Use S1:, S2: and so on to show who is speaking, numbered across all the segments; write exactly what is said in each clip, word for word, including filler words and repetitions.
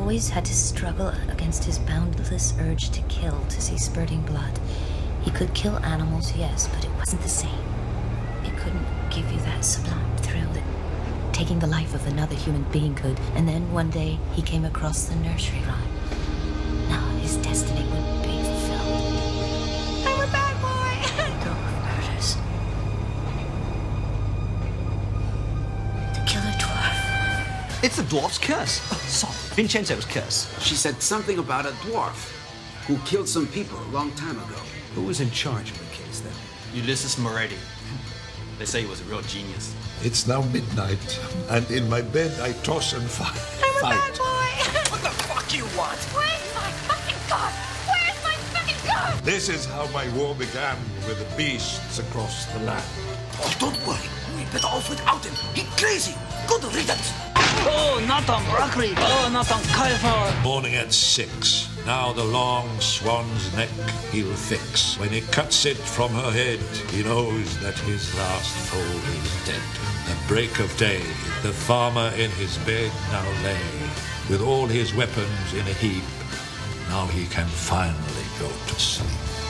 S1: always had to struggle against his boundless urge to kill to see spurting blood. He could kill animals, yes, but it wasn't the same. It couldn't give you that sublime thrill that taking the life of another human being could. And then one day he came across the nursery rhyme. Now his destiny would be fulfilled. I'm a bad boy! Girl who murders. The killer dwarf.
S2: It's the dwarf's curse. Oh, sorry, Vincenzo's curse.
S3: She said something about a dwarf who killed some people a long time ago.
S2: Who was in charge of the case then?
S4: Ulysses Moretti. They say he was a real genius.
S5: It's now midnight, and in my bed I toss and fight.
S1: I'm a bad boy!
S2: What the fuck you want?
S1: Where's my fucking gun? Where's my fucking gun?
S5: This is how my war began with the beasts across the land.
S2: Oh, don't worry. We're better off without him. He's crazy. Good riddance.
S6: Oh, not on broccoli. Oh, not on cauliflower.
S5: Morning at six. Now the long swan's neck he'll fix. When he cuts it from her head, he knows that his last foe is dead. At break of day, the farmer in his bed now lay, with all his weapons in a heap. Now he can finally go to sleep.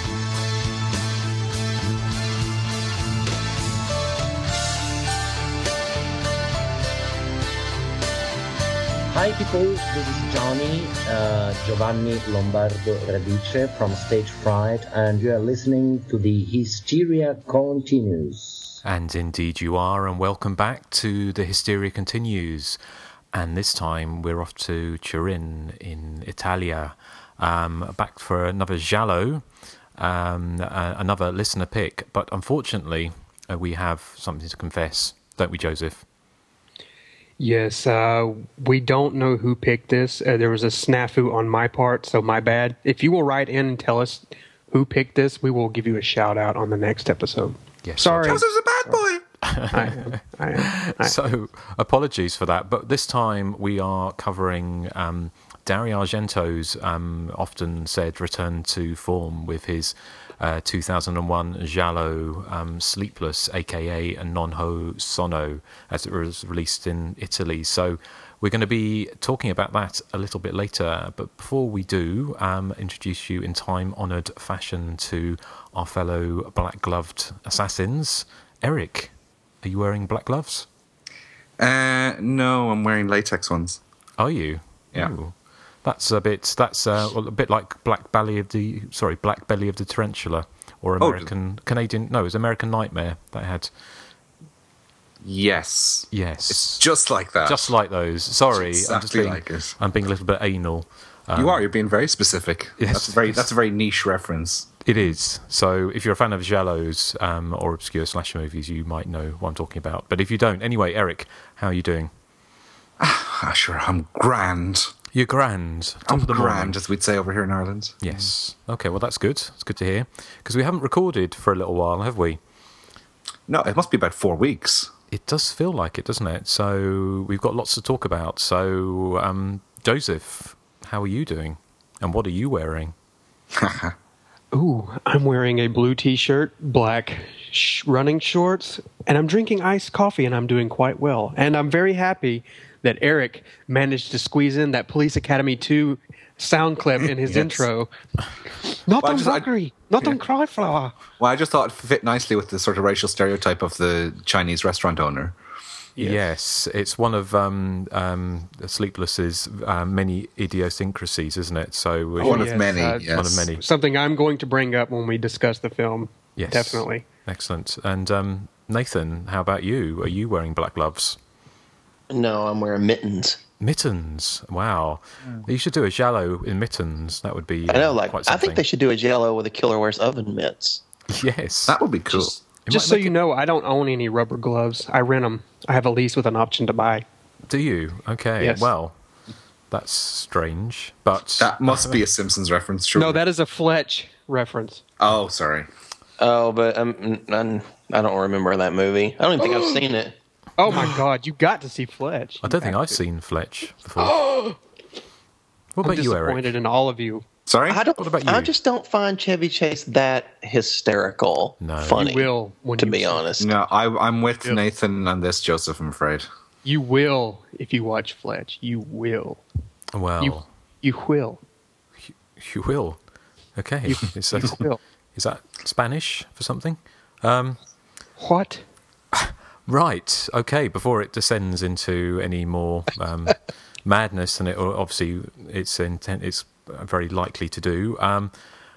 S7: Hi people, this is Johnny, uh, Giovanni Lombardo Radice from Stage Fright, and you are listening to the Hysteria Continues.
S8: And indeed you are, and welcome back to the Hysteria Continues. And this time we're off to Turin in Italia, um, back for another Giallo, um, uh, another listener pick. But unfortunately, uh, we have something to confess, don't we, Joseph?
S9: Yes, uh, we don't know who picked this. Uh, there was a snafu on my part, so my bad. If you will write in and tell us who picked this, we will give you a shout out on the next episode.
S8: Yes,
S9: sorry.
S2: Joseph's a bad boy.
S9: I am. I am. I am.
S8: So apologies for that, but this time we are covering um, Dario Argento's um, often said return to form with his uh, two thousand one Giallo um, Sleepless, aka Non Ho Sono, as it was released in Italy. So we're going to be talking about that a little bit later, but before we do, um, introduce you in time-honoured fashion to our fellow black-gloved assassins. Eric, are you wearing black gloves?
S10: Uh, no, I'm wearing latex ones.
S8: Are you?
S10: Yeah.
S8: Ooh. That's a bit. That's uh, well, a bit like Black Belly of the. Sorry, Black Belly of the Tarantula, or American oh, Canadian. No, it was American Nightmare that had.
S10: Yes.
S8: Yes.
S10: It's just like that.
S8: Just like those. Sorry,
S10: it's
S8: I'm
S10: exactly
S8: just being.
S10: Like it.
S8: I'm being a little bit anal. Um,
S10: you are. You're being very specific.
S8: Yes.
S10: That's a very. That's a very niche reference.
S8: It is. So if you're a fan of Giallos um, or obscure slasher movies, you might know what I'm talking about. But if you don't, anyway, Eric, how are you doing?
S10: Ah, sure. I'm grand.
S8: You're grand. Top
S10: I'm
S8: of the
S10: grand,
S8: morning.
S10: as we'd say over here in Ireland.
S8: Yes. Okay, well, that's good. It's good to hear. Because we haven't recorded for a little while, have we?
S10: No, it must be about four weeks.
S8: It does feel like it, doesn't it? So we've got lots to talk about. So, um, Joseph, how are you doing? And what are you wearing?
S9: Ooh, I'm wearing a blue t-shirt, black sh- running shorts, and I'm drinking iced coffee, and I'm doing quite well. And I'm very happy that Eric managed to squeeze in that Police Academy two sound clip in his
S10: yes.
S9: intro. Not
S10: well,
S9: on broccoli, not
S10: yeah.
S9: on cauliflower.
S10: Well, I just thought it fit nicely with the sort of racial stereotype of the Chinese restaurant owner.
S8: Yes, yes it's one of um, um, Sleepless's uh, many idiosyncrasies, isn't it? So we,
S10: oh, one
S9: yes,
S10: of many,
S9: uh,
S10: yes.
S8: One of many.
S9: Something I'm going to bring up when we discuss the film.
S8: Yes,
S9: definitely.
S8: Excellent. And um, Nathan, how about you? Are you wearing black gloves?
S11: No, I'm wearing mittens.
S8: Mittens. Wow. Mm. You should do a Giallo in mittens. That would be.
S11: I know. Like,
S8: quite
S11: I think they should do a Giallo with a killer wears oven mitts.
S8: Yes,
S10: that would be cool.
S9: Just, just so you it... know, I don't own any rubber gloves. I rent them. I have a lease with an option to buy.
S8: Do you? Okay.
S9: Yes.
S8: Well, that's strange. But
S10: that must be a Simpsons reference. Surely.
S9: No, that is a Fletch reference.
S10: Oh, sorry.
S11: Oh, but um, I'm, I don't remember that movie. I don't even think I've seen it.
S9: Oh my God! You got to see Fletch.
S8: I don't think I've to. seen Fletch before. What about
S9: I'm
S8: you, Eric?
S9: Disappointed in all of you.
S10: Sorry.
S11: I don't.
S8: What about you?
S11: I just don't find Chevy Chase that hysterical.
S8: No,
S11: funny.
S9: You will. When
S11: to
S9: you
S11: be
S9: see.
S11: honest.
S10: No, I, I'm with yep. Nathan on this, Joseph. I'm afraid.
S9: You will if you watch Fletch. You will.
S8: Well,
S9: you, you will.
S8: You, you will. Okay.
S9: You,
S8: is, that,
S9: you will.
S8: is that Spanish for something? Um,
S9: what?
S8: Right. Okay. Before it descends into any more um, madness, and it obviously it's intent, it's very likely to do. Um,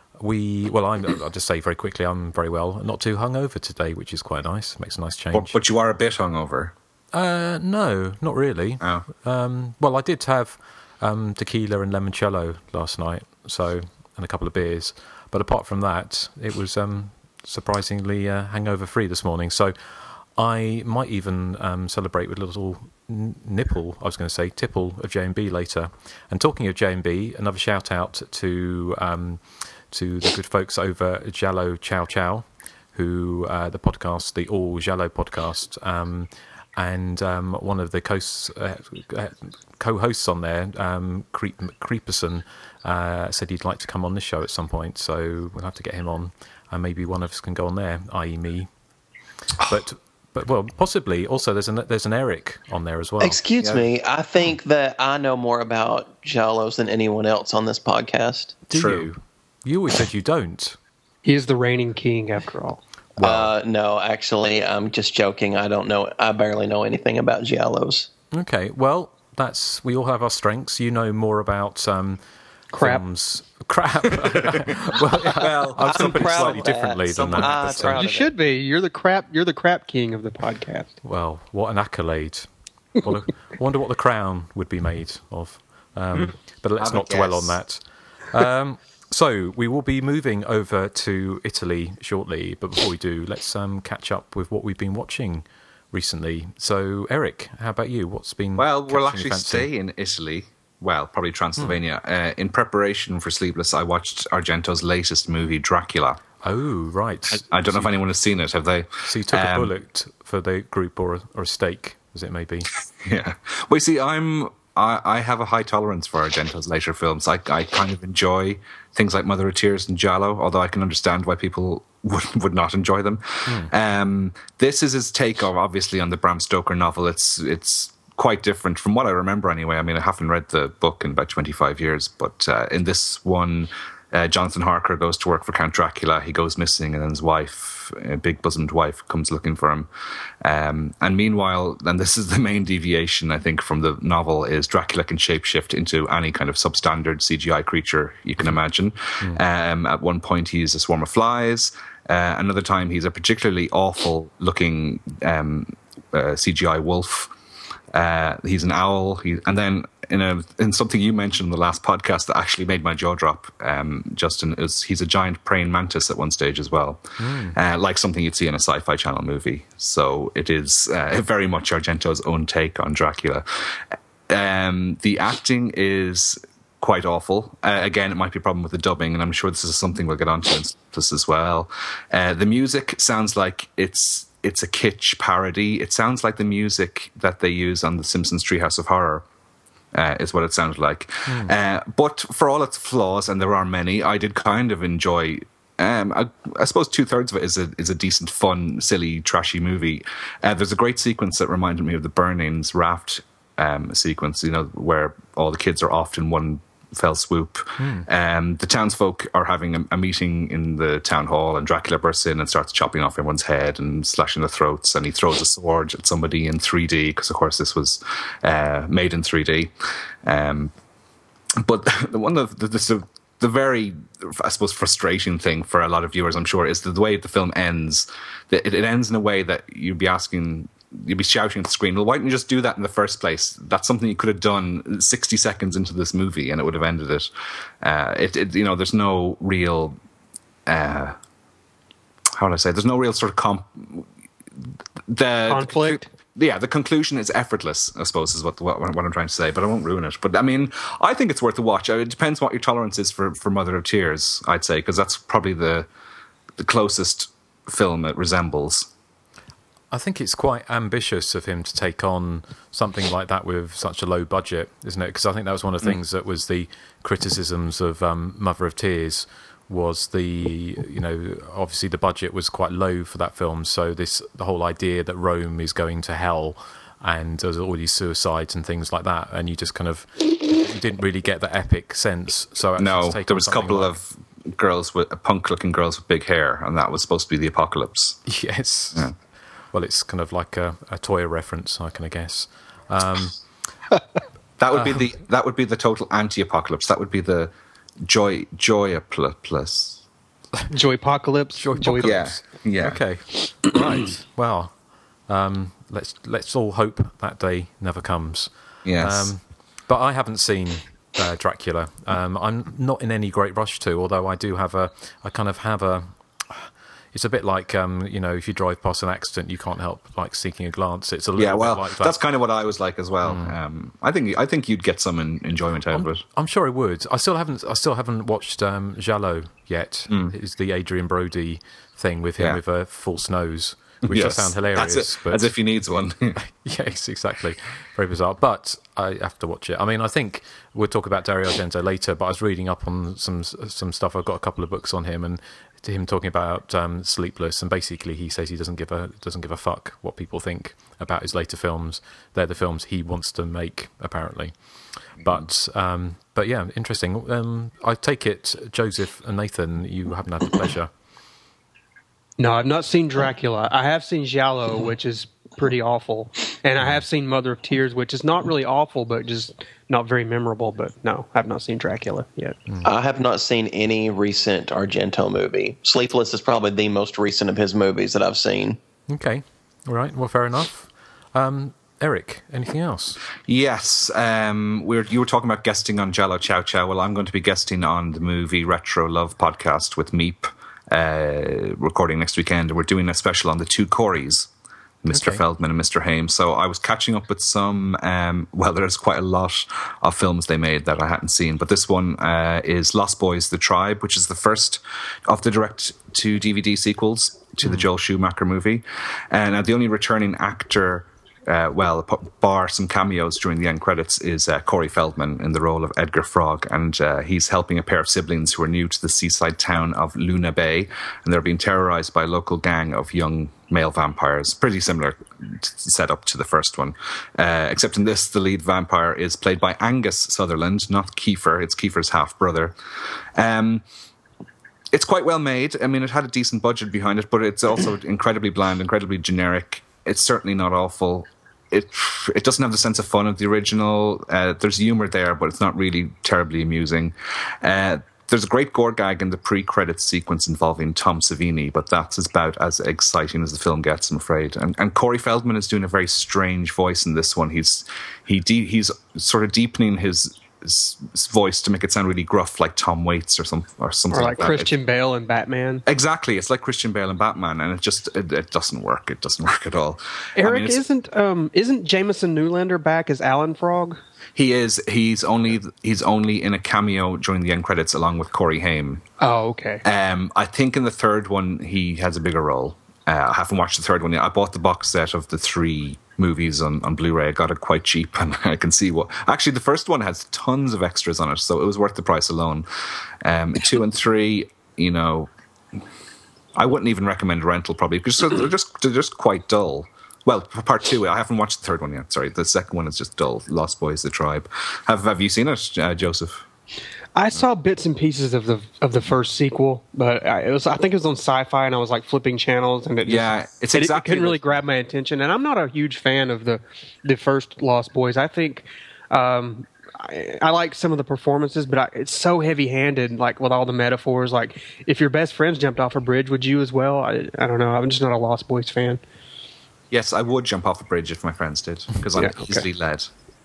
S8: we well, I'm, I'll just say very quickly, I'm very well, not too hungover today, which is quite nice. Makes a nice change.
S10: But, but you are a bit hungover.
S8: Uh, no, not really.
S10: Oh.
S8: Um, well, I did have um, tequila and limoncello last night, so and a couple of beers. But apart from that, it was um, surprisingly uh, hangover free this morning. So I might even um, celebrate with a little n- nipple, I was going to say, tipple of J and B later. And talking of J and B, another shout out to um, to the good folks over Giallo Ciao Ciao, who uh, the podcast, the All Giallo podcast, um, and um, one of the co-hosts, uh, co-hosts on there, um, Creep Creeperson, uh, said he'd like to come on this show at some point. So we'll have to get him on, and maybe one of us can go on there, that is me. But but well, possibly also there's an there's an Eric on there as well.
S11: Excuse
S10: Yeah.
S11: me, I think that I know more about Giallos than anyone else on this podcast.
S8: Do
S10: True.
S8: you? You always said you don't.
S9: He is the reigning king, after all.
S11: Uh, no, actually, I'm just joking. I don't know. I barely know anything about Giallos.
S8: Okay, well, that's we all have our strengths. You know more about um,
S9: Crap.
S8: films. Crap. well,
S10: Well,
S8: I was going
S11: I'm
S8: to put it
S11: proud
S8: slightly
S11: of that.
S8: differently than
S10: Someone-
S8: that.
S11: Ah,
S8: but,
S11: proud
S8: um,
S11: of
S9: You
S11: it.
S9: should be. You're the crap. You're the crap king of the podcast.
S8: well, what an accolade! What a, I wonder what the crown would be made of. Um, but let's
S10: Have a
S8: not dwell
S10: guess.
S8: on that. Um, so we will be moving over to Italy shortly, but before we do, let's um, catch up with what we've been watching recently. So, Eric, how about you? What's been
S10: Well, we'll
S8: catching your
S10: actually
S8: fancy?
S10: stay in Italy. Well, probably Transylvania. Uh, in preparation for Sleepless, I watched Argento's latest movie, Dracula.
S8: Oh, right.
S10: I don't know if anyone has seen it. Have they?
S8: So you took a
S10: Um,
S8: bullet for the group, or a, or a steak, as it may be.
S10: Yeah. Well, you see, I'm I, I have a high tolerance for Argento's later films. I I kind of enjoy things like Mother of Tears and Giallo, although I can understand why people would would not enjoy them. Um, this is his take, of, obviously, on the Bram Stoker novel. It's it's quite different from what I remember, anyway. I mean, I haven't read the book in about twenty-five years, but uh, in this one, Uh, Jonathan Harker goes to work for Count Dracula. He goes missing, and then his wife, a big bosomed wife, comes looking for him. Um, and meanwhile, and this is the main deviation, I think, from the novel, is Dracula can shapeshift into any kind of substandard C G I creature you can imagine. Um, at one point, he's a swarm of flies. Uh, another time, he's a particularly awful-looking um, uh, C G I wolf. Uh, he's an owl. He, and then in a in something you mentioned in the last podcast that actually made my jaw drop, um, Justin, is he's a giant praying mantis at one stage as well,
S8: Mm.
S10: uh, like something you'd see in a Sci-Fi Channel movie. So it is uh, very much Argento's own take on Dracula. Um, the acting is quite awful. Uh, again, it might be a problem with the dubbing, and I'm sure this is something we'll get onto in this as well. Uh, the music sounds like it's it's a kitsch parody. It sounds like the music that they use on The Simpsons Treehouse of Horror. Uh, is what it sounds like.
S8: Hmm.
S10: Uh, but for all its flaws, and there are many, I did kind of enjoy. Um, I, I suppose two thirds of it is a is a decent, fun, silly, trashy movie. Uh, there's a great sequence that reminded me of the Burnings raft um, sequence. You know, where all the kids are off in one fell swoop.
S8: Hmm.
S10: Um, the townsfolk are having a, a meeting in the town hall, and Dracula bursts in and starts chopping off everyone's head and slashing their throats, and he throws a sword at somebody in three D, because of course this was uh, made in three D. Um, but the one of the, the, the very, I suppose, frustrating thing for a lot of viewers, I'm sure, is the, the way the film ends. It, it ends in a way that you'd be asking, you'd be shouting at the screen, well, why didn't you just do that in the first place? That's something you could have done sixty seconds into this movie, and it would have ended it. Uh, it, it you know, there's no real, uh, how would I say, there's no real sort of comp, the
S9: Conflict?
S10: The, yeah, the conclusion is effortless, I suppose, is what, what what I'm trying to say, but I won't ruin it. But I mean, I think it's worth a watch. It depends what your tolerance is for, for Mother of Tears, I'd say, because that's probably the the closest film it resembles.
S8: I think it's quite ambitious of him to take on something like that with such a low budget, isn't it? Because I think that was one of the things that was the criticisms of um, Mother of Tears, was the, you know, obviously the budget was quite low for that film. So this, the whole idea that Rome is going to hell and there's all these suicides and things like that, and you just kind of you didn't really get the epic sense. So
S10: no, there was a couple like, of girls with punk-looking girls with big hair, and that was supposed to be the apocalypse.
S8: Yes.
S10: Yeah.
S8: Well, it's kind of like a, a Toya reference, I can guess. Um,
S10: that would be
S8: um,
S10: the that would be the total anti-apocalypse. That would be the joy joy plus
S9: joy apocalypse.
S8: Joy apocalypse.
S10: Yeah. Yeah.
S8: Okay. Right. Well, um, let's let's all hope that day never comes.
S10: Yes.
S8: Um, but I haven't seen uh, Dracula. Um, I'm not in any great rush to, although I do have a. I kind of have a. It's a bit like, um, you know, if you drive past an accident, you can't help like seeking a glance. It's a little
S10: yeah, well,
S8: bit like that.
S10: That's kind of what I was like as well. Mm. Um, I think I think you'd get some in, enjoyment out
S8: I'm,
S10: of it.
S8: I'm sure I would. I still haven't. I still haven't watched um, Giallo yet.
S10: Mm.
S8: It's the Adrian Brody thing with him
S10: yeah.
S8: with a false nose, which
S10: yes.
S8: I found hilarious.
S10: That's it,
S8: but,
S10: as if he needs one.
S8: Yes, exactly. Very bizarre. But I have to watch it. I mean, I think we'll talk about Dario Argento later. But I was reading up on some some stuff. I've got a couple of books on him and. To him talking about um, Sleepless, and basically he says he doesn't give a doesn't give a fuck what people think about his later films. They're the films he wants to make, apparently. But um, but yeah, interesting. Um, I take it, Joseph and Nathan, you haven't had the pleasure.
S9: No, I've not seen Dracula. I have seen Giallo, which is pretty awful, and I have seen Mother of Tears, which is not really awful, but just not very memorable. But no, I have not seen Dracula yet.
S11: I have not seen any recent Argento movie. Sleepless is probably the most recent of his movies that I've seen.
S8: Okay, all right. Well, fair enough. Um, Eric, anything else?
S10: Yes, um, we were, you were talking about guesting on Giallo Ciao Ciao. Well, I'm going to be guesting on the movie Retro Love podcast with Meep, uh, recording next weekend. We're doing a special on the two Coreys. Mister Okay. Feldman and Mister Haim. So I was catching up with some, um, well, there's quite a lot of films they made that I hadn't seen, but this one uh, is Lost Boys, The Tribe, which is the first of the direct-to-D V D sequels to mm. the Joel Schumacher movie. And uh, the only returning actor, uh, well, bar some cameos during the end credits, is uh, Corey Feldman in the role of Edgar Frog, and uh, he's helping a pair of siblings who are new to the seaside town of Luna Bay, and they're being terrorized by a local gang of young male vampires. Pretty similar setup to the first one, uh, except in this the lead vampire is played by Angus Sutherland, not Kiefer. It's Kiefer's half brother. Um, it's quite well made. I mean, it had a decent budget behind it, but it's also incredibly bland, incredibly generic. It's certainly not awful. It it doesn't have the sense of fun of the original. Uh, there's humor there, but it's not really terribly amusing. Uh, There's a great gore gag in the pre-credits sequence involving Tom Savini, but that's about as exciting as the film gets, I'm afraid. And, and Corey Feldman is doing a very strange voice in this one. He's he de- he's sort of deepening his, his voice to make it sound really gruff, like Tom Waits or some or something
S9: or
S10: like,
S9: like
S10: that.
S9: Christian
S10: it,
S9: Bale in Batman.
S10: Exactly, it's like Christian Bale in Batman, and it just it, it doesn't work. It doesn't work at all.
S9: Eric,
S10: I mean,
S9: isn't um isn't Jameson Newlander back as Alan Frog?
S10: He is. He's only he's only in a cameo during the end credits along with Corey Haim.
S9: Oh, okay.
S10: Um, I think in the third one he has a bigger role. Uh, I haven't watched the third one yet. I bought the box set of the three movies on, on Blu-ray. I got it quite cheap, and I can see what. Actually, the first one has tons of extras on it, so it was worth the price alone. Um, two and three, you know, I wouldn't even recommend rental probably because they're just they're just quite dull. Well, part two, I haven't watched the third one yet. Sorry, the second one is just dull. Lost Boys, The Tribe. Have Have you seen it, uh, Joseph?
S9: I saw bits and pieces of the of the first sequel, but it was I think it was on Sci-Fi, and I was like flipping channels, and it just,
S10: yeah, it's
S9: it,
S10: exactly
S9: it couldn't really grab my attention. And I'm not a huge fan of the the first Lost Boys. I think um, I, I like some of the performances, but I, it's so heavy handed, like with all the metaphors. Like if your best friends jumped off a bridge, would you as well? I, I don't know. I'm just not a Lost Boys fan.
S10: Yes, I would jump off a bridge if my friends did, because I'm
S9: yeah, okay.
S10: easily led.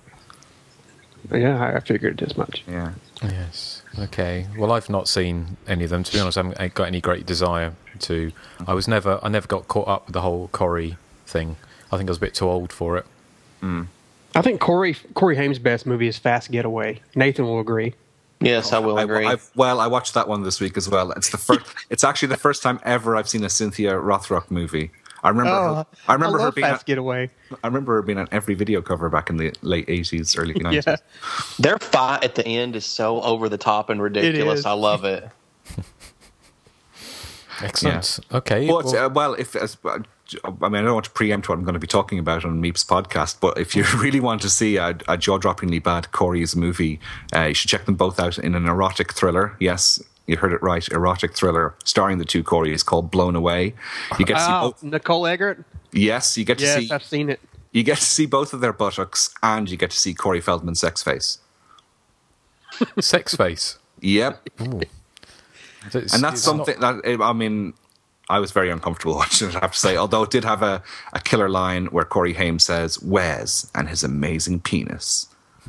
S9: Yeah, I figured as much.
S10: Yeah.
S8: Yes. Okay. Well, I've not seen any of them. To be honest, I haven't got any great desire to. I was never. I never got caught up with the whole Corey thing. I think I was a bit too old for it.
S10: Mm.
S9: I think Corey Corey Haim's best movie is Fast Getaway. Nathan will agree.
S11: Yes, I will agree.
S10: I, I've, well, I watched that one this week as well. It's the first. It's actually the first time ever I've seen a Cynthia Rothrock movie. I remember.
S9: Oh,
S10: her, I remember
S9: I
S10: her
S9: love
S10: being.
S9: Fast
S10: on,
S9: Getaway.
S10: I remember her being on every video cover back in the late eighties, early nineties.
S9: Yeah.
S11: Their fight at the end is so over the top and ridiculous. I love it.
S8: Excellent. Yeah. Okay.
S10: But, well, uh, well, if as, I mean, I don't want to preempt what I'm going to be talking about on Meep's podcast, but if you really want to see a, a jaw-droppingly bad Corey's movie, uh, you should check them both out in an erotic thriller. Yes, you heard it right, erotic thriller starring the two Coreys called Blown Away. You get to see
S9: Oh,
S10: both.
S9: Nicole Eggert?
S10: Yes, you get to
S9: Yes,
S10: see.
S9: I've seen it.
S10: You get to see both of their buttocks, and you get to see Corey Feldman's sex face.
S8: Sex face.
S10: Yep.
S8: Ooh. It's-
S10: And that's
S8: it's
S10: something
S8: not-
S10: that, I mean, I was very uncomfortable watching it, I have to say, although it did have a, a killer line where Corey Haim says, Wes and his amazing penis.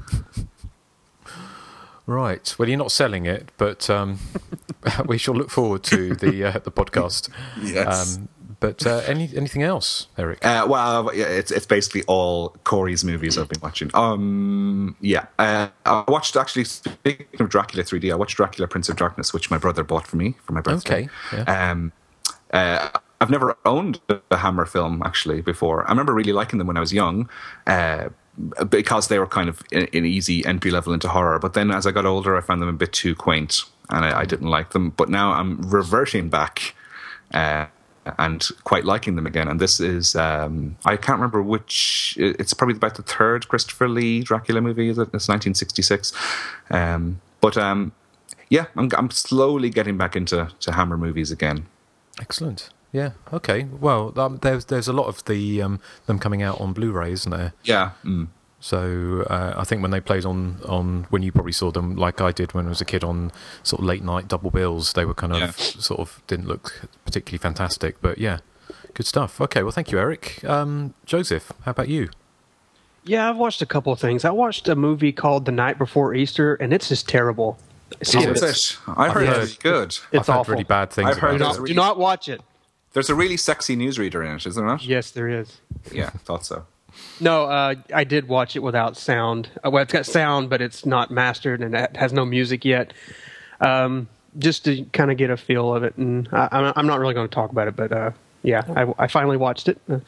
S8: Right. Well, you're not selling it, but um, we shall look forward to the uh, the podcast.
S10: Yes.
S8: Um, but uh, any anything else, Eric?
S10: Uh, well, yeah, it's it's basically all Corey's movies I've been watching. Um, yeah, uh, I watched actually. Speaking of Dracula three D, I watched Dracula Prince of Darkness, which my brother bought for me for my birthday.
S8: Okay. Yeah.
S10: Um, uh, I've never owned a Hammer film actually before. I remember really liking them when I was young. Uh, because they were kind of an easy entry level into horror. But then as I got older, I found them a bit too quaint and I, I didn't like them. But now I'm reverting back uh, and quite liking them again. And this is, um, I can't remember which, it's probably about the third Christopher Lee Dracula movie. Is it? It's nineteen sixty-six. Um, but um, yeah, I'm, I'm slowly getting back into to Hammer movies again.
S8: Excellent. Yeah. Okay. Well, um, there's there's a lot of the um, them coming out on Blu-ray, isn't there?
S10: Yeah. Mm.
S8: So uh, I think when they played on, on when you probably saw them, like I did when I was a kid, on sort of late night double bills, they were kind of
S10: Yeah.
S8: sort of didn't look particularly fantastic, but yeah, good stuff. Okay. Well, thank you, Eric. Um, Joseph, how about you?
S9: Yeah, I've watched a couple of things. I watched a movie called The Night Before Easter, and it's just terrible. It's,
S10: Oh,
S9: it's,
S10: is it? I heard
S8: I've
S10: it's good.
S9: it's
S8: I've heard
S9: awful.
S8: really bad things
S10: I've heard
S8: about
S9: Do
S8: it.
S9: not, do not watch it.
S10: There's a really sexy newsreader in it, isn't there not?
S9: Yes, there is.
S10: Yeah, thought so.
S9: No, uh, I did watch it without sound. Uh, Well, it's got sound, but it's not mastered, and it has no music yet. Um, just to kind of get a feel of it, and I, I'm I'm not really going to talk about it, but uh, yeah, I, I finally watched it. Uh,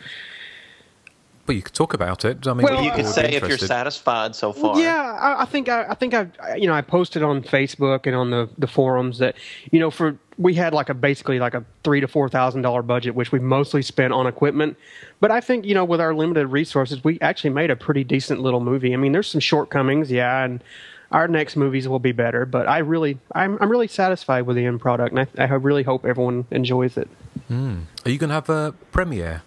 S8: Well, you could talk about it. I mean,
S9: Well,
S8: people
S11: You could
S8: would
S11: say
S8: be
S11: if you're
S8: interested.
S11: satisfied so far.
S9: Yeah, I, I think I, I think I, you know, I posted on Facebook and on the, the forums that, you know, for we had like a basically like a three to four thousand dollar budget, which we mostly spent on equipment. But I think, you know, with our limited resources, we actually made a pretty decent little movie. I mean, there's some shortcomings, yeah, and our next movies will be better. But I really, I'm I'm really satisfied with the end product, and I, I really hope everyone enjoys it.
S8: Mm. Are you going to have a premiere?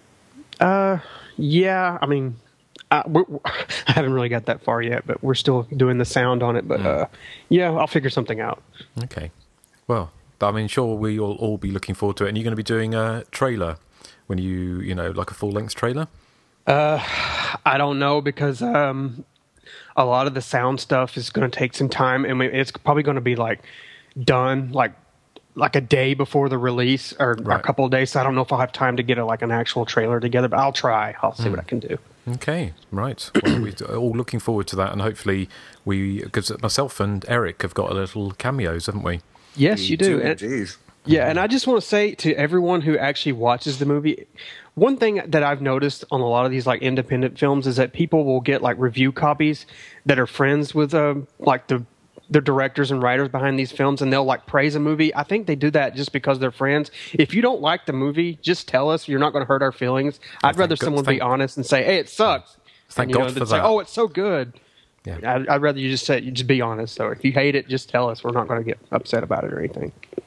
S9: Uh, yeah, I mean, I, we're, I haven't really got that far yet, but we're still doing the sound on it. But uh, yeah, I'll figure something out.
S8: Okay. Well, I mean, sure, we'll all be looking forward to it. And you're going to be doing a trailer when you, you know, like a full-length trailer?
S9: Uh, I don't know because um, a lot of the sound stuff is going to take some time, and we, it's probably going to be like done like like a day before the release or
S8: Right.
S9: a couple of days. So I don't know if I'll have time to get a, like an actual trailer together, but I'll try. I'll see what I can do.
S8: Okay, right. Well, we're all looking forward to that, and hopefully we, because myself and Eric have got a little cameos, haven't we?
S9: Yes, you do. And-
S10: Jeez.
S9: Yeah, and I just want to say to everyone who actually watches the movie, one thing that I've noticed on a lot of these like independent films is that people will get like review copies that are friends with um, like the the directors and writers behind these films, and they'll like praise a movie. I think they do that just because they're friends. If you don't like the movie, just tell us. You're not going to hurt our feelings. I'd rather
S8: God-
S9: someone
S8: thank-
S9: be honest and say, "Hey, it sucks."
S8: Thank
S9: and, you
S8: God
S9: know,
S8: for
S9: they'd say,
S8: that.
S9: "Oh, it's so good."
S8: Yeah.
S9: I'd, I'd rather you just say, you just be honest. So if you hate it, just tell us. We're not going to get upset about it or anything.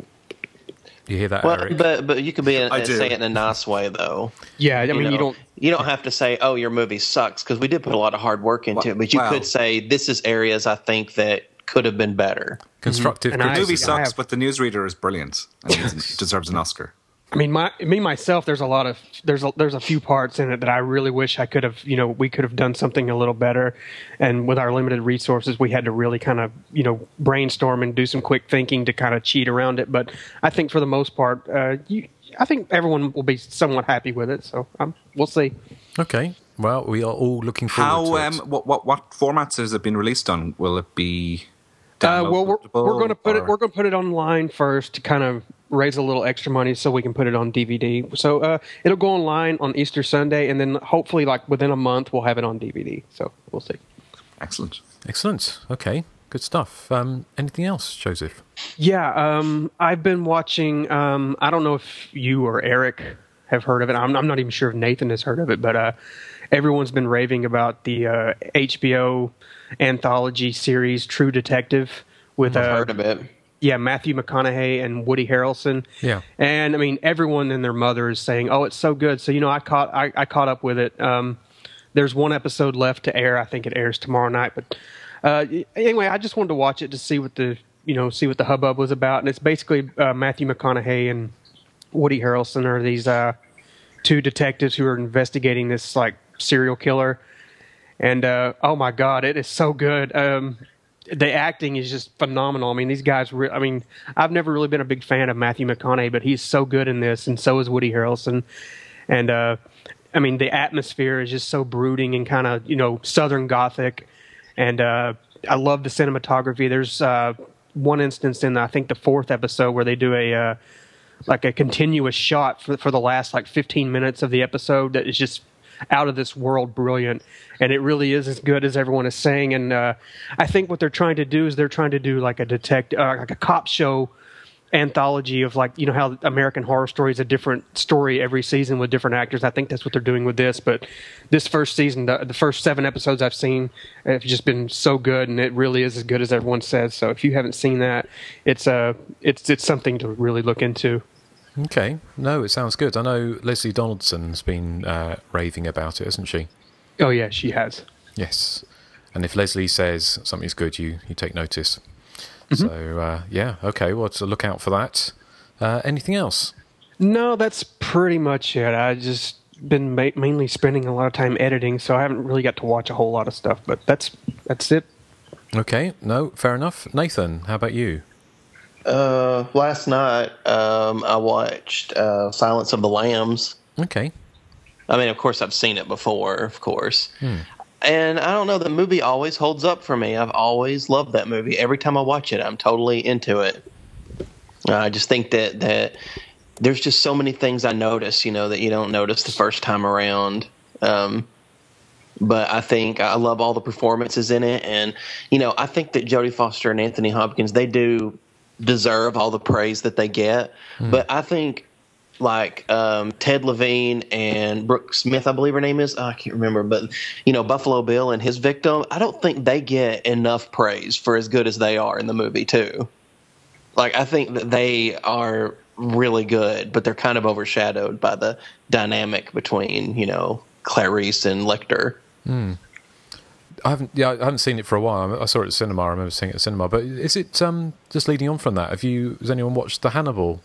S8: You hear that,
S11: Well,
S8: Eric?
S11: but but you could be in,
S10: I do.
S11: say it in a nice way though.
S9: Yeah, I mean,
S11: know,
S9: you don't.
S11: you don't have to say, "Oh, your movie sucks," because we did put a lot of hard work into it. But you
S10: Wow.
S11: could say, "This is areas I think that could have been better."
S8: Constructive
S9: And I-
S10: The movie
S8: criticism.
S9: I
S10: sucks,
S9: have-
S10: but the newsreader is brilliant and he deserves an Oscar.
S9: I mean, my me myself. There's a lot of there's a, there's a few parts in it that I really wish I could have. You know, we could have done something a little better. And with our limited resources, we had to really kind of you know brainstorm and do some quick thinking to kind of cheat around it. But I think for the most part, uh, you, I think everyone will be somewhat happy with it. So um, we'll see.
S8: Okay. Well, we are all looking forward
S10: How?
S8: to
S10: Um,
S8: it.
S10: what, what what formats has it been released on? Will it be?
S9: Uh, well, we're, we're going to put it.
S10: or-
S9: We're going to put it online first to kind of raise a little extra money so we can put it on D V D. So uh, it'll go online on Easter Sunday, and then hopefully, like within a month, we'll have it on D V D. So we'll see.
S10: Excellent.
S8: Excellent. Okay. Good stuff. Um, anything else, Joseph?
S9: Yeah, um, I've been watching. Um, I don't know if you or Eric have heard of it. I'm, I'm not even sure if Nathan has heard of it, but uh, everyone's been raving about the uh, H B O anthology series True Detective with
S11: I've
S9: uh,
S11: heard of it.
S9: Yeah, Matthew McConaughey and Woody Harrelson.
S8: Yeah,
S9: and I mean everyone and their mother is saying, "Oh, it's so good." So you know, I caught I, I caught up with it. Um, there's one episode left to air. I think it airs tomorrow night. But uh, anyway, I just wanted to watch it to see what the you know see what the hubbub was about. And it's basically uh, Matthew McConaughey and Woody Harrelson are these uh, two detectives who are investigating this like serial killer. And uh, oh my God, it is so good. Um, the acting is just phenomenal. I mean, these guys. Re- I mean, I've never really been a big fan of Matthew McConaughey, but he's so good in this, and so is Woody Harrelson. And uh, I mean, the atmosphere is just so brooding and kind of you know Southern Gothic. And uh, I love the cinematography. There's uh, one instance in I think the fourth episode where they do a uh, like a continuous shot for for the last like fifteen minutes of the episode that is just out of this world brilliant, and it really is as good as everyone is saying. And uh, I think what they're trying to do is they're trying to do like a detect, uh, like a cop show anthology of like you know how American Horror Story is a different story every season with different actors. I think that's what they're doing with this. But this first season, the, the first seven episodes I've seen have just been so good, and it really is as good as everyone says. So if you haven't seen that, it's uh it's it's something to really look into.
S8: Okay. No, it sounds good. I know Leslie Donaldson's been uh, raving about it, hasn't she?
S9: Oh, yeah, she has.
S8: Yes. And if Leslie says something's good, you, you take notice. Mm-hmm. So, uh, yeah, okay, well, to look out for that. Uh, anything else?
S9: No, that's pretty much it. I've just been ma- mainly spending a lot of time editing, so I haven't really got to watch a whole lot of stuff, but that's that's it.
S8: Okay, no, fair enough. Nathan, how about you?
S11: Uh, last night, um, I watched uh, Silence of the Lambs.
S8: Okay.
S11: I mean, of course, I've seen it before, of course.
S8: Hmm.
S11: And I don't know, the movie always holds up for me. I've always loved that movie. Every time I watch it, I'm totally into it. Uh, I just think that, that there's just so many things I notice, you know, that you don't notice the first time around. Um, but I think I love all the performances in it. And, you know, I think that Jodie Foster and Anthony Hopkins, they do deserve all the praise that they get. Mm. But I think like um, Ted Levine and Brooke Smith, I believe her name is. Oh, I can't remember. But, you know, Buffalo Bill and his victim, I don't think they get enough praise for as good as they are in the movie, too. Like, I think that they are really good, but they're kind of overshadowed by the dynamic between, you know, Clarice and Lecter.
S8: Mm. I haven't, yeah, I haven't seen it for a while. I saw it at cinema. I remember seeing it at cinema. But is it um, just leading on from that? Have you? Has anyone watched the Hannibal?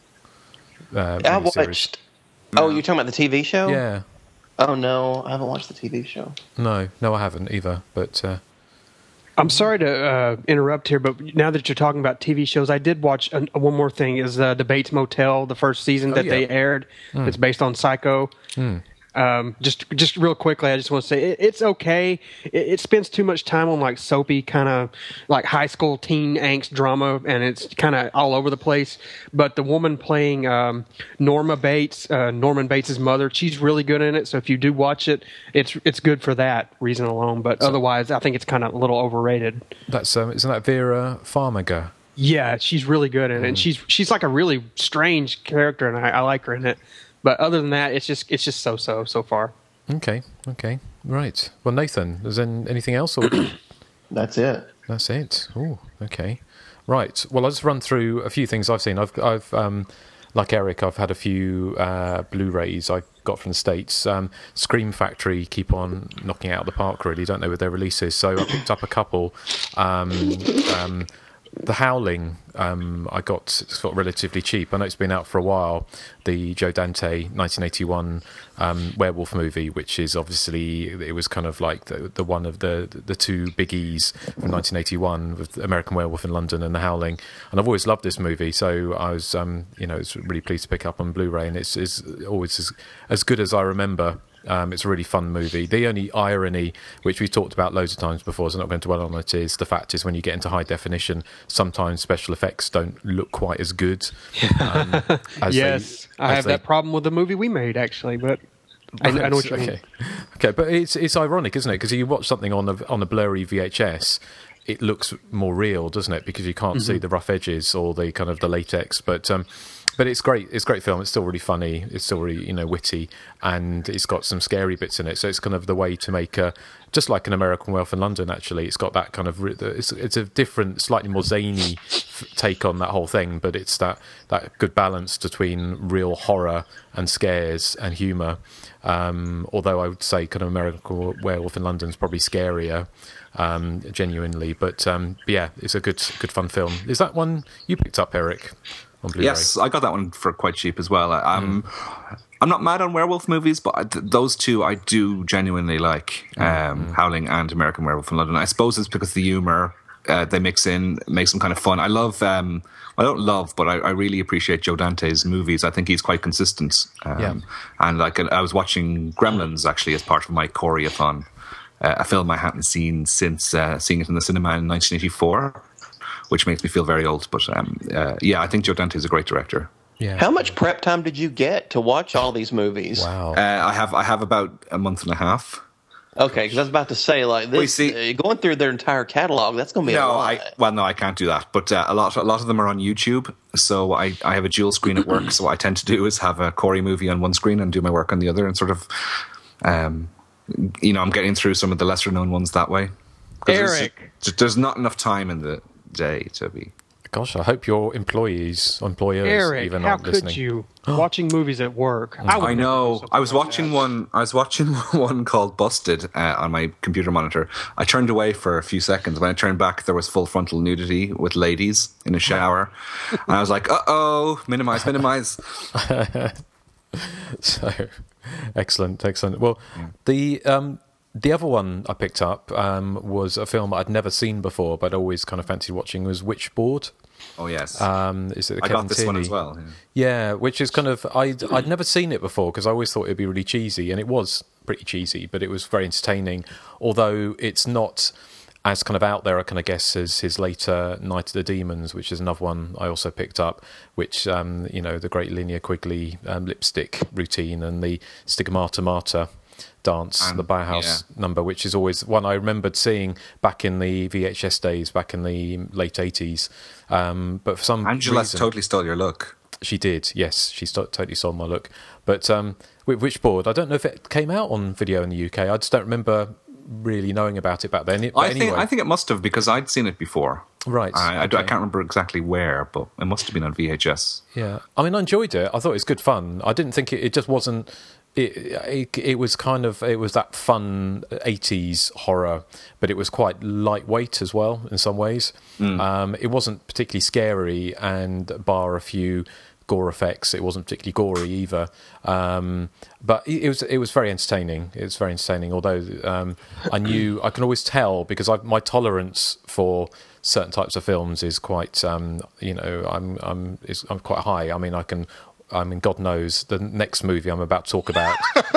S8: Uh,
S11: I watched.
S8: series?
S11: Oh, you're talking about the T V show?
S8: Yeah.
S11: Oh no, I haven't watched the T V show.
S8: No, no, I haven't either. But uh...
S9: I'm sorry to uh, interrupt here, but now that you're talking about T V shows, I did watch an, one more thing. Is uh, the Bates Motel, the first season
S8: oh,
S9: that
S8: yeah.
S9: they aired?
S8: Mm.
S9: It's based on Psycho.
S8: Mm.
S9: Um, just, just real quickly, I just want to say it, it's okay. It, it spends too much time on like soapy kind of like high school teen angst drama, and it's kind of all over the place. But the woman playing um, Norma Bates, uh, Norman Bates' mother, she's really good in it. So if you do watch it, it's it's good for that reason alone. But so, otherwise, I think it's kind of a little overrated.
S8: That's um, isn't that Vera Farmiga?
S9: Yeah, she's really good in it. Mm. And she's she's like a really strange character, and I, I like her in it. But other than that, it's just it's just so-so so far.
S8: Okay, okay, right. Well, Nathan, is there anything else? Or
S11: that's it.
S8: That's it. Oh, okay, right. Well, I'll just run through a few things I've seen. I've, I've um, like Eric, I've had a few uh, Blu-rays I got from the States. Um, Scream Factory keep on knocking it out of the park. Really, don't know with their releases. So I picked up a couple. Um, um, The Howling, um, I got it's got relatively cheap. I know it's been out for a while. The Joe Dante nineteen eighty-one um, werewolf movie, which is obviously it was kind of like the, the one of the the two biggies from nineteen eighty-one with American Werewolf in London and The Howling. And I've always loved this movie, so I was um, you know was really pleased to pick up on Blu-ray, and it's, it's always as, as good as I remember. Um, it's a really fun movie. The only irony, which we've talked about loads of times before, so I'm not going to dwell on it, is the fact is when you get into high definition, sometimes special effects don't look quite as good. Um, as
S9: yes,
S8: they,
S9: I have
S8: they,
S9: that problem with the movie we made, actually, but I, I know what you
S8: okay.
S9: mean.
S8: Okay, but it's it's ironic, isn't it? Because you watch something on a, on a blurry V H S, it looks more real, doesn't it? Because you can't mm-hmm. see the rough edges or the kind of the latex. But um, but it's great. It's a great film. It's still really funny. It's still really, you know, witty, and it's got some scary bits in it. So it's kind of the way to make a, just like an American Werewolf in London. Actually, it's got that kind of. It's, it's a different, slightly more zany take on that whole thing, but it's that that good balance between real horror and scares and humour. Um, although I would say kind of American Werewolf in London is probably scarier. Um, genuinely, but um, yeah, it's a good, good fun film. Is that one you picked up, Eric, on Blu-ray?
S10: Yes, I got that one for quite cheap as well. I, I'm, mm. I'm not mad on werewolf movies, but I, th- those two I do genuinely like. Um, mm. Howling and American Werewolf in London. I suppose it's because the humour uh, they mix in makes them kind of fun. I love. Um, I don't love, but I, I really appreciate Joe Dante's movies. I think he's quite consistent. Um,
S8: yeah.
S10: And like I was watching Gremlins actually as part of my Corey-a-thon. Uh, a film I hadn't seen since uh, seeing it in the cinema in nineteen eighty-four, which makes me feel very old. But um, uh, yeah, I think Joe Dante is a great director.
S8: Yeah.
S11: How much prep time did you get to watch all these movies?
S8: Wow.
S10: Uh, I have I have about a month and a half.
S11: Okay, because I was about to say, like, this,
S10: well, see,
S11: uh, going through their entire catalog, that's going to be
S10: no,
S11: a lot.
S10: I, well, no, I can't do that. But uh, a lot a lot of them are on YouTube. So I, I have a dual screen at work. So what I tend to do is have a Corey movie on one screen and do my work on the other, and sort of... Um, you know, I'm getting through some of the lesser known ones that way.
S9: Eric,
S10: there's, there's not enough time in the day to be.
S8: Gosh, I hope your employees, employers,
S9: Eric,
S8: even
S9: how
S8: aren't
S9: could
S8: listening.
S9: you watching movies at work?
S10: I,
S9: would
S10: I
S9: never
S10: know.
S9: do something
S10: I was
S9: like
S10: watching
S9: that.
S10: one. I was watching one called Busted uh, on my computer monitor. I turned away for a few seconds. When I turned back, there was full frontal nudity with ladies in a shower, and I was like, "Uh oh, minimize, minimize."
S8: So, excellent, excellent. Well, yeah. the. Um, The other one I picked up um, was a film I'd never seen before, but always kind of fancied watching. Was Witchboard.
S10: Oh yes,
S8: um, is it
S10: I
S8: Kevin
S10: got this
S8: Tierney?
S10: one as well. Yeah,
S8: yeah which is kind of I'd I'd never seen it before because I always thought it'd be really cheesy, and it was pretty cheesy, but it was very entertaining. Although it's not as kind of out there, I kind of guess, as his later Night of the Demons, which is another one I also picked up. Which um, you know, the great Linnea Quigley um, lipstick routine and the Stigmata Mater dance, and the Bauhaus yeah. number, which is always one I remembered seeing back in the V H S days, back in the late eighties. Um, but for some
S10: Angela
S8: reason,
S10: totally stole your look.
S8: She did, yes. She st- totally stole my look. But um, with Witchboard, I don't know if it came out on video in the U K. I just don't remember really knowing about it back then. But
S10: I
S8: anyway.
S10: think I think it must have, because I'd seen it before.
S8: Right.
S10: I,
S8: okay.
S10: I, I can't remember exactly where, but it must have been on V H S.
S8: Yeah. I mean, I enjoyed it. I thought it was good fun. I didn't think it, it just wasn't... It, it it was kind of it was that fun eighties horror, but it was quite lightweight as well in some ways. Mm. Um, it wasn't particularly scary, and bar a few gore effects, it wasn't particularly gory either. Um, but it, it was it was very entertaining. It was very entertaining. Although um, I knew I can always tell because I, my tolerance for certain types of films is quite um, you know I'm I'm is, I'm quite high. I mean I can. I mean, God knows the next movie I'm about to talk about.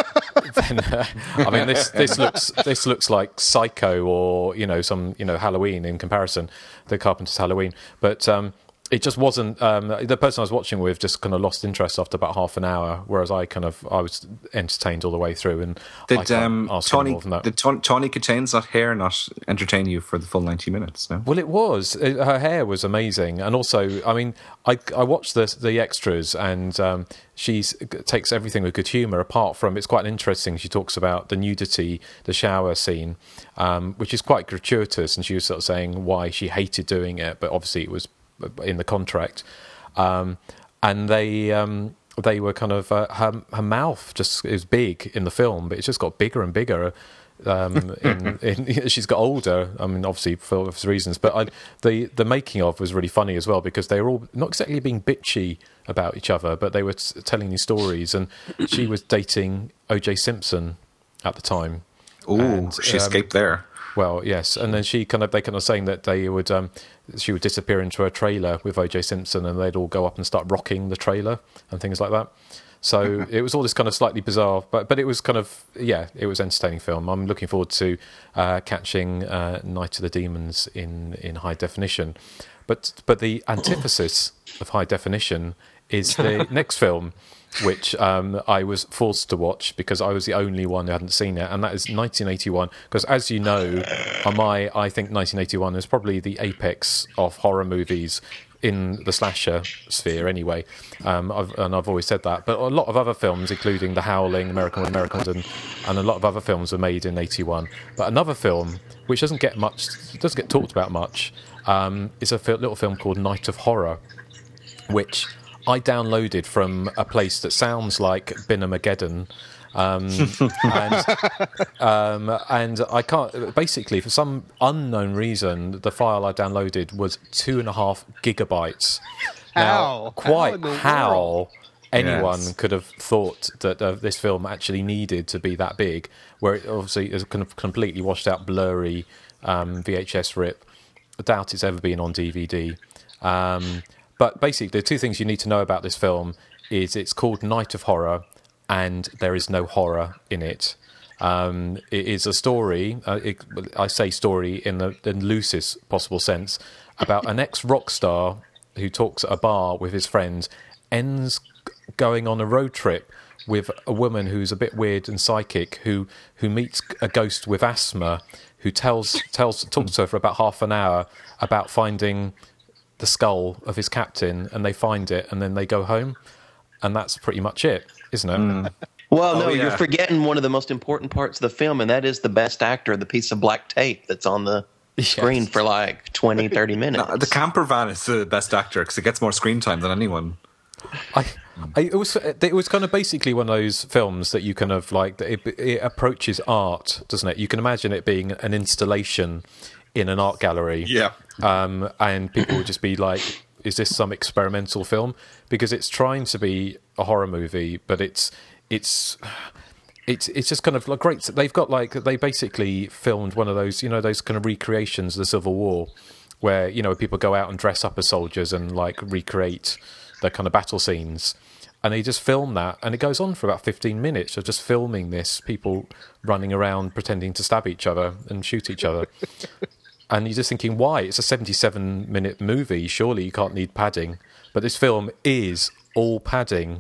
S8: then, uh, I mean, this this looks this looks like Psycho or you know some you know Halloween in comparison, the Carpenter's Halloween. But um, it just wasn't. Um, the person I was watching with just kind of lost interest after about half an hour, whereas I kind of I was entertained all the way through. And
S10: did
S8: I can't
S10: um,
S8: ask
S10: Tawny
S8: more than that.
S10: did Ta- Tawny Kitane's that hair not entertain you for the full ninety minutes? No?
S8: Well, it was. It, her hair was amazing, and also, I mean, I I watched the the extras, and um, she takes everything with good humour. Apart from, it's quite interesting. She talks about the nudity, the shower scene, um, which is quite gratuitous, and she was sort of saying why she hated doing it, but obviously it was in the contract, um, and they um, they were kind of uh, her her mouth just is big in the film, but it's just got bigger and bigger. Um, in, in, she's got older. I mean, obviously for obvious reasons, but I, the the making of was really funny as well because they were all not exactly being bitchy about each other, but they were t- telling these stories. And she was dating O J Simpson at the time.
S10: Oh, she um, escaped there.
S8: Well, yes, and then she kind of they kind of saying that they would um, she would disappear into a trailer with O J Simpson, and they'd all go up and start rocking the trailer and things like that. So it was all this kind of slightly bizarre, but but it was kind of yeah, it was an entertaining film. I'm looking forward to uh, catching uh, Night of the Demons in, in high definition, but but the antithesis of high definition is the next film, which um, I was forced to watch because I was the only one who hadn't seen it, and that is nineteen eighty-one. Because as you know, on my I think nineteen eighty-one is probably the apex of horror movies in the slasher sphere anyway, um, I've, and I've always said that. But a lot of other films, including The Howling, American Americans, and, and a lot of other films were made in eighty-one. But another film which doesn't get much, doesn't get talked about much, um, is a fi- little film called Night of Horror, which I downloaded from a place that sounds like Binamageddon. Um, and, um, and I can't, basically, for some unknown reason, the file I downloaded was two and a half gigabytes. Now,
S9: How?
S8: quite
S9: How in the
S8: how
S9: world?
S8: anyone
S10: Yes.
S8: could have thought that uh, this film actually needed to be that big, where it obviously is a kind of completely washed out, blurry um, V H S rip. I doubt it's ever been on D V D. Um, but basically, the two things you need to know about this film is it's called Night of Horror, and there is no horror in it. Um, it is a story, uh, it, I say story in the, the loosest possible sense, about an ex-rock star who talks at a bar with his friends, ends going on a road trip with a woman who's a bit weird and psychic, who who meets a ghost with asthma, who tells tells talks to her for about half an hour about finding the skull of his captain, and they find it, and then they go home, and that's pretty much it, isn't it? Mm.
S11: Well, no,
S10: Oh, yeah.
S11: you're forgetting one of the most important parts of the film, and that is the best actor, the piece of black tape that's on the screen
S8: Yes.
S11: for like twenty, thirty minutes.
S10: No, the camper van is the best actor because it gets more screen time than anyone.
S8: I, I, it was it was kind of basically one of those films that you kind of like. It, it approaches art, doesn't it? You can imagine it being an installation in an art gallery.
S10: Yeah.
S8: Um, and people would just be like, "Is this some experimental film?" Because it's trying to be a horror movie, but it's it's. It's it's just kind of like great. They've got like they basically filmed one of those, you know, those kind of recreations of the Civil War, where, you know, people go out and dress up as soldiers and like recreate the kind of battle scenes, and they just film that, and it goes on for about fifteen minutes of just filming this, people running around pretending to stab each other and shoot each other, and you're just thinking, why? It's a seventy-seven minute movie. Surely you can't need padding, but this film is all padding,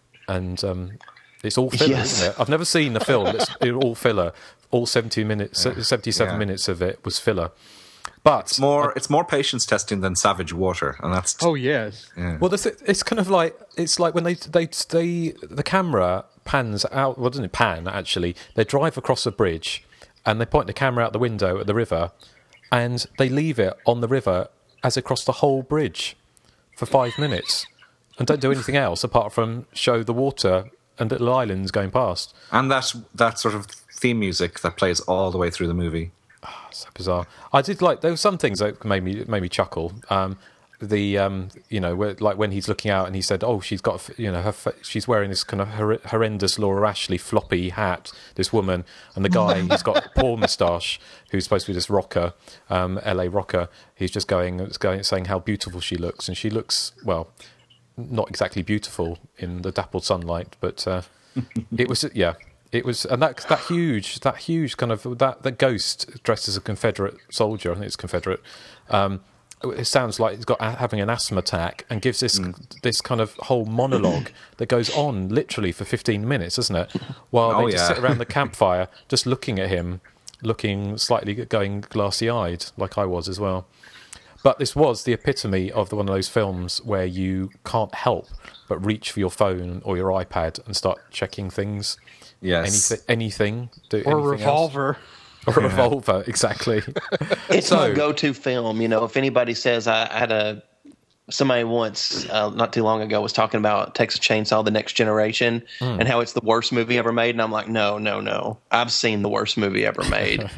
S8: and um, it's all filler,
S11: Yes.
S8: isn't it? I've never seen a film that's all filler. All seventy minutes, seventy-seven
S10: Yeah.
S8: minutes of it was filler. But
S10: It's more it's more patience testing than Savage Water, and that's
S9: Oh yes.
S10: yeah.
S8: well, the th- it's kind of like it's like when they they they the camera pans out. Well, doesn't it pan actually? They drive across a bridge, and they point the camera out the window at the river, and they leave it on the river as across the whole bridge for five minutes, and don't do anything else apart from show the water and little islands going past.
S10: and that that sort of theme music that plays all the way through the movie.
S8: So bizarre. I did like there were some things that made me made me chuckle. Um, the um, you know where, like when he's looking out and he said, "Oh, she's got you know her fa- she's wearing this kind of hor- horrendous Laura Ashley floppy hat." This woman, and the guy he's got a poor moustache who's supposed to be this rocker, um, L A rocker. He's just going going saying how beautiful she looks, and she looks well, not exactly beautiful in the dappled sunlight, but uh, it was yeah. It was, and that that huge, that huge kind of that the ghost dressed as a Confederate soldier. I think it's Confederate. Um, it sounds like he's got having an asthma attack, and gives this mm. this kind of whole monologue that goes on literally for fifteen minutes, doesn't it? While
S10: Oh,
S8: they just
S10: yeah.
S8: sit around the campfire, just looking at him, looking slightly going glassy-eyed, like I was as well. But this was the epitome of the, one of those films where you can't help but reach for your phone or your iPad and start checking things.
S10: Yes.
S8: Anything, anything, do
S9: Or a
S8: anything
S9: revolver.
S8: Else. Or a revolver, exactly.
S11: It's
S8: So-
S11: my go-to film. You know, if anybody says I, I had a somebody once uh, not too long ago was talking about Texas Chainsaw: The Next Generation
S8: Mm.
S11: and how it's the worst movie ever made, and I'm like, no, no, no. I've seen the worst movie ever made.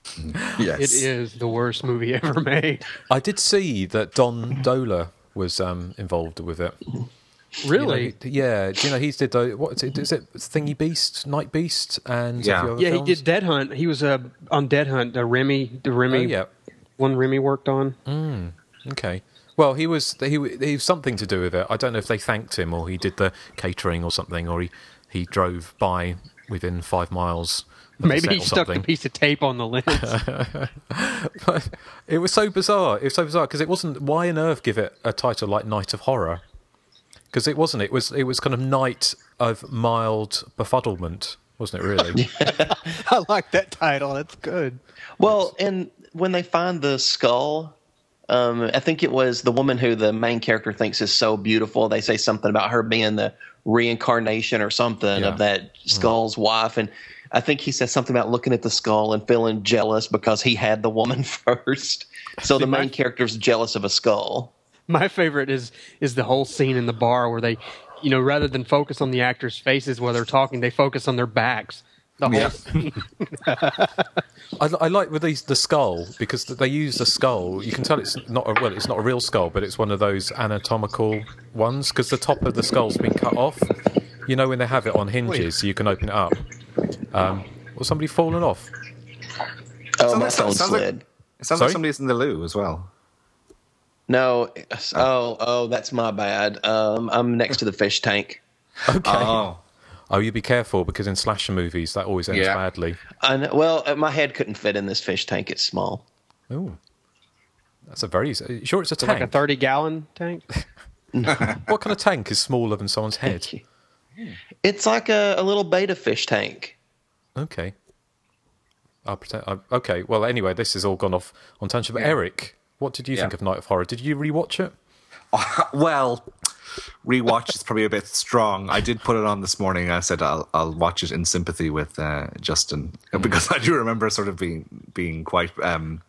S10: Yes.
S9: It is the worst movie ever made.
S8: I did see that Don Dola was um, involved with it.
S9: Really?
S8: You know, he- yeah. Do you know he's did the, what is it? Is it Thingy Beast, Night Beast, and
S10: Yeah.
S8: a few other
S9: Yeah,
S8: films?
S9: he did Dead Hunt. He was uh, on Dead Hunt. The Remy, the Remy,
S8: Oh, yeah.
S9: one Remy worked on.
S8: Mm, okay. Well, he was he, he was something to do with it. I don't know if they thanked him or he did the catering or something, or he, he drove by within five miles. of the
S9: Maybe
S8: set
S9: he
S8: or
S9: stuck
S8: something.
S9: a piece of tape on the lens.
S8: But it was so bizarre. It was so bizarre because it wasn't. Why on earth give it a title like Night of Horror? Because it wasn't. It was. It was kind of Night of Mild Befuddlement, wasn't it? Really?
S9: I like that title. That's good.
S11: Well, and when they find the skull Um, I think it was the woman who the main character thinks is so beautiful. They say something about her being the reincarnation or something
S8: Yeah.
S11: of that Skull's mm. wife. And I think he says something about looking at the Skull and feeling jealous because he had the woman first. So
S9: See,
S11: the main
S9: my-
S11: character's jealous of a Skull.
S9: My favorite is is the whole scene in the bar where they, you know, rather than focus on the actors' faces while they're talking, they focus on their backs. The whole
S10: Yeah.
S9: scene.
S8: I, I like with these the skull because they use the skull. You can tell it's not a, well, it's not a real skull, but it's one of those anatomical ones because the top of the skull's been cut off. You know when they have it on hinges, so you can open it up. Um, or somebody fallen off.
S11: Oh,
S10: Sounds
S11: my
S10: like-
S11: phone
S10: sounds like-
S11: slid.
S10: It sounds
S8: Sorry?
S10: like somebody's in the loo as well.
S11: No. Oh, oh, that's my bad. Um, I'm next to the fish tank.
S8: Okay.
S10: Oh.
S8: Oh, you be careful because in slasher movies that always ends
S10: Yeah.
S8: badly.
S11: I know, well, uh, my head couldn't fit in this fish tank. It's small.
S8: Oh, that's a very sure it's a
S9: It's like a
S8: tank.
S9: thirty gallon tank.
S8: What kind of tank is smaller than someone's head?
S11: It's like a, a little beta fish tank.
S8: Okay. I'll pretend. I, okay. Well, anyway, this has all gone off on tangent. But Eric, what did you
S10: Yeah.
S8: think of Night of Horror? Did you rewatch it?
S10: Well, rewatch is probably a bit strong. I did put it on this morning. I said I'll I'll watch it in sympathy with uh, Justin because I do remember sort of being being quite um,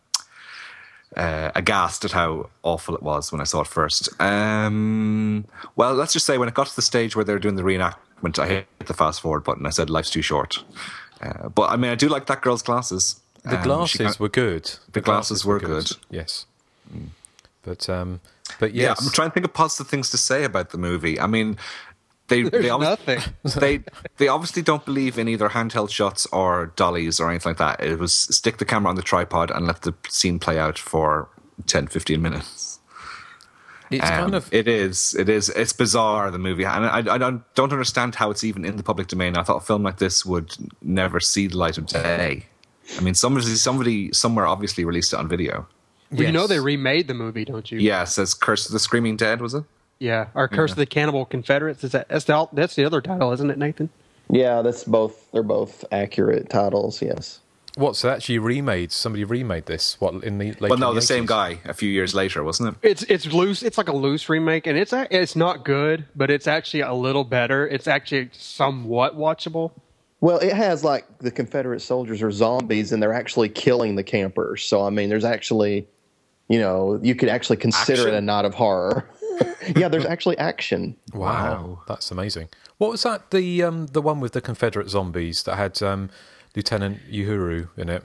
S10: uh, aghast at how awful it was when I saw it first. Um, well, let's just say when it got to the stage where they were doing the reenactment, I hit the fast forward button. I said life's too short. Uh, but I mean, I do like that girl's glasses.
S8: The
S10: Um,
S8: glasses
S10: she kind-
S8: were good.
S10: The glasses were good.
S8: Yes. But um, but
S10: Yeah,
S8: yes.
S10: I'm trying to think of positive things to say about the movie. I mean, they
S9: There's
S10: they obviously,
S9: nothing.
S10: they they obviously don't believe in either handheld shots or dollies or anything like that. It was stick the camera on the tripod and let the scene play out for ten, fifteen minutes.
S8: It's
S10: Um,
S8: kind of
S10: it is it is it's bizarre, the movie, and I, I don't don't understand how it's even in the public domain. I thought a film like this would never see the light of day. I mean, somebody somebody somewhere obviously released it on video.
S9: Well, you know
S8: Yes.
S9: they remade the movie, don't you?
S10: Yeah, it says "Curse of the Screaming Dead," was it?
S9: Yeah, or Curse of the Cannibal Confederates. Is that that's the that's the other title, isn't it, Nathan?
S11: Yeah, that's both. They're both accurate titles. Yes.
S8: what? So actually remade. Somebody remade this. What in the late?
S10: Well, no,
S8: in
S10: the same
S8: eighties?
S10: guy a few years later, wasn't it?
S9: It's it's loose. It's like a loose remake, and it's a- it's not good, but it's actually a little better. It's actually somewhat watchable.
S11: Well, it has like the Confederate soldiers are zombies, and they're actually killing the campers. So I mean, there's actually, you know, you could actually consider
S10: Action?
S11: it a night of horror. Yeah, there's actually action.
S8: Wow,
S10: Wow.
S8: that's amazing. What was that? The um, the one with the Confederate zombies that had um, Lieutenant Uhuru in it,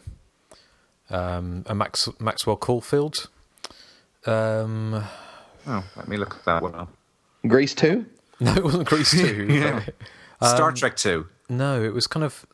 S8: um, and Max Maxwell Caulfield. Um,
S10: Oh, let me look at that one up.
S11: Grease two.
S8: no, it wasn't Grease two.
S10: Yeah. Star
S8: Um,
S10: Trek two.
S8: No, it was kind of.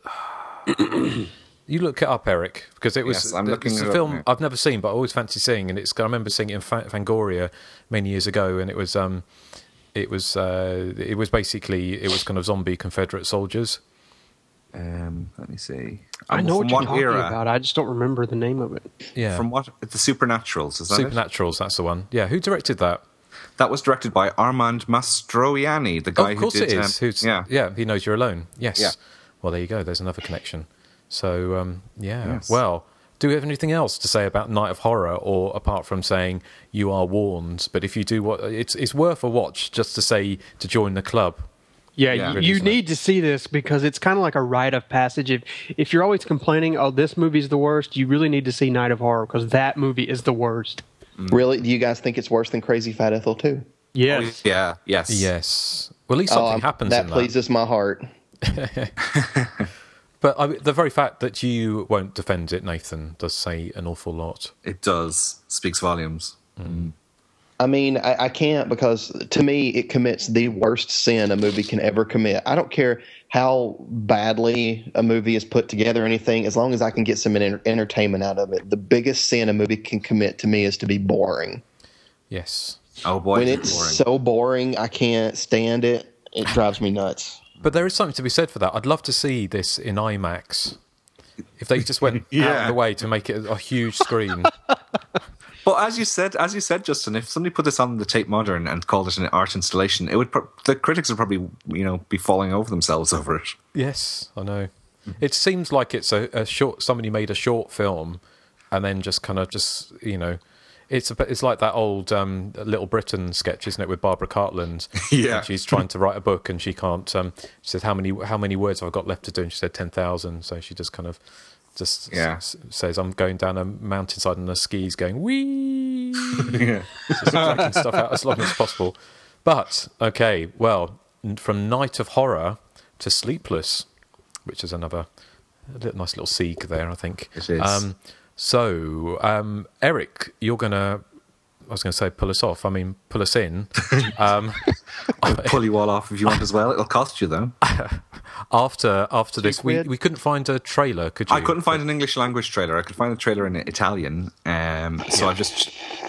S8: You look it up, Eric, because it was.
S10: Yes, I'm
S8: it's
S10: looking
S8: a
S10: it up
S8: film
S10: now.
S8: I've never seen, but I always fancy seeing, and it's. I remember seeing it in Fa- Fangoria many years ago, and it was. Um, it was. Uh, it was basically. It was kind of zombie Confederate soldiers.
S10: Um, let me see.
S9: I
S10: Um,
S9: know
S10: from
S9: what you're
S10: what
S9: talking
S10: era?
S9: about. I just don't remember the name of it.
S8: Yeah,
S10: From what? The Supernaturals, is that it?
S8: Supernaturals. That's the one. Yeah, who directed that?
S10: That was directed by Armand Mastroianni, the
S8: Oh,
S10: guy
S8: of course
S10: who did.
S8: it
S10: um,
S8: is. Who's,
S10: yeah.
S8: yeah, he knows you're alone. Yes.
S10: Yeah.
S8: Well, there you go. There's another connection. So, um, yeah.
S10: Yes.
S8: Well, do we have anything else to say about Night of Horror, or apart from saying you are warned? But if you do, what it's it's worth a watch just to say to join the club.
S9: Yeah,
S10: Yeah,
S9: you,
S8: really,
S9: you
S8: isn't it?
S9: need to see this because it's kind of like a rite of passage. If if you're always complaining, oh, this movie's the worst, you really need to see Night of Horror because that movie is the worst.
S11: Really? Do you guys think it's worse than Crazy Fat Ethel two?
S9: Yes.
S10: Yeah. Yes.
S8: Yes. Well, at least something
S11: Oh, I'm-
S8: happens
S11: that
S8: in that.
S11: pleases my heart.
S8: But I, the very fact that you won't defend it, Nathan, does say an awful lot.
S10: It does. Speaks volumes.
S11: I mean, I, I can't because to me it commits the worst sin a movie can ever commit. I don't care how badly a movie is put together or anything, as long as I can get some enter- entertainment out of it. The biggest sin a movie can commit to me is to be boring.
S8: Yes.
S10: Oh boy,
S11: when
S10: it's
S11: it's
S10: boring.
S11: so boring, I can't stand it. It drives me nuts.
S8: But there is something to be said for that. I'd love to see this in IMAX. If they just went out
S10: Yeah.
S8: of the way to make it a huge screen.
S10: But as you said, as you said, Justin, if somebody put this on the Tate Modern and called it an art installation, it would pro- the critics would probably, you know, be falling over themselves over it.
S8: Yes, I know. It seems like it's a, a short. Somebody made a short film, and then just kind of just you know, It's a, it's like that old um, Little Britain sketch, isn't it, with Barbara Cartland?
S10: Yeah.
S8: And she's trying to write a book and she can't. Um, she said, "How many how many words have I got left to do?" And she said ten thousand. So she just kind of just
S10: yeah.
S8: s- says, "I'm going down a mountainside on the skis, going wee." Yeah. Just dragging stuff out as long as possible. But okay, well, from Night of Horror to Sleepless, which is another a little, nice little segue there, I think.
S10: It is.
S8: Um, so, um, Eric, you're going to, I was going to say pull us off, I mean pull us in. Um,
S10: I'll pull you all off if you want as well. It'll cost you, though.
S8: After after this, we, we couldn't find a trailer, could you?
S10: I couldn't find an English language trailer. I could find a trailer in Italian. Um, so I just...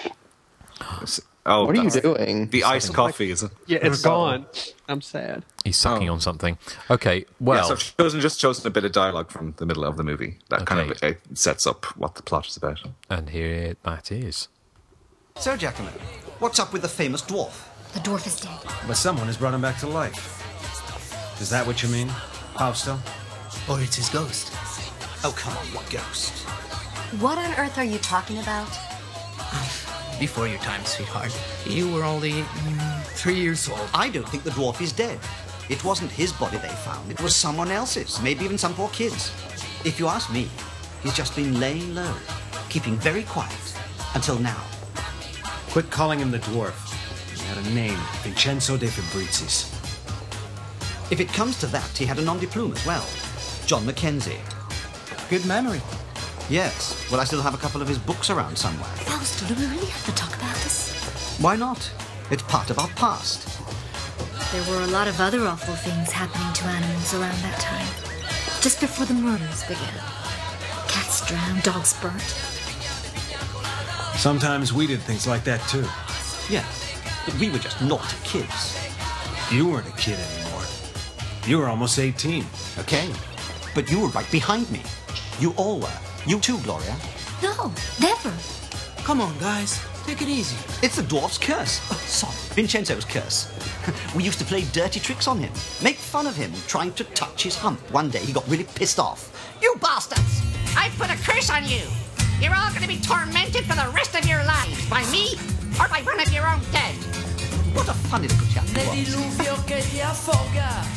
S10: Oh,
S11: what are you doing?
S10: The iced coffee, is it?
S9: Yeah, it's gone. I'm sad.
S8: He's sucking
S10: Oh.
S8: on something. Okay, well...
S10: Yeah, so I've chosen, just chosen a bit of dialogue from the middle of the movie. That kind of uh, sets up what the plot is about.
S8: And here that is.
S2: So, gentlemen, what's up with the famous dwarf?
S12: The dwarf is dead.
S13: But someone has brought him back to life. Is that what you mean, Fausto?
S2: Or it's his ghost. Oh, come on, what ghost?
S12: What on earth are you talking about?
S14: Before your time, sweetheart. You were only mm, three years old.
S2: I don't think the dwarf is dead. It wasn't his body they found. It was someone else's, maybe even some poor kid's. If you ask me, he's just been laying low, keeping very quiet, until now.
S13: Quit calling him the dwarf. He had a name, Vincenzo de Fabrizi's.
S2: If it comes to that, he had a nom de plume as well. John Mackenzie.
S13: Good memory.
S2: Yes. Well, I still have a couple of his books around somewhere.
S12: Fausto, do we really have to talk about this?
S2: Why not? It's part of our past.
S12: There were a lot of other awful things happening to animals around that time. Just before the murders began. Cats drowned, dogs burnt.
S13: Sometimes we did things like that, too.
S2: Yeah, but we were just naughty kids.
S13: You weren't a kid anymore. You were almost eighteen.
S2: Okay, but you were right behind me. You all were. You too, Gloria.
S12: No, never.
S2: Come on, guys. Take it easy. It's the dwarf's curse. Oh, sorry, Vincenzo's curse. We used to play dirty tricks on him. Make fun of him trying to touch his hump. One day he got really pissed off.
S15: You bastards! I've put a curse on you. You're all going to be tormented for the rest of your lives. By me or by one of your own dead.
S2: What a funny little chap he was.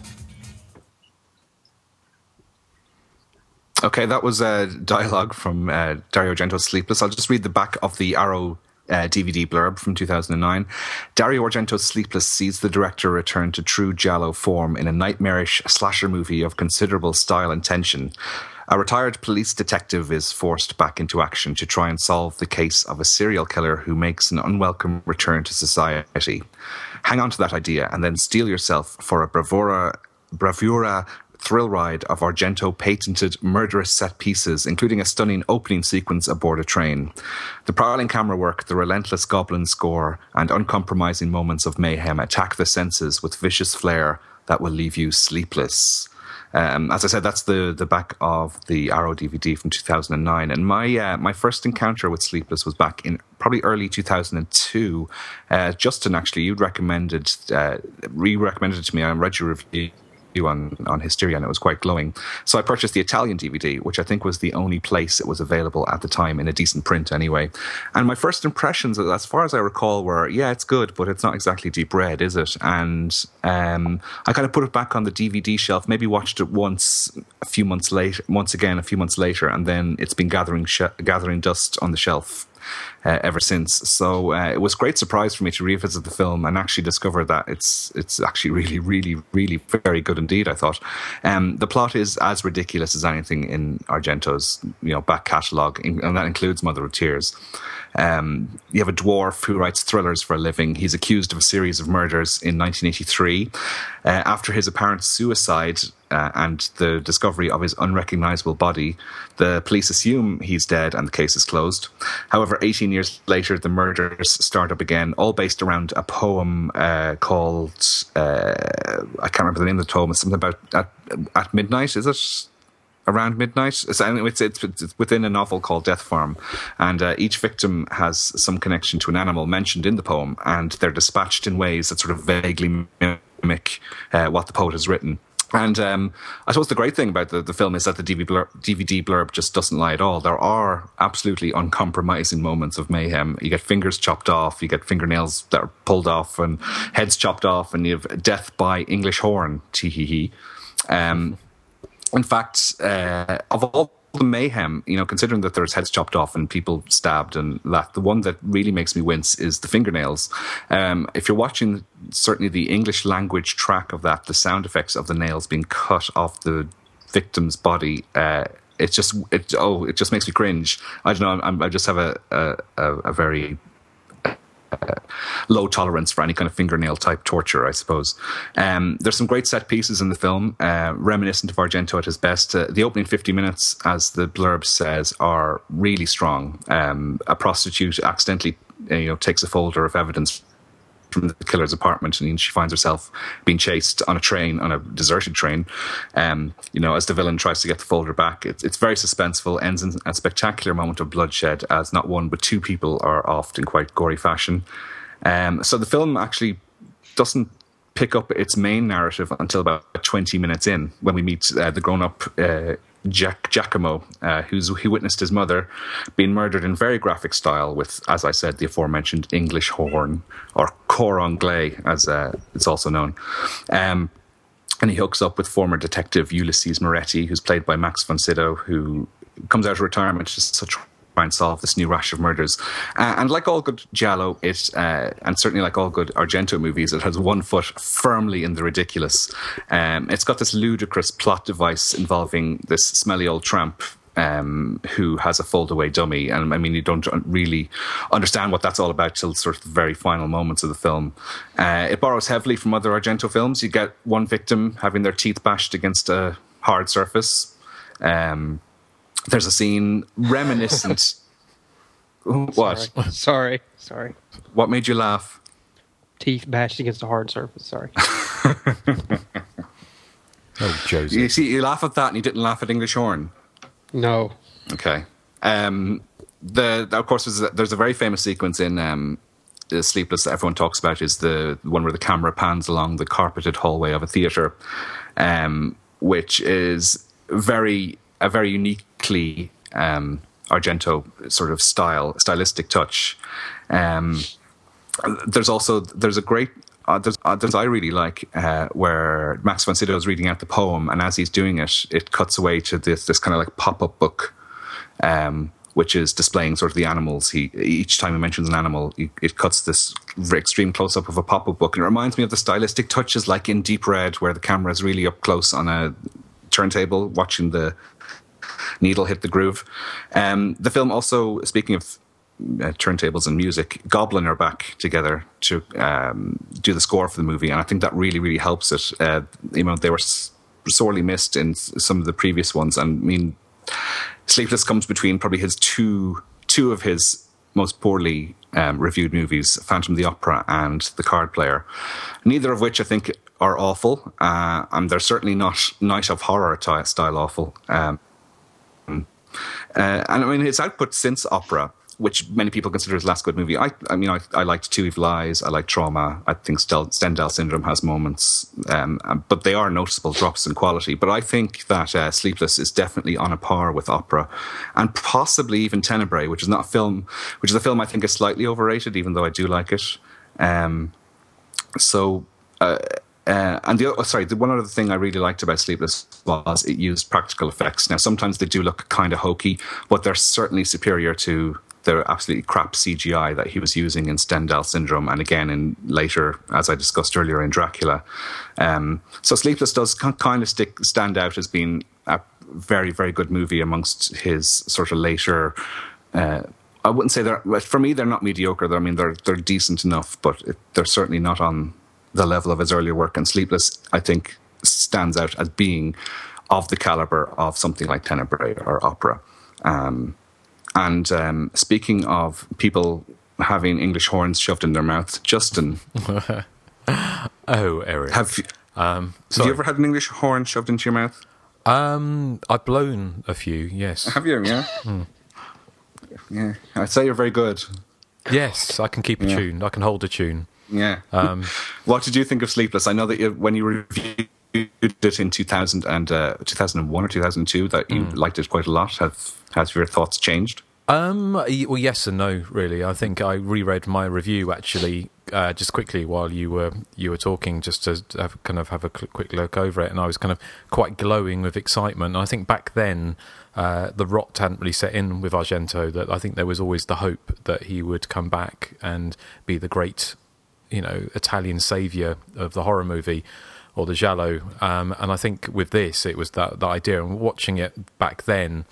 S10: Okay, that was uh, dialogue from uh, Dario Argento's Sleepless. I'll just read the back of the Arrow uh, D V D blurb from two thousand nine. Dario Argento's Sleepless sees the director return to true giallo form in a nightmarish slasher movie of considerable style and tension. A retired police detective is forced back into action to try and solve the case of a serial killer who makes an unwelcome return to society. Hang on to that idea and then steel yourself for a bravura, bravura thrill ride of Argento-patented murderous set pieces, including a stunning opening sequence aboard a train. The prowling camera work, the relentless goblin score, and uncompromising moments of mayhem attack the senses with vicious flair that will leave you sleepless. Um, as I said, that's the the back of the Arrow D V D from two thousand nine. And my uh, my first encounter with Sleepless was back in probably early two thousand two. Uh, Justin, actually, you'd recommended, uh, re-recommended it to me. I read your review on, on Hysteria, and it was quite glowing. So I purchased the Italian D V D, which I think was the only place it was available at the time in a decent print anyway. And my first impressions, as far as I recall, were, yeah, it's good, but it's not exactly deep red, is it? And um, I kind of put it back on the D V D shelf, maybe watched it once a few months later, once again a few months later, and then it's been gathering sh- gathering dust on the shelf Uh, ever since. So uh, it was a great surprise for me to revisit the film and actually discover that it's it's actually really, really, really very good indeed, I thought. Um, the plot is as ridiculous as anything in Argento's you know back catalogue, and that includes Mother of Tears. Um, you have a dwarf who writes thrillers for a living. He's accused of a series of murders in nineteen eighty-three. Uh, after his apparent suicide uh, and the discovery of his unrecognizable body, the police assume he's dead and the case is closed. However, eighteen years later, the murders start up again, all based around a poem uh, called, uh, I can't remember the name of the poem, it's something about at, at midnight, is it? Around midnight. It's, it's, it's within a novel called Death Farm, and uh, each victim has some connection to an animal mentioned in the poem, and they're dispatched in ways that sort of vaguely mimic uh, what the poet has written. And um, I suppose the great thing about the, the film is that the D V D blurb, D V D blurb just doesn't lie at all. There are absolutely uncompromising moments of mayhem. You get fingers chopped off, you get fingernails that are pulled off, and heads chopped off, and you have death by English horn. Tee hee hee. Um, in fact, uh, of all the mayhem, you know, considering that there's heads chopped off and people stabbed and that, the one that really makes me wince is the fingernails. Um, if you're watching certainly the English language track of that, the sound effects of the nails being cut off the victim's body, uh, it just it oh it just makes me cringe. I don't know. I'm, I just have a a, a very Uh, low tolerance for any kind of fingernail type torture, I suppose. Um, there's some great set pieces in the film, uh, reminiscent of Argento at his best. Uh, the opening fifty minutes, as the blurb says, are really strong. Um, a prostitute accidentally, uh, you know, takes a folder of evidence from the killer's apartment, and she finds herself being chased on a train, on a deserted train. Um, you know, as the villain tries to get the folder back, it's, it's very suspenseful. Ends in a spectacular moment of bloodshed, as not one but two people are offed in quite gory fashion. Um, so the film actually doesn't pick up its main narrative until about twenty minutes in, when we meet uh, the grown-up uh, Jack Giacomo, uh, who's who witnessed his mother being murdered in very graphic style with, as I said, the aforementioned English horn, or cor anglais, as uh, it's also known. Um, and he hooks up with former detective Ulysses Moretti, who's played by Max von Sydow, who comes out of retirement just to try and solve this new rash of murders. Uh, and like all good giallo, it uh, and certainly like all good Argento movies, it has one foot firmly in the ridiculous. Um, it's got this ludicrous plot device involving this smelly old tramp um, who has a fold-away dummy. And I mean, you don't really understand what that's all about till sort of the very final moments of the film. Uh, it borrows heavily from other Argento films. You get one victim having their teeth bashed against a hard surface. Um, There's a scene reminiscent. What?
S9: Sorry. sorry, sorry.
S10: What made you laugh?
S9: Teeth bashed against a hard surface. Sorry.
S8: Oh, Joseph.
S10: You see, you laugh at that, and you didn't laugh at English horn.
S9: No.
S10: Okay. Um, the of course there's a, there's a very famous sequence in um, Sleepless that everyone talks about. Is the one where the camera pans along the carpeted hallway of a theater, um, which is very. a very uniquely um, Argento sort of style, stylistic touch. Um, there's also there's a great uh, there's, uh, there's I really like uh, where Max von Sydow is reading out the poem, and as he's doing it, it cuts away to this this kind of like pop up book, um, which is displaying sort of the animals. He each time he mentions an animal, he, it cuts this extreme close up of a pop up book, and it reminds me of the stylistic touches like in Deep Red, where the camera is really up close on a turntable, watching the needle hit the groove. Um, the film also, speaking of uh, turntables and music, Goblin are back together to um, do the score for the movie, and I think that really, really helps it. Uh, you know, they were sorely missed in some of the previous ones, and I mean, Sleepless comes between probably his two two of his most poorly um, reviewed movies, Phantom of the Opera and The Card Player, neither of which I think are awful, uh, and they're certainly not Night of Horror t- style awful. Um, Uh, and I mean, his output since Opera, which many people consider his last good movie. I, I mean, I, I liked Two Evil Eyes. I like Trauma. I think Stel- Stendhal Syndrome has moments, um, but they are noticeable drops in quality. But I think that uh, Sleepless is definitely on a par with Opera, and possibly even Tenebrae, which is not a film, which is a film I think is slightly overrated, even though I do like it. Um, so. Uh, Uh, and the oh, sorry, the one other thing I really liked about Sleepless was it used practical effects. Now, sometimes they do look kind of hokey, but they're certainly superior to the absolutely crap C G I that he was using in Stendhal Syndrome, and again in later, as I discussed earlier, in Dracula. Um, so Sleepless does kind of stick stand out as being a very, very good movie amongst his sort of later. Uh, I wouldn't say they're for me. They're not mediocre. They're, I mean, they're they're decent enough, but it, they're certainly not on the level of his earlier work. And Sleepless, I think, stands out as being of the caliber of something like Tenebrae or Opera. Um, and um, speaking of people having English horns shoved in their mouth, Justin.
S8: Oh, Eric.
S10: Have you,
S8: um,
S10: have you ever had an English horn shoved into your mouth?
S8: Um, I've blown a few, yes.
S10: Have you, yeah? Mm. Yeah, I'd say you're very good.
S8: Yes, I can keep a yeah. tune. I can hold a tune.
S10: Yeah.
S8: Um,
S10: what did you think of Sleepless? I know that you, when you reviewed it in two thousand and uh, two thousand one or two thousand two that you mm. liked it quite a lot. Have has your thoughts changed?
S8: Um, well, yes and no, really. I think I reread my review actually uh, just quickly while you were you were talking, just to have, kind of have a quick look over it, and I was kind of quite glowing with excitement. I think back then uh, the rot hadn't really set in with Argento. That I think there was always the hope that he would come back and be the great, you know, Italian saviour of the horror movie, or the giallo. Um, and I think with this, it was that, that idea. And watching it back then,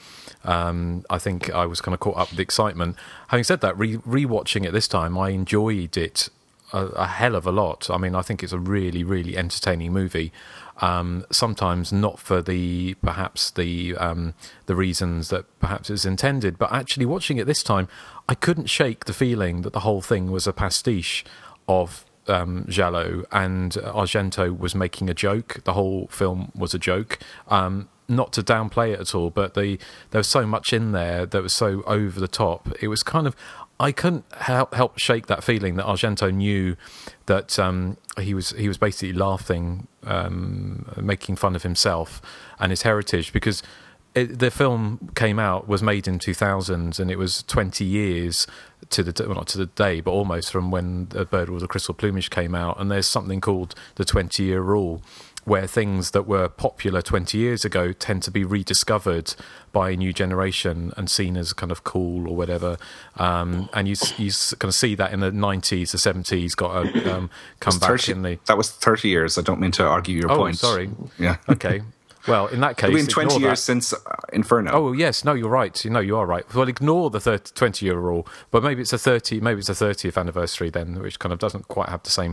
S8: um, I think I was kind of caught up with the excitement. Having said that, re- re-watching it this time, I enjoyed it a, a hell of a lot. I mean, I think it's a really, really entertaining movie. Um, sometimes not for the perhaps the um, the reasons that perhaps it's intended, but actually watching it this time, I couldn't shake the feeling that the whole thing was a pastiche of Um, giallo, and Argento was making a joke. The whole film was a joke. Um, not to downplay it at all, but the, there was so much in there that was so over the top. It was kind of, I couldn't help, help shake that feeling that Argento knew that um, he was he was basically laughing, um, making fun of himself and his heritage, because It, the film came out, was made in two thousand, and it was twenty years to the, well, not to the day, but almost from when A Bird with a Crystal Plumage came out. And there's something called the twenty-year rule, where things that were popular twenty years ago tend to be rediscovered by a new generation and seen as kind of cool or whatever. Um, and you you kind of see that in the nineties, the seventies got a um, come back
S10: thirty,
S8: in the...
S10: That was thirty years. I don't mean to argue your
S8: oh,
S10: point.
S8: Oh, sorry.
S10: Yeah.
S8: Okay. Well, in that case,
S10: it's been twenty years
S8: that.
S10: since uh, Inferno.
S8: Oh yes, no, you're right. No, you are right. Well, ignore the thirty, twenty-year rule, but maybe it's a thirty, maybe it's a thirtieth anniversary then, which kind of doesn't quite have the same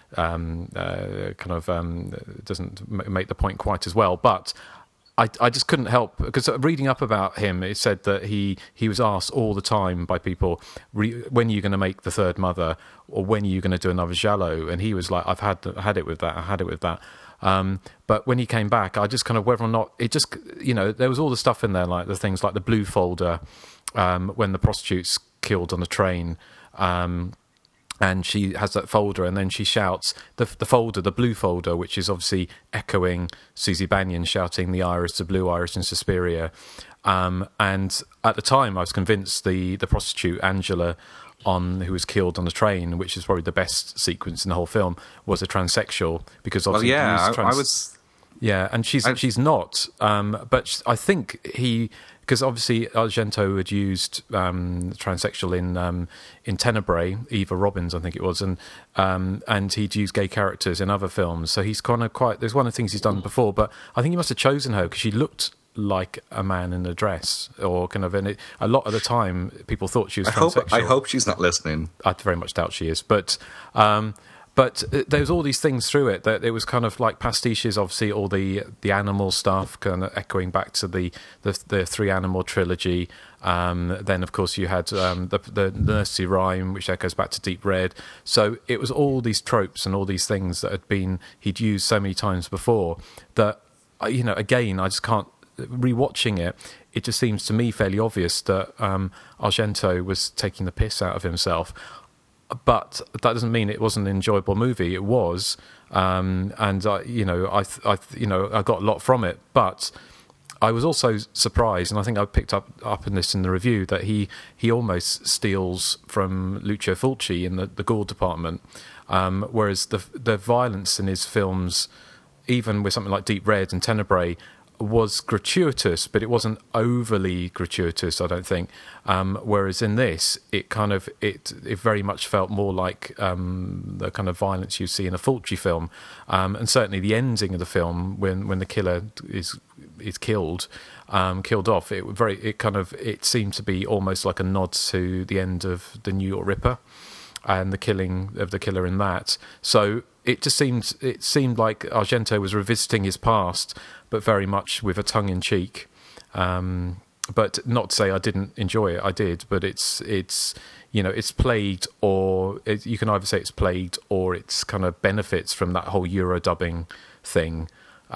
S8: um, uh, kind of um, doesn't make the point quite as well. But I, I just couldn't help, because reading up about him, it said that he he was asked all the time by people, re, when are you going to make the third Mother, or when are you going to do another giallo? And he was like, I've had had it with that. I had it with that. Um, but when he came back, I just kind of, whether or not it just, you know, there was all the stuff in there, like the things like the blue folder, um, when the prostitute's killed on a train, um, and she has that folder, and then she shouts the the folder, the blue folder, which is obviously echoing Susie Bannion shouting the iris, the blue iris in Suspiria. Um, and at the time, I was convinced the the prostitute Angela, on who was killed on the train, which is probably the best sequence in the whole film, was a transsexual, because obviously
S10: well, yeah,
S8: trans-
S10: I, I was
S8: yeah, and she's I... she's not, um, but I think he, because obviously Argento had used um, transsexual in um, in Tenebrae, Eva Robbins, I think it was, and um, and he'd used gay characters in other films, so he's kind of quite. There's one of the things he's done before, but I think he must have chosen her because she looked like a man in a dress, or kind of in it. A lot of the time people thought she was
S10: I
S8: transsexual.
S10: Hope, I hope she's not listening.
S8: I very much doubt she is, but um, but there was all these things through it that it was kind of like pastiches, obviously all the the animal stuff kind of echoing back to the the, the Three Animal trilogy. Um, then of course you had um, the, the nursery rhyme, which echoes back to Deep Red. So it was all these tropes and all these things that had been he'd used so many times before that, you know, again, I just can't. Rewatching it, it just seems to me fairly obvious that um, Argento was taking the piss out of himself. But that doesn't mean it wasn't an enjoyable movie. It was, um, and I, you know, I, I, you know, I got a lot from it. But I was also surprised, and I think I picked up up in this in the review, that he he almost steals from Lucio Fulci in the, the gore department, um, whereas the the violence in his films, even with something like Deep Red and Tenebrae, was gratuitous, but it wasn't overly gratuitous, I don't think. Um, whereas in this, it kind of it it very much felt more like um, the kind of violence you see in a Fulci film, um, and certainly the ending of the film when when the killer is is killed, um, killed off. It very it kind of it seemed to be almost like a nod to the end of the New York Ripper, and the killing of the killer in that. So it just seemed it seemed like Argento was revisiting his past, but very much with a tongue in cheek. Um, but not to say I didn't enjoy it. I did, but it's it's you know it's plagued, or it, you can either say it's plagued or it's kind of benefits from that whole Euro dubbing thing,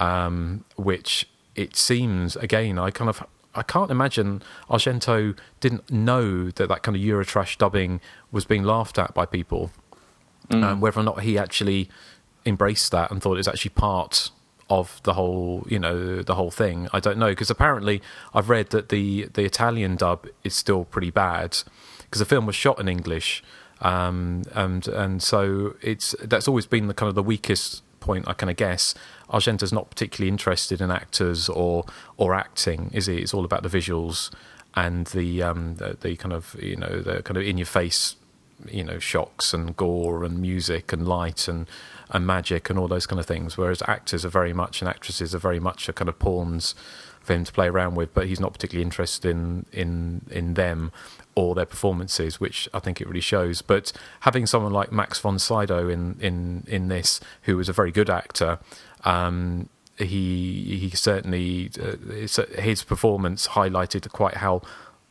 S8: um, which it seems again I kind of. I can't imagine Argento didn't know that that kind of Eurotrash dubbing was being laughed at by people, mm. um, whether or not he actually embraced that and thought it was actually part of the whole, you know, the whole thing. I don't know, because apparently I've read that the the Italian dub is still pretty bad because the film was shot in English, um, and and so it's that's always been the kind of the weakest point I kind of guess. Argento's not particularly interested in actors or or acting, is he? It's all about the visuals and the um the, the kind of, you know, the kind of in your face, you know, shocks and gore and music and light and and magic and all those kind of things, whereas actors are very much and actresses are very much a kind of pawns for him to play around with, but he's not particularly interested in in in them or their performances, which I think it really shows. But having someone like Max von Sydow in in in this, who was a very good actor, um he he certainly uh, his performance highlighted quite how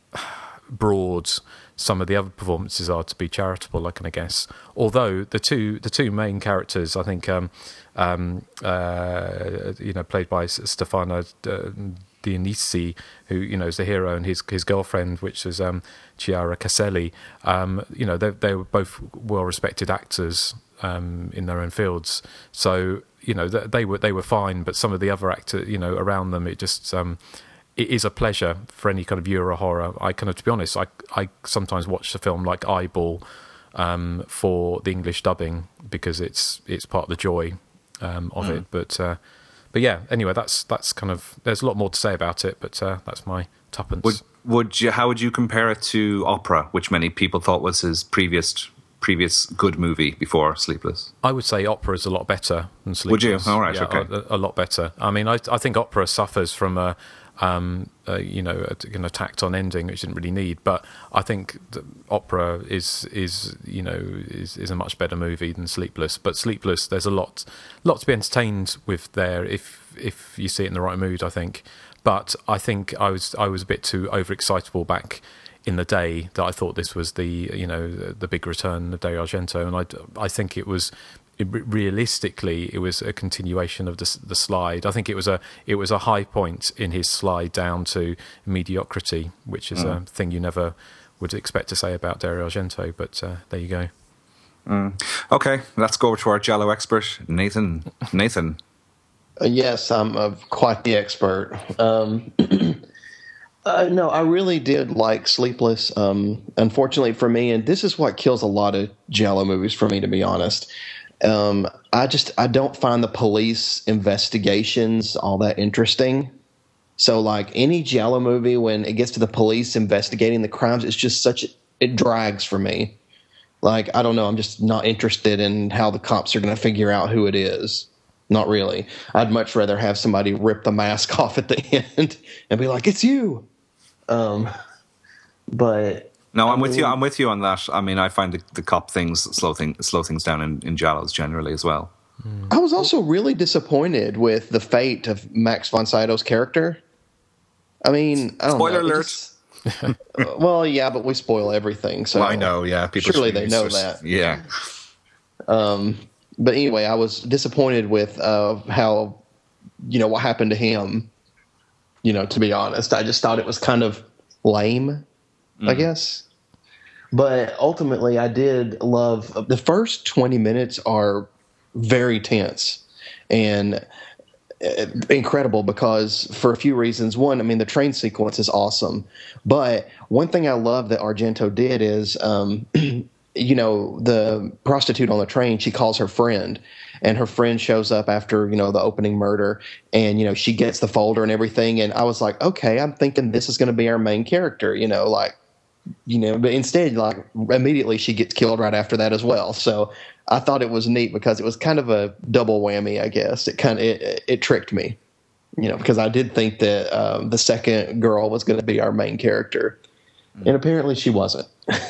S8: broad some of the other performances are to be charitable, I can guess. Although the two the two main characters, I think, um, um, uh, you know, played by Stefano uh, Dionisi, who, you know, is the hero, and his his girlfriend, which is um, Chiara Caselli. Um, you know, they they were both well respected actors um, in their own fields. So, you know, they, they were they were fine, but some of the other actors, you know, around them, it just. Um, It is a pleasure for any kind of Euro horror. I kind of, to be honest, I I sometimes watch the film like Eyeball um, for the English dubbing because it's it's part of the joy um, of mm. it. But uh, but yeah, anyway, that's that's kind of, there's a lot more to say about it, but uh, that's my tuppence.
S10: Would would you? How would you compare it to Opera, which many people thought was his previous previous good movie before Sleepless?
S8: I would say Opera is a lot better than Sleepless.
S10: Would you? All right,
S8: yeah,
S10: okay,
S8: a, a lot better. I mean, I I think Opera suffers from a. Um, uh, you know, an attacked on ending, which didn't really need. But I think the Opera is is you know is, is a much better movie than Sleepless. But Sleepless, there's a lot lot to be entertained with there if if you see it in the right mood, I think. But I think I was I was a bit too overexcitable back in the day that I thought this was the you know the, the big return of Dario Argento, and I I think it was. It, realistically, it was a continuation of the, the slide. I think it was a it was a high point in his slide down to mediocrity, which is mm. a thing you never would expect to say about Dario Argento. But uh, there you go.
S10: Mm. Okay, let's go to our Giallo expert, Nathan. Nathan.
S11: Uh, yes, I'm uh, quite the expert. Um, uh, no, I really did like Sleepless. Um, unfortunately for me, and this is what kills a lot of Giallo movies for me, to be honest. Um, I just I don't find the police investigations all that interesting. So, like any Giallo movie, when it gets to the police investigating the crimes, it's just such it drags for me. Like, I don't know, I'm just not interested in how the cops are going to figure out who it is. Not really. I'd much rather have somebody rip the mask off at the end and be like, "It's you." Um, but.
S10: No, I'm with you. I'm with you on that. I mean, I find the, the cop things slow thing slow things down in, in Giallos generally as well.
S11: I was also really disappointed with the fate of Max von Sydow's character. I mean, I don't
S10: spoiler
S11: know,
S10: alert.
S11: Just, uh, well, yeah, but we spoil everything. So
S10: well, I know. Yeah, people
S11: surely they know that.
S10: Yeah.
S11: Um, but anyway, I was disappointed with uh, how you know what happened to him. You know, to be honest, I just thought it was kind of lame. I guess. But ultimately, I did love the first twenty minutes are very tense and incredible because for a few reasons. One, I mean, the train sequence is awesome. But one thing I love that Argento did is, um, you know, the prostitute on the train, she calls her friend. And her friend shows up after, you know, the opening murder. And, you know, she gets the folder and everything. And I was like, okay, I'm thinking this is going to be our main character, you know, like, you know, but instead, like, immediately she gets killed right after that as well. So I thought it was neat because it was kind of a double whammy, I guess. It kind of, it, it tricked me, you know, because I did think that um, the second girl was going to be our main character. And apparently she wasn't.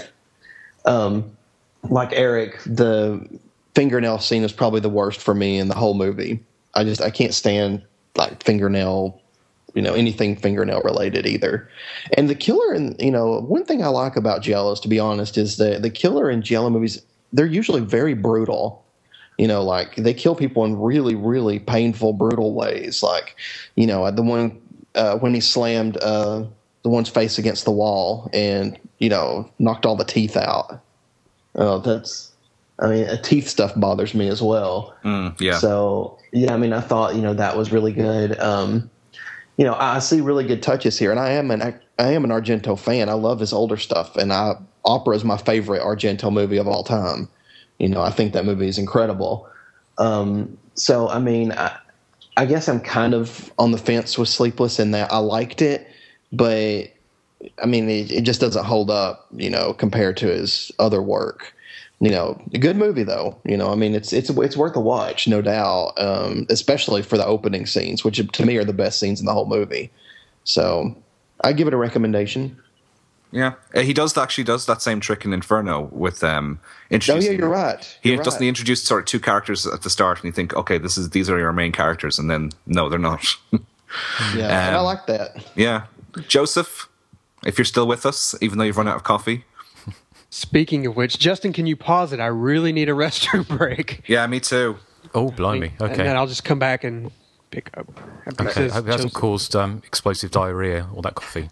S11: um, like Eric, the fingernail scene is probably the worst for me in the whole movie. I just, I can't stand like fingernail, you know, anything fingernail related either. And the killer, and you know, one thing I like about Giallos, to be honest, is that the killer in Giallo movies, they're usually very brutal. You know, like they kill people in really, really painful, brutal ways. Like, you know, the one uh, when he slammed uh, the one's face against the wall and, you know, knocked all the teeth out. Oh, that's I mean, uh, teeth stuff bothers me as well.
S10: Mm, yeah.
S11: So yeah, I mean, I thought you know that was really good. Um, you know, I see really good touches here, and I am an I am an Argento fan. I love his older stuff, and I, Opera is my favorite Argento movie of all time. You know, I think that movie is incredible. Um, so I mean, I, I guess I'm kind of on the fence with Sleepless in that I liked it, but I mean, it, it just doesn't hold up, you know, compared to his other work. You know, a good movie though. You know, I mean, it's it's it's worth a watch, no doubt. Um, especially for the opening scenes, which to me are the best scenes in the whole movie. So, I give it a recommendation.
S10: Yeah, Uh, he does actually does that same trick in Inferno with um. Introducing,
S11: oh yeah, you're right.
S10: He
S11: You're
S10: doesn't
S11: right.
S10: he introduce sort of two characters at the start, and you think, okay, this is these are your main characters, and then no, they're not.
S11: Yeah, and I
S10: Um,
S11: like that.
S10: Yeah, Joseph, if you're still with us, even though you've run out of coffee.
S9: Speaking of which, Justin, can you pause it? I really need a restroom break.
S10: Yeah, me too.
S8: Oh, blimey. Okay.
S9: And then I'll just come back and pick up.
S8: Okay, I hope it hasn't caused um, explosive diarrhea, all that coffee.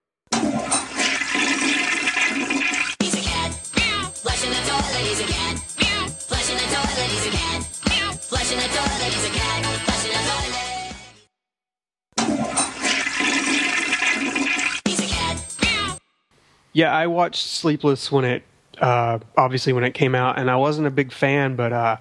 S16: He's a cat. Flushing the toilet, he's a cat. Flushing the toilet, he's a cat. Flushing the toilet, he's a cat. Flushing the toilet. He's a cat.
S9: Yeah, I watched Sleepless when it, uh, obviously when it came out, and I wasn't a big fan, but uh,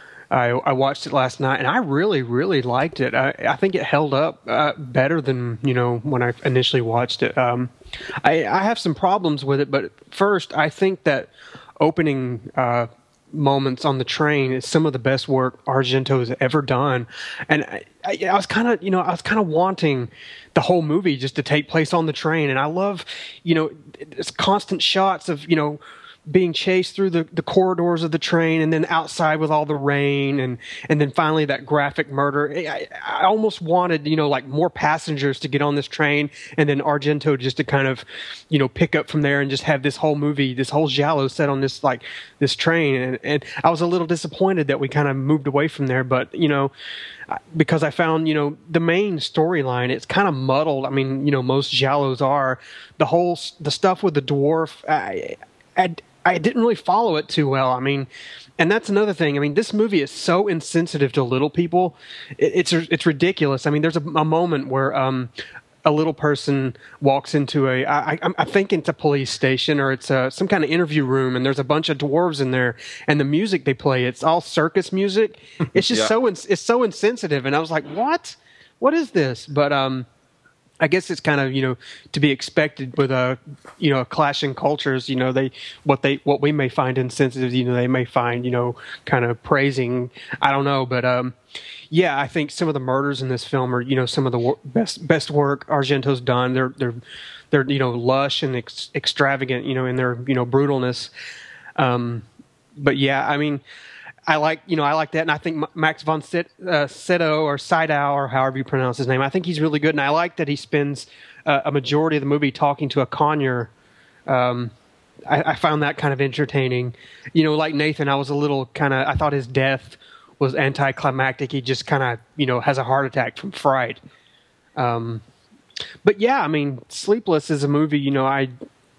S9: I, I watched it last night, and I really, really liked it. I, I think it held up uh, better than, you know, when I initially watched it. Um, I, I have some problems with it, but first, I think that opening uh, moments on the train is some of the best work Argento has ever done. And I, I, I was kind of, you know, I was kind of wanting the whole movie just to take place on the train. And I love, you know, it's constant shots of, you know, being chased through the, the corridors of the train, and then outside with all the rain, and, and then finally that graphic murder. I, I almost wanted, you know, like more passengers to get on this train, and then Argento just to kind of, you know, pick up from there and just have this whole movie, this whole giallo set on this, like, this train. And, and I was a little disappointed that we kind of moved away from there, but, you know, because I found, you know, the main storyline, it's kind of muddled. I mean, you know, most giallos are. The whole, the stuff with the dwarf, I, I, I didn't really follow it too well. I mean, and that's another thing. I mean, this movie is so insensitive to little people. It, it's it's ridiculous. I mean, there's a, a moment where um, a little person walks into a, I, I, I think it's a police station, or it's a, some kind of interview room, and there's a bunch of dwarves in there, and the music they play, it's all circus music. It's just
S10: Yeah.
S9: so ins- it's so insensitive, and I was like, what? What is this? But um. I guess it's kind of, you know, to be expected with a, you know, clashing cultures. You know, they what they what we may find insensitive, you know, they may find, you know, kind of praising. I don't know, but um, yeah, I think some of the murders in this film are, you know, some of the wor- best best work Argento's done. They're they're they're you know lush and ex- extravagant, you know, in their you know brutalness. Um, but yeah, I mean. I like, you know, I like that, and I think Max von Sydow, uh, Sydow or Sydow, or however you pronounce his name, I think he's really good, and I like that he spends uh, a majority of the movie talking to a conure. Um, I, I found that kind of entertaining. You know, like Nathan, I was a little kind of, I thought his death was anticlimactic. He just kind of, you know, has a heart attack from fright. Um, but yeah, I mean, Sleepless is a movie, you know, I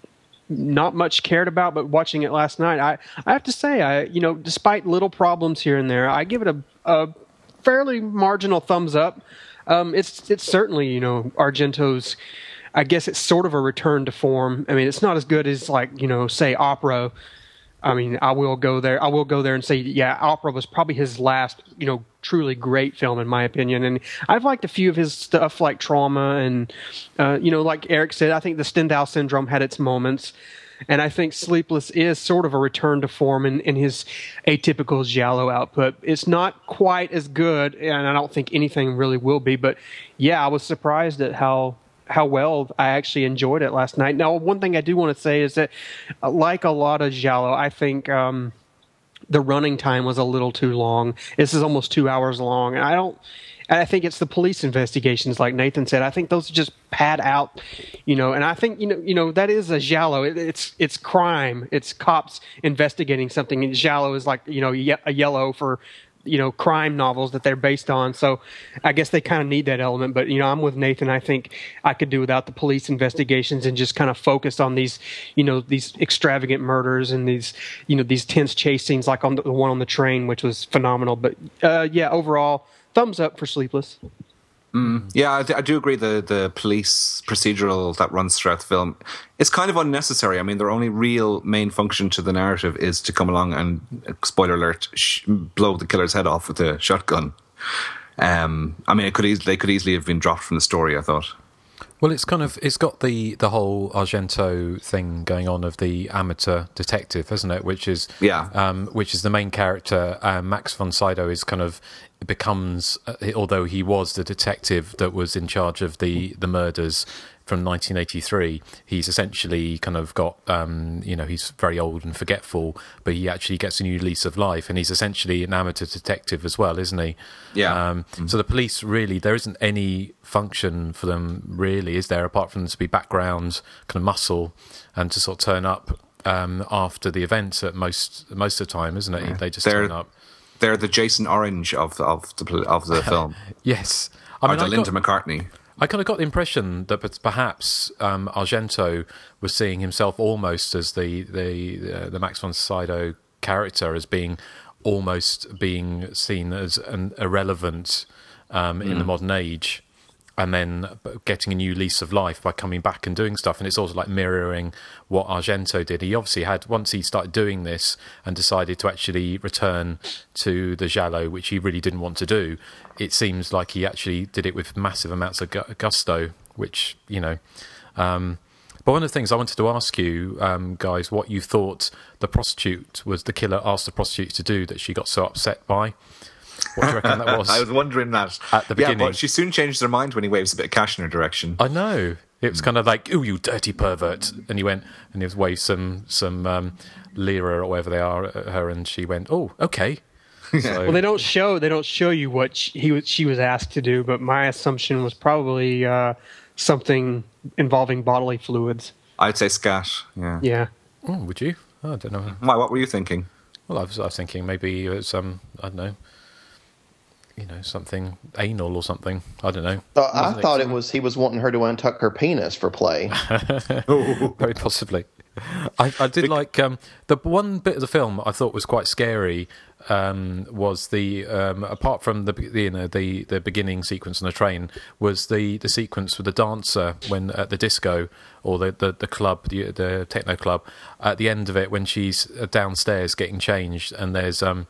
S9: not much cared about, but watching it last night, I, I have to say, I you know, despite little problems here and there, I give it a, a fairly marginal thumbs up. Um, it's it's certainly, you know, Argento's, I guess it's sort of a return to form. I mean, it's not as good as, like, you know, say Opera. I mean, I will go there. I will go there and say, yeah, Opera was probably his last, you know, truly great film, in my opinion. And I've liked a few of his stuff, like Trauma, and, uh, you know, like Eric said, I think the Stendhal Syndrome had its moments. And I think Sleepless is sort of a return to form in, in his atypical giallo output. It's not quite as good, and I don't think anything really will be. But, yeah, I was surprised at how how well I actually enjoyed it last night. Now, one thing I do want to say is that, like a lot of giallo, I think um, the running time was a little too long. This is almost two hours long, and I don't. And I think it's the police investigations, like Nathan said. I think those just pad out, you know. And I think you know, you know, that is a giallo. It, it's it's crime. It's cops investigating something. And giallo is like, you know, ye- a yellow for you know, crime novels that they're based on. So I guess they kind of need that element. But, you know, I'm with Nathan. I think I could do without the police investigations and just kind of focus on these, you know, these extravagant murders and these, you know, these tense chase scenes like on the, the one on the train, which was phenomenal. But, uh, yeah, overall, thumbs up for Sleepless.
S10: Mm. Yeah, I, I do agree. The the police procedural that runs throughout the film is kind of unnecessary. I mean, their only real main function to the narrative is to come along and, spoiler alert, sh- blow the killer's head off with a shotgun. Um, I mean, it could easily, they could easily have been dropped from the story, I thought.
S8: Well, it's kind of it's got the, the whole Argento thing going on of the amateur detective, hasn't it? Which is
S10: yeah,
S8: um, which is the main character. Uh, Max von Sydow is kind of becomes, uh, although he was the detective that was in charge of the, the murders from nineteen eighty-three, he's essentially kind of got, um, you know, he's very old and forgetful, but he actually gets a new lease of life, and he's essentially an amateur detective as well, isn't he?
S10: Yeah.
S8: Um, mm-hmm. So the police really, there isn't any function for them really, is there, apart from them to be background kind of muscle and to sort of turn up um, after the event at most most of the time, isn't it? Yeah. They just
S10: they're,
S8: turn up.
S10: They're the Jason Orange of the, of the of the film.
S8: Yes,
S10: I mean, or the I Linda got, McCartney.
S8: I kind of got the impression that perhaps um, Argento was seeing himself almost as the the uh, the Max von Sydow character, as being almost being seen as an irrelevant um, in mm. the modern age, and then getting a new lease of life by coming back and doing stuff. And it's also like mirroring what Argento did. He obviously had, once he started doing this and decided to actually return to the giallo, which he really didn't want to do, it seems like he actually did it with massive amounts of gusto, which, you know... Um, but one of the things I wanted to ask you, um, guys, what you thought the prostitute was, the killer asked the prostitute to do that she got so upset by. What do you reckon that was?
S10: I was wondering that.
S8: At the beginning.
S10: Yeah, but she soon changed her mind when he waves a bit of cash in her direction.
S8: I know. It was kind of like, ooh, you dirty pervert. And he went, and he was waved some, some um, lira or whatever they are at her, and she went, oh, okay. So,
S9: well, they don't show they don't show you what she, he was, she was asked to do, but my assumption was probably uh, something involving bodily fluids.
S10: I'd say scat, yeah.
S9: Yeah.
S8: Oh, would you? Oh, I don't know.
S10: Why, what were you thinking?
S8: Well, I was, I was thinking maybe it was, um, I don't know, you know, something anal or something. I don't know.
S11: Uh, I Wasn't thought it, it was he was wanting her to untuck her penis for play.
S8: Very possibly. I, I did like um, the one bit of the film I thought was quite scary. Um, was the um, apart from the you know the, the beginning sequence on the train, was the, the sequence with the dancer when at the disco or the, the, the club the, the techno club, at the end of it when she's downstairs getting changed, and there's um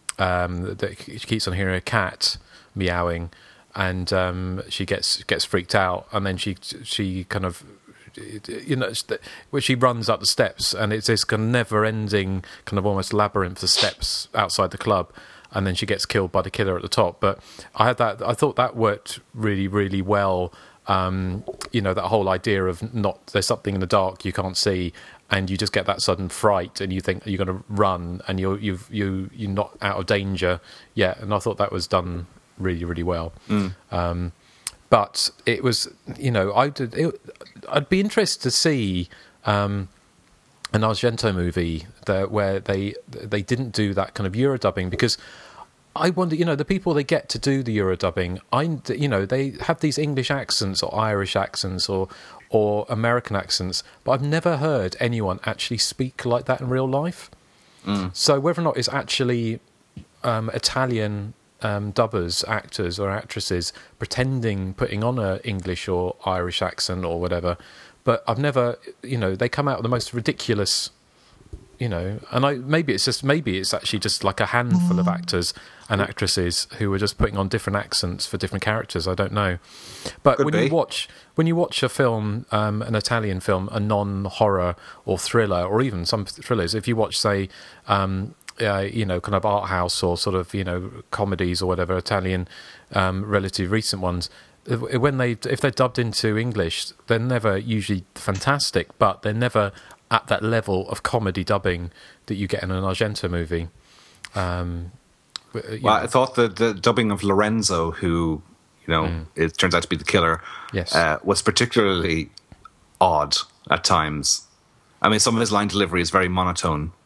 S8: um the, she keeps on hearing a cat meowing, and um she gets gets freaked out, and then she she kind of, you know, where she runs up the steps, and it's this kind of never-ending kind of almost labyrinth of steps outside the club, and then she gets killed by the killer at the top. But I had that. I thought that worked really, really well. Um, you know, that whole idea of not there's something in the dark you can't see, and you just get that sudden fright, and you think you're going to run, and you're you've you you're not out of danger yet. And I thought that was done really, really well.
S10: Mm.
S8: Um, But it was, you know, I did, it, I'd be interested to see um, an Argento movie that, where they they didn't do that kind of Eurodubbing, because I wonder, you know, the people they get to do the Eurodubbing, I, you know, they have these English accents or Irish accents or or American accents, but I've never heard anyone actually speak like that in real life.
S10: Mm.
S8: So whether or not it's actually um, Italian Um, dubbers, actors or actresses pretending, putting on a English or Irish accent or whatever, but I've never, you know, they come out with the most ridiculous, you know, and I maybe it's just maybe it's actually just like a handful of actors and actresses who are just putting on different accents for different characters. I don't know, but
S10: Could
S8: when
S10: be.
S8: you watch when you watch a film, um, an Italian film, a non-horror or thriller, or even some thrillers, if you watch, say, um, Uh, you know, kind of art house or sort of, you know, comedies or whatever, Italian, um, relative recent ones, when they if they're dubbed into English, they're never usually fantastic, but they're never at that level of comedy dubbing that you get in an Argento movie. Um,
S10: well, know. I thought the, the dubbing of Lorenzo, who, you know, mm. it turns out to be the killer,
S8: yes,
S10: uh, was particularly odd at times. I mean, some of his line delivery is very monotone.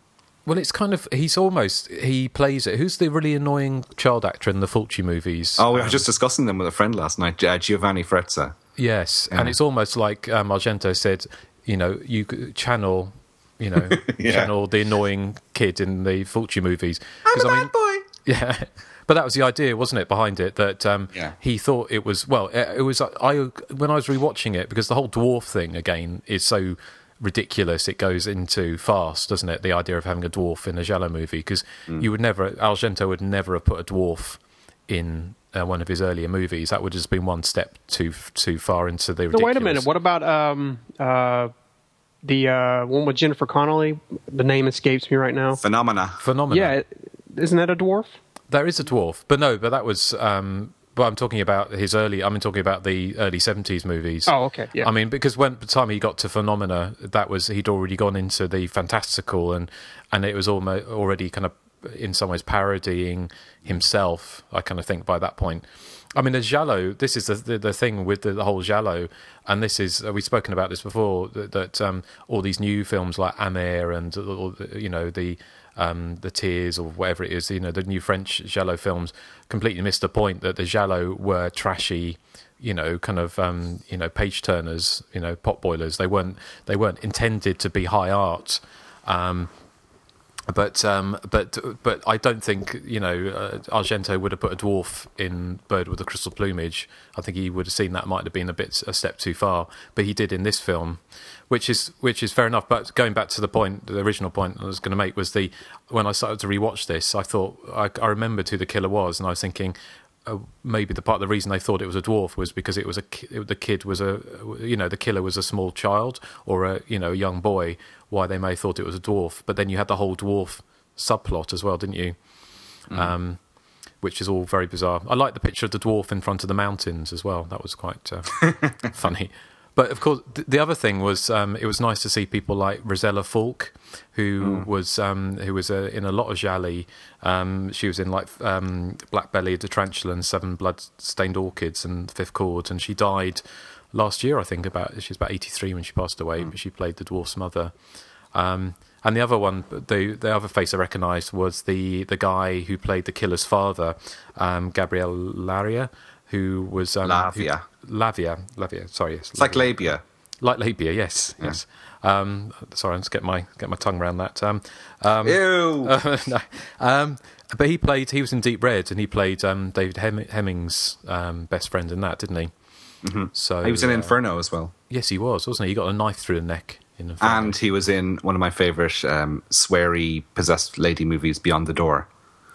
S8: Well, it's kind of he's almost he plays it. Who's the really annoying child actor in the Fulci movies?
S10: Oh, we were
S8: Um,
S10: just discussing them with a friend last night, uh, Giovanni Frezza.
S8: Yes,
S10: Yeah.
S8: and it's almost like um, Argento said, you know, you could channel, you know,
S10: Yeah.
S8: channel the annoying kid in the Fulci movies.
S10: I'm a
S8: 'Cause, I
S10: bad
S8: mean,
S10: boy.
S8: Yeah, but that was the idea, wasn't it, behind it? That um,
S10: Yeah.
S8: he thought it was well. It, it was I when I was rewatching it because the whole dwarf thing again is so ridiculous. It goes into fast, doesn't it? The idea of having a dwarf in a Giallo movie because
S10: Mm.
S8: you would never Argento would never have put a dwarf in uh, one of his earlier movies. That would have just been one step too too far into the ridiculous.
S9: So wait a minute. What about um, uh, the uh, one with Jennifer Connelly? The name escapes me right now.
S10: Phenomena.
S8: Phenomena.
S9: Yeah, isn't that a dwarf?
S8: There is a dwarf, but no, but that was. Um, but I'm talking about his early. I'm talking about the early seventies movies.
S9: Oh, okay, yeah.
S8: I mean, because when the time he got to Phenomena, that was he'd already gone into the fantastical, and and it was almost already kind of in some ways parodying himself. I kind of think by that point. I mean, the Giallo. This is the the, the thing with the, the whole Giallo, and this is uh, we've spoken about this before. That, that um, all these new films like Amer and all the, you know the. Um, the Tears or whatever it is, you know, the new French Giallo films completely missed the point that the Giallo were trashy, you know, kind of, um, you know, page turners, you know, pot boilers. They weren't, they weren't intended to be high art. Um, but, um, but, but I don't think, you know, uh, Argento would have put a dwarf in Bird with the Crystal Plumage. I think he would have seen that might have been a bit, a step too far, but he did in this film. Which is which is fair enough, but going back to the point, the original point I was going to make was the when I started to rewatch this, I thought I, I remembered who the killer was, and I was thinking uh, maybe the part the reason they thought it was a dwarf was because it was a ki- it, the kid was a you know the killer was a small child or a you know a young boy. Why they may have thought it was a dwarf, but then you had the whole dwarf subplot as well, didn't you? Mm. Um, which is all very bizarre. I like the picture of the dwarf in front of the mountains as well. That was quite uh, funny. But of course, th- the other thing was um, it was nice to see people like Rosella Falk, who mm. was um, who was uh, in a lot of Gialli. Um, she was in like um, Black Belly, The Tarantula, and Seven Blood-Stained Orchids, and Fifth Chord, and she died last year. I think about she was about eighty-three when she passed away, mm. but she played the dwarf's mother. Um, and the other one, the the other face I recognised was the the guy who played the killer's father, um, Gabriel Laria. Who was um,
S10: Lavia?
S8: Who, Lavia, Lavia. Sorry, yes,
S10: it's like labia.
S8: Like labia, yes, yeah. yes. Um, sorry, I'm just get my get my tongue around that. Um, um,
S10: Ew.
S8: Uh, no. um, but he played. He was in Deep Red, and he played um, David Hem- Hemming's um, best friend in that, didn't he?
S10: Mm-hmm.
S8: So
S10: he was in
S8: uh,
S10: Inferno as well.
S8: Yes, he was, wasn't he? He got a knife through the neck in Inferno.
S10: And he was in one of my favourite um, sweary possessed lady movies, Beyond the Door.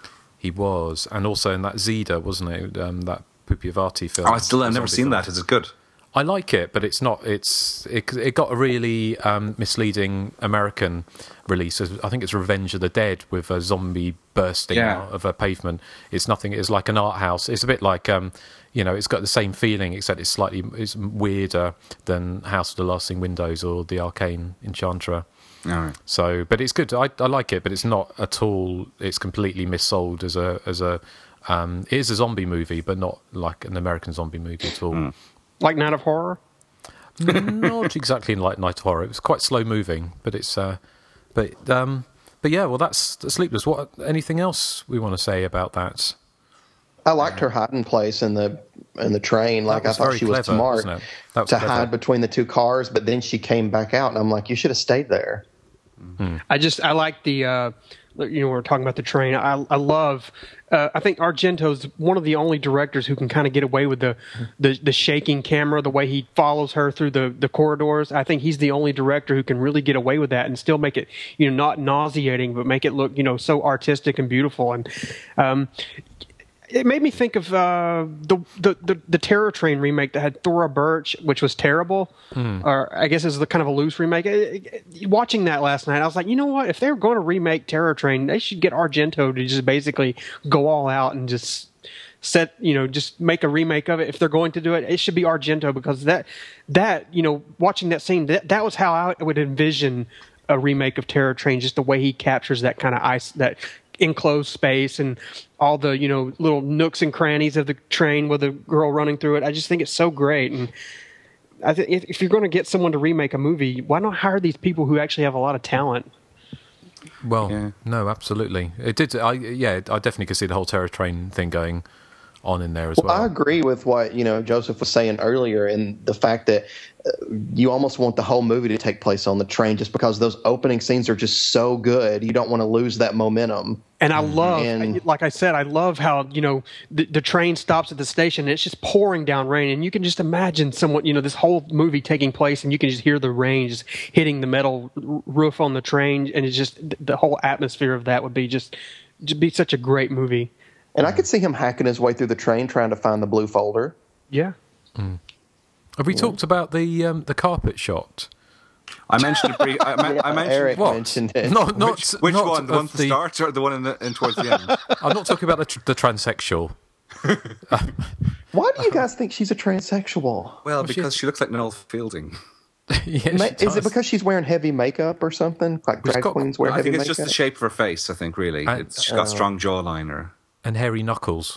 S8: He was, and also in that Zida, wasn't it? Um, that Pupiavati film.
S10: Oh, I still I've never seen film. that. Is it good?
S8: I like it, but it's not. It's it. It got a really um, misleading American release. I think it's Revenge of the Dead with a zombie bursting
S10: yeah.
S8: out of a pavement. It's nothing. It's like an art house. It's a bit like um, you know, it's got the same feeling, except it's slightly it's weirder than House of the Lasting Windows or The Arcane Enchantra.
S10: All right.
S8: So, but it's good. I I like it, but it's not at all. It's completely missold as a as a. Um, it is a zombie movie, but not like an American zombie movie at all.
S10: Mm.
S9: Like Night of Horror?
S8: Not exactly like Night of Horror. It was quite slow moving, but it's. Uh, but um, but yeah, well, that's, that's Sleepless. What? Anything else we want to say about that?
S11: I liked her hiding place in the in the train. Like I thought she
S8: clever,
S11: was smart
S8: was was
S11: to
S8: clever.
S11: hide between the two cars, but then she came back out, and I'm like, you should have stayed there.
S8: Hmm.
S9: I just I like the. Uh, you know, we're talking about the train. I I love. Uh, I think Argento's one of the only directors who can kind of get away with the, the, the shaking camera, the way he follows her through the, the corridors. I think he's the only director who can really get away with that and still make it, you know, not nauseating, but make it look, you know, so artistic and beautiful. And um, it made me think of uh, the, the, the the Terror Train remake that had Thora Birch, which was terrible.
S8: Hmm.
S9: Or I guess it's the kind of a loose remake. It, it, watching that last night, I was like, you know what? If they're going to remake Terror Train, they should get Argento to just basically go all out and just set, you know, just make a remake of it. If they're going to do it, it should be Argento, because that that you know, watching that scene, that that was how I would envision a remake of Terror Train. Just the way he captures that kind of ice, that enclosed space, and all the, you know, little nooks and crannies of the train with a girl running through it. I just think it's so great. And I think if, if you're going to get someone to remake a movie, why not hire these people who actually have a lot of talent?
S8: Well,
S10: Yeah.
S8: no, absolutely. It did. I yeah, I definitely could see the whole terror train thing going on in there as
S11: Well,
S8: well.
S11: I agree with what you know Joseph was saying earlier, and the fact that uh, you almost want the whole movie to take place on the train, just because those opening scenes are just so good. You don't want to lose that momentum.
S9: And I love,
S11: And-
S9: like I said, I love how, you know, the, the train stops at the station and it's just pouring down rain. And you can just imagine someone, you know, this whole movie taking place and you can just hear the rain just hitting the metal r- roof on the train. And it's just, the whole atmosphere of that would be just, just be such a great movie.
S11: And I could see him hacking his way through the train trying to find the blue folder.
S9: Yeah.
S8: Mm. Have we talked about the um, the carpet shot?
S10: I mentioned it. Brief, I, me- I mentioned
S11: Eric
S10: what?
S11: mentioned it.
S8: Not, not,
S10: which which
S8: not
S10: one? The one
S8: of
S10: at the start or the one in, the, in towards the end?
S8: I'm not talking about the, tr- the transsexual.
S11: Why do you guys think she's a transsexual?
S10: Well, because she looks like Noel Fielding.
S8: Yeah,
S11: Ma-
S8: she
S11: is it
S8: does.
S11: because she's wearing heavy makeup or something? Like
S8: She's
S11: drag
S8: got-
S11: queens wear
S10: I
S11: heavy
S10: think it's
S11: makeup?
S10: just the shape of her face. I think really,
S8: And-
S10: it's, she's got
S11: Oh.
S10: strong jawliner.
S8: and hairy knuckles?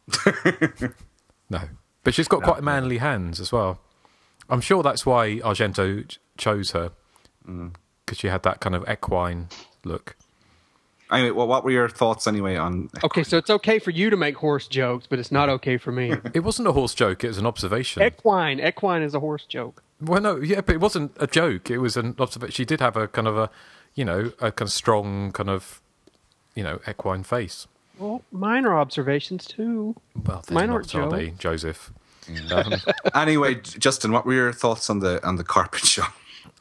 S8: No, but she's got quite manly hands as well. I'm sure that's why Argento ch- chose her, because she had that kind of equine look.
S10: Anyway, well, what were your thoughts anyway on?
S9: Okay, so it's okay for you to make horse jokes, but it's not okay for me.
S8: It wasn't a horse joke; it was an observation.
S9: Equine. Equine is a horse joke.
S8: Well, no, yeah, but it wasn't a joke. It was an observation. She did have a kind of a, you know, a kind of strong kind of, you know, equine face.
S9: Well, mine are observations too.
S8: Well, they're
S9: Mine
S8: not,
S9: aren't
S8: are
S9: jokes.
S8: they, Joseph? Um,
S10: Anyway, Justin, what were your thoughts on the on the carpet shot?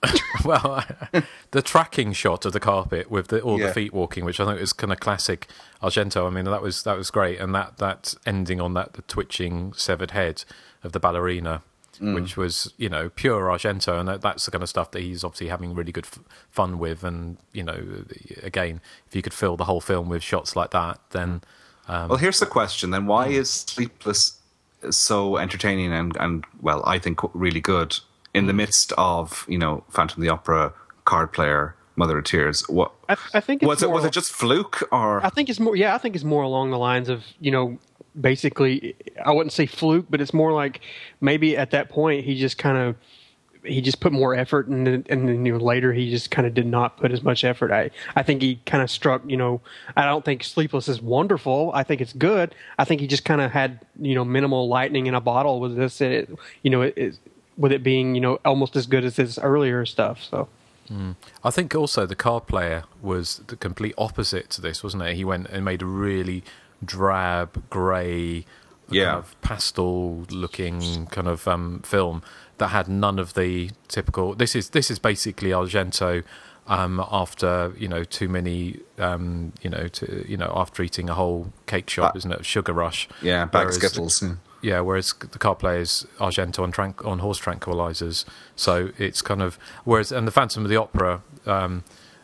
S8: well, the tracking shot of the carpet with the, all
S10: Yeah.
S8: the feet walking, which I think is kind of classic Argento. I mean, that was that was great, and that that ending on that the twitching severed head of the ballerina, which was, you know, pure Argento, and that, that's the kind of stuff that he's obviously having really good f- fun with. And you know, again, if you could fill the whole film with shots like that, then um,
S10: Well, here's the question then: why is Sleepless so entertaining and and well, I think really good in the midst of, you know, Phantom of the Opera, Card Player, Mother of Tears? What
S9: I, I think it's
S10: was it?
S9: more-
S10: Was it just fluke or?
S9: I think it's more. Yeah, I think it's more along the lines of, you know, basically, I wouldn't say fluke, but it's more like maybe at that point he just kind of he just put more effort, and then, and then you know, later he just kind of did not put as much effort. I I think he kind of struck. You know, I don't think Sleepless is wonderful. I think it's good. I think he just kind of had, you know, minimal lightning in a bottle with this. It, you know, it, it, with it being, you know, almost as good as his earlier stuff. So.
S8: Mm. I think also the Card Player was the complete opposite to this, wasn't it? He went and made a really drab, grey,
S10: Yeah.
S8: kind of pastel-looking kind of um, film that had none of the typical. This is this is basically Argento um, after, you know, too many, um, you know, to, you know, after eating a whole cake shop,
S10: Ba-
S8: isn't it? Sugar Rush.
S10: Yeah, bag of
S8: Whereas-
S10: Skittles. Yeah.
S8: Yeah, whereas the Card Player is Argento on, tranq- on horse tranquilizers, so it's kind of whereas and the Phantom of the Opera um,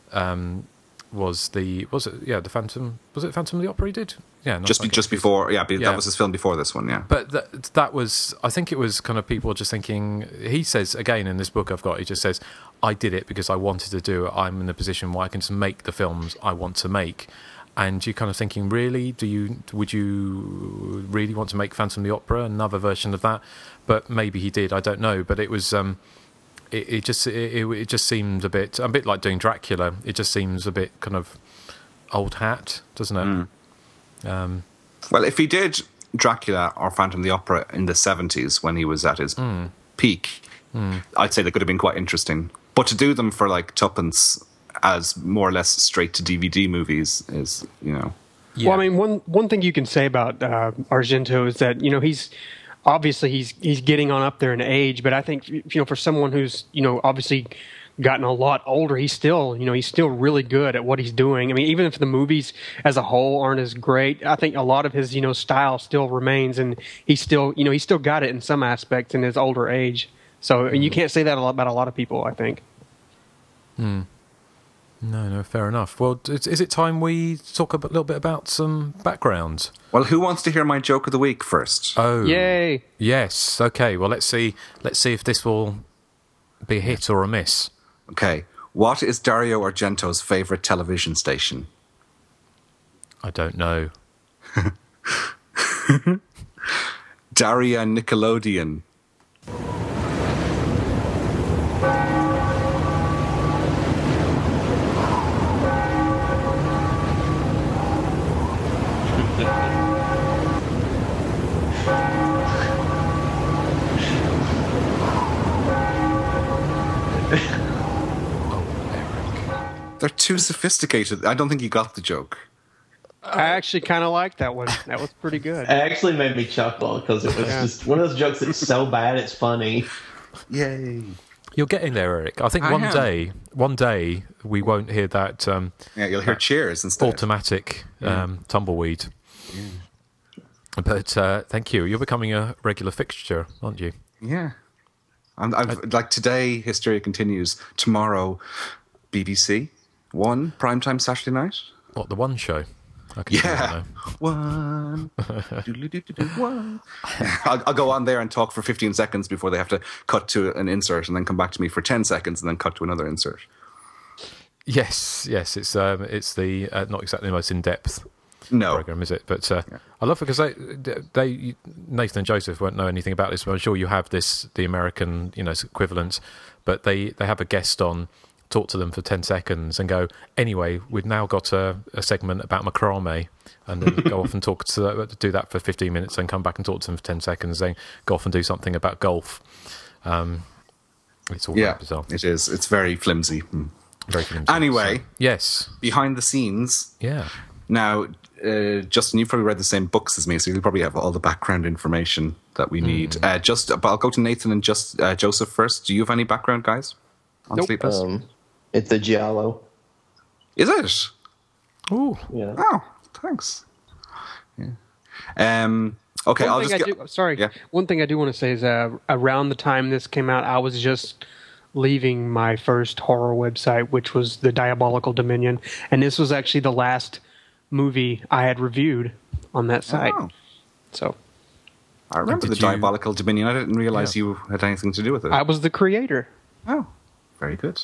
S8: um, was the was it yeah the Phantom was it Phantom of the Opera he did yeah no,
S10: Just
S8: okay.
S10: just before, yeah, be-
S8: Yeah.
S10: that was his film before this one, yeah.
S8: But that that was I think it was kind of people just thinking. He says again in this book I've got, he just says, I did it because I wanted to do it. I'm in a position where I can just make the films I want to make. And you're kind of thinking, really, do you would you really want to make Phantom of the Opera, another version of that? But maybe he did, I don't know. But it was, um, it, it just it, it it just seemed a bit a bit like doing Dracula. It just seems a bit kind of old hat, doesn't it?
S10: Mm.
S8: Um,
S10: Well, if he did Dracula or Phantom of the Opera in the seventies when he was at his
S8: Mm.
S10: peak,
S8: Mm.
S10: I'd say they could have been quite interesting. But to do them for like tuppence as more or less straight to D V D movies is, you know.
S9: Well, I mean, one one thing you can say about uh, Argento is that, you know, he's obviously he's he's getting on up there in age, but I think, you know, for someone who's, you know, obviously gotten a lot older, he's still, you know, he's still really good at what he's doing. I mean, even if the movies as a whole aren't as great, I think a lot of his, you know, style still remains, and he's still, you know, he's still got it in some aspects in his older age. So, and you can't say that a lot about a lot of people, I think.
S8: Hmm. No, no, fair enough. Well, is, is it time we talk a bit- little bit about some background?
S10: Well, who wants to hear my joke of the week first?
S8: Oh,
S9: Yay!
S8: Yes. Okay. Well, let's see. Let's see if this will be a hit or a miss.
S10: Okay. What is Dario Argento's favorite television station?
S8: I don't know.
S10: Daria Nickelodeon. They're too sophisticated. I don't think you got the joke.
S9: I actually kind of liked that one. That was pretty good.
S11: It actually made me chuckle because it was
S9: Yeah.
S11: just one of those jokes that's so bad it's funny.
S10: Yay.
S8: You're getting there, Eric. I think
S10: I
S8: one
S10: am.
S8: day, one day we won't hear that. Um,
S10: Yeah, you'll hear
S8: that
S10: cheers instead.
S8: Automatic
S10: Yeah.
S8: um, tumbleweed. But uh, thank you. You're becoming a regular fixture, aren't you?
S10: Yeah. I'm, I've, like today, Hysteria continues. Tomorrow, B B C One primetime Saturday night.
S8: What, the One show? I can see that
S10: Yeah,
S8: now.
S10: one. Doodly-doo-doo-doo, one. I'll, I'll go on there and talk for fifteen seconds before they have to cut to an insert, and then come back to me for ten seconds, and then cut to another insert.
S8: Yes, yes. It's um, it's the uh, not exactly the most in depth
S10: no
S8: program, is it? But uh, I love it because they, they Nathan and Joseph won't know anything about this, but I'm sure you have this the American you know equivalent. But they, they have a guest on, talk to them for ten seconds, and go. Anyway, we've now got a, a segment about macrame, and then go off and talk to do that for fifteen minutes, and come back and talk to them for ten seconds, then go off and do something about golf. Um, it's all
S10: Yeah,
S8: very bizarre.
S10: it is. It's very flimsy. Hmm.
S8: Very flimsy.
S10: Anyway,
S8: So, yes,
S10: behind the scenes.
S8: Yeah.
S10: Now, uh, Justin, you've probably read the same books as me, so you'll probably have all the background information that we need.
S8: Mm.
S10: Uh, just, but I'll go to Nathan and just uh, Joseph first. Do you have any background, guys, on
S11: Nope.
S10: Sleepless?
S11: Um, it's a giallo.
S10: Is it?
S8: Ooh.
S11: Yeah.
S10: Oh, thanks. Yeah. Um. Okay,
S9: One
S10: I'll
S9: thing
S10: just
S9: I
S10: get.
S9: do, sorry.
S10: Yeah.
S9: One thing I do want to say is uh, around the time this came out, I was just leaving my first horror website, which was the Diabolical Dominion, and this was actually the last movie I had reviewed on that site.
S10: Oh.
S9: So
S10: I remember the
S8: Did you-
S10: Diabolical Dominion. I didn't realize
S8: Yeah.
S10: you had anything to do with it.
S9: I was the creator.
S10: Oh, very good.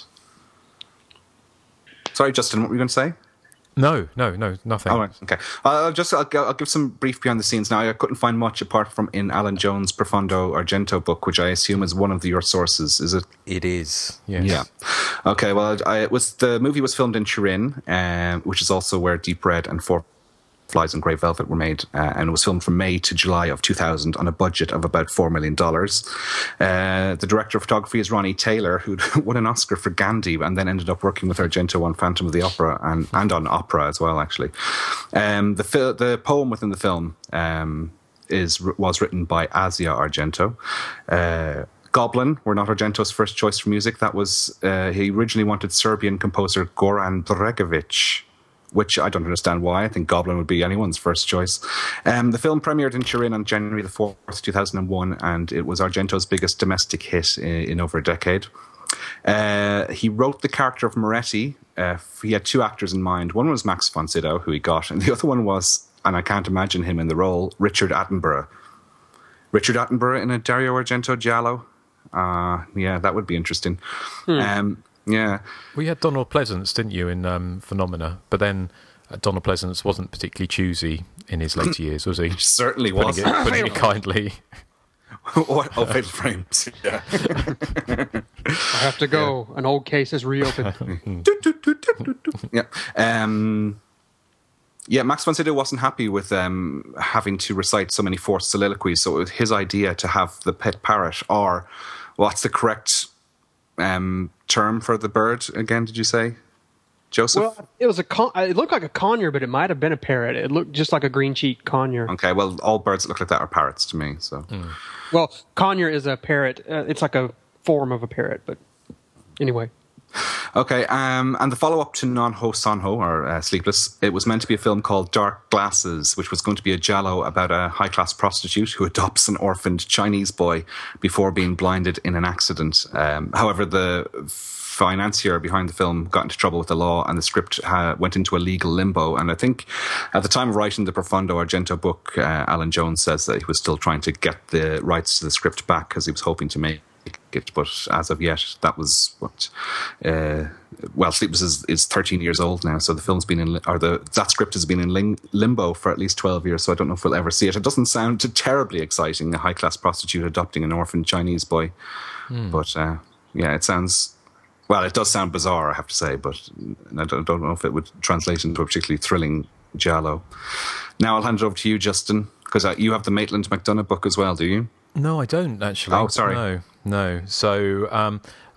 S10: Sorry, Justin, what were you going to say?
S8: No, no, no, nothing.
S10: Oh, right, okay. Uh, I'll just I'll, go- I'll give some brief behind the scenes. Now, I couldn't find much apart from in Alan Jones' Profondo Argento book, which I assume is one of the, your sources. Is it?
S8: It is. Yes.
S10: Yeah. Okay. Well, I, it was the movie was filmed in Turin, um, which is also where Deep Red and Four Flies and Grey Velvet were made, uh, and it was filmed from May to July of two thousand on a budget of about four million dollars. Uh, the director of photography is Ronnie Taylor, who won an Oscar for Gandhi, and then ended up working with Argento on Phantom of the Opera and, and on opera as well. Actually, um, the fil- the poem within the film um, is was written by Asia Argento. Uh, Goblin were not Argento's first choice for music. That was uh, he originally wanted Serbian composer Goran Bregovic, which I don't understand why. I think Goblin would be anyone's first choice. Um, the film premiered in Turin on January the fourth, two thousand one, and it was Argento's biggest domestic hit in, in over a decade. Uh, he wrote the character of Moretti. Uh, he had two actors in mind. One was Max von Sydow, who he got, and the other one was, and I can't imagine him in the role, Richard Attenborough. Richard Attenborough in a Dario Argento giallo. Uh, yeah, that would be interesting.
S8: Hmm.
S10: Um, yeah.
S8: Well, you had Donald Pleasance, didn't you, in um, Phenomena? But then uh, Donald Pleasance wasn't particularly choosy in his later years, was he?
S10: Certainly
S8: putting
S10: wasn't.
S8: It, putting it kindly.
S10: What? Oh, Fatal Frames. Yeah.
S9: I have to go. An old case is reopened.
S10: Yeah. Um, yeah, Max von Sydow wasn't happy with um, having to recite so many forced soliloquies, so it was his idea to have the pet parrot, or what's the correct um, term for the bird again, did you say, Joseph?
S9: Well, it was a con- it looked like a conure, but it might have been a parrot. It looked just like a green cheek conure.
S10: Okay, well, all birds that look like that are parrots to me, so...
S8: Mm.
S9: Well, conure is a parrot. Uh, it's like a form of a parrot, but anyway.
S10: Okay, um, and the follow-up to Non-Ho Son-Ho, or uh, Sleepless, it was meant to be a film called Dark Glasses, which was going to be a giallo about a high-class prostitute who adopts an orphaned Chinese boy before being blinded in an accident. Um, however, the financier behind the film got into trouble with the law, and the script uh, went into a legal limbo. And I think at the time of writing the Profondo Argento book, uh, Alan Jones says that he was still trying to get the rights to the script back because he was hoping to make it, but as of yet, that was what. Uh, well, Sleepless is, is thirteen years old now, so the film's been in, or the that script has been in lim- limbo for at least twelve years. So I don't know if we'll ever see it. It doesn't sound terribly exciting. A high class prostitute adopting an orphan Chinese boy,
S8: Hmm.
S10: but uh, yeah, it sounds. Well, it does sound bizarre, I have to say, but I don't, don't know if it would translate into a particularly thrilling giallo. Now I'll hand it over to you, Justin, because uh, you have the Maitland McDonough book as well, do you?
S8: No, I don't actually.
S10: Oh, sorry.
S8: No, no. So um,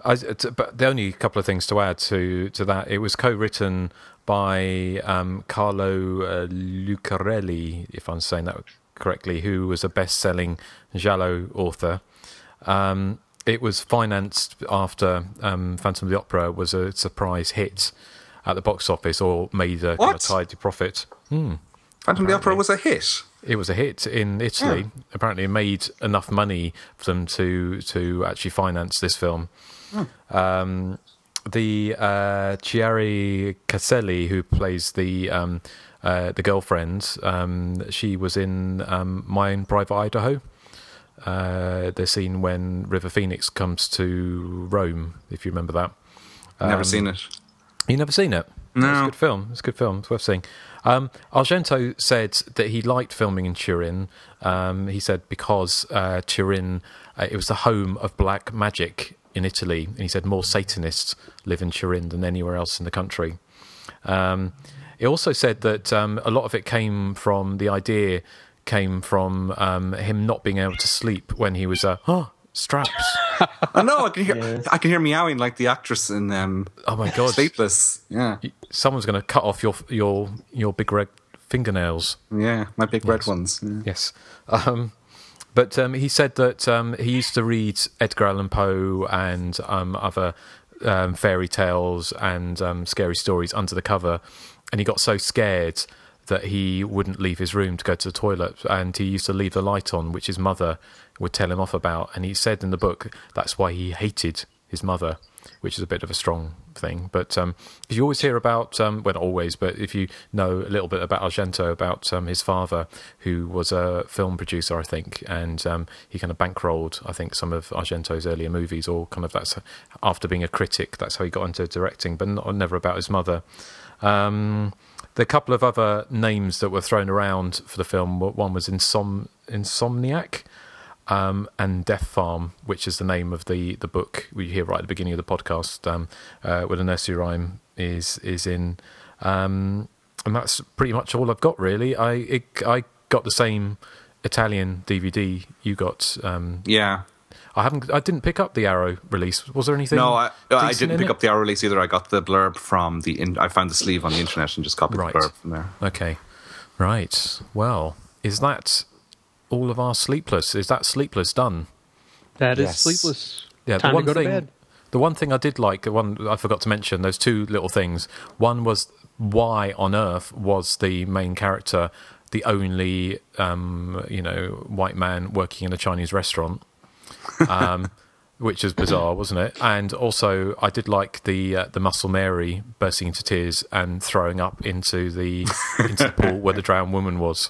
S8: I, t- but the only couple of things to add to, to that, it was co-written by um, Carlo uh, Lucarelli, if I'm saying that correctly, who was a best-selling giallo author. Um, it was financed after um, Phantom of the Opera was a surprise hit at the box office, or made a kind of tidy profit. Hmm.
S10: Phantom of the Opera was a hit.
S8: It was a hit in Italy.
S10: Yeah.
S8: Apparently, it made enough money for them to to actually finance this film.
S10: Hmm.
S8: Um, the uh, Chiari Caselli, who plays the um, uh, the girlfriend, um, she was in um, My Own Private Idaho. Uh, the scene when River Phoenix comes to Rome, if you remember that. Um,
S10: Never seen it.
S8: You never seen it?
S10: No.
S8: It's a good film. It's a good film. It's worth seeing. Um, Argento said that he liked filming in Turin. Um, he said because uh, Turin, uh, it was the home of black magic in Italy. And he said more Satanists live in Turin than anywhere else in the country. Um, he also said that um, a lot of it came from, the idea came from um, him not being able to sleep when he was, uh, oh, straps.
S10: I know. I can hear. Yes. I can hear meowing like the actress in. Um,
S8: oh my god!
S10: Sleepless. Yeah.
S8: Someone's going to cut off your your your big red fingernails.
S10: Yeah, my big yes. red ones. Yeah.
S8: Yes. Um, but um, he said that um, he used to read Edgar Allan Poe and um, other um, fairy tales and um, scary stories under the cover, and he got so scared that he wouldn't leave his room to go to the toilet, and he used to leave the light on, which his mother would tell him off about. And he said in the book that's why he hated his mother, which is a bit of a strong thing. But um, you always hear about, um, well, not always, but if you know a little bit about Argento, about um, his father, who was a film producer, I think, and um, he kind of bankrolled, I think, some of Argento's earlier movies, or kind of that's after being a critic, that's how he got into directing, but not, never about his mother. Um, the couple of other names that were thrown around for the film, one was Insom- Insomniac, Um, and Death Farm, which is the name of the, the book we hear right at the beginning of the podcast, um, uh, where the nursery rhyme is is in, um, and that's pretty much all I've got really. I it, I got the same Italian D V D you got. Um,
S10: yeah,
S8: I haven't. I didn't pick up the Arrow release. Was there anything?
S10: No, I, I didn't pick
S8: it?
S10: up the Arrow release either. I got the blurb from the. In, I found the sleeve on the internet and just copied
S8: right.
S10: the blurb from there.
S8: Okay, right. Well, is that all of our Sleepless? Is that Sleepless done?
S9: That is yes. Sleepless.
S8: Yeah,
S9: Time
S8: the one
S9: to go
S8: thing,
S9: to bed.
S8: The one thing I did like, the one I forgot to mention, those two little things. One was why on earth was the main character the only, um, you know, white man working in a Chinese restaurant, um, which is bizarre, wasn't it? And also, I did like the uh, the Muscle Mary bursting into tears and throwing up into the into the pool where the drowned woman was.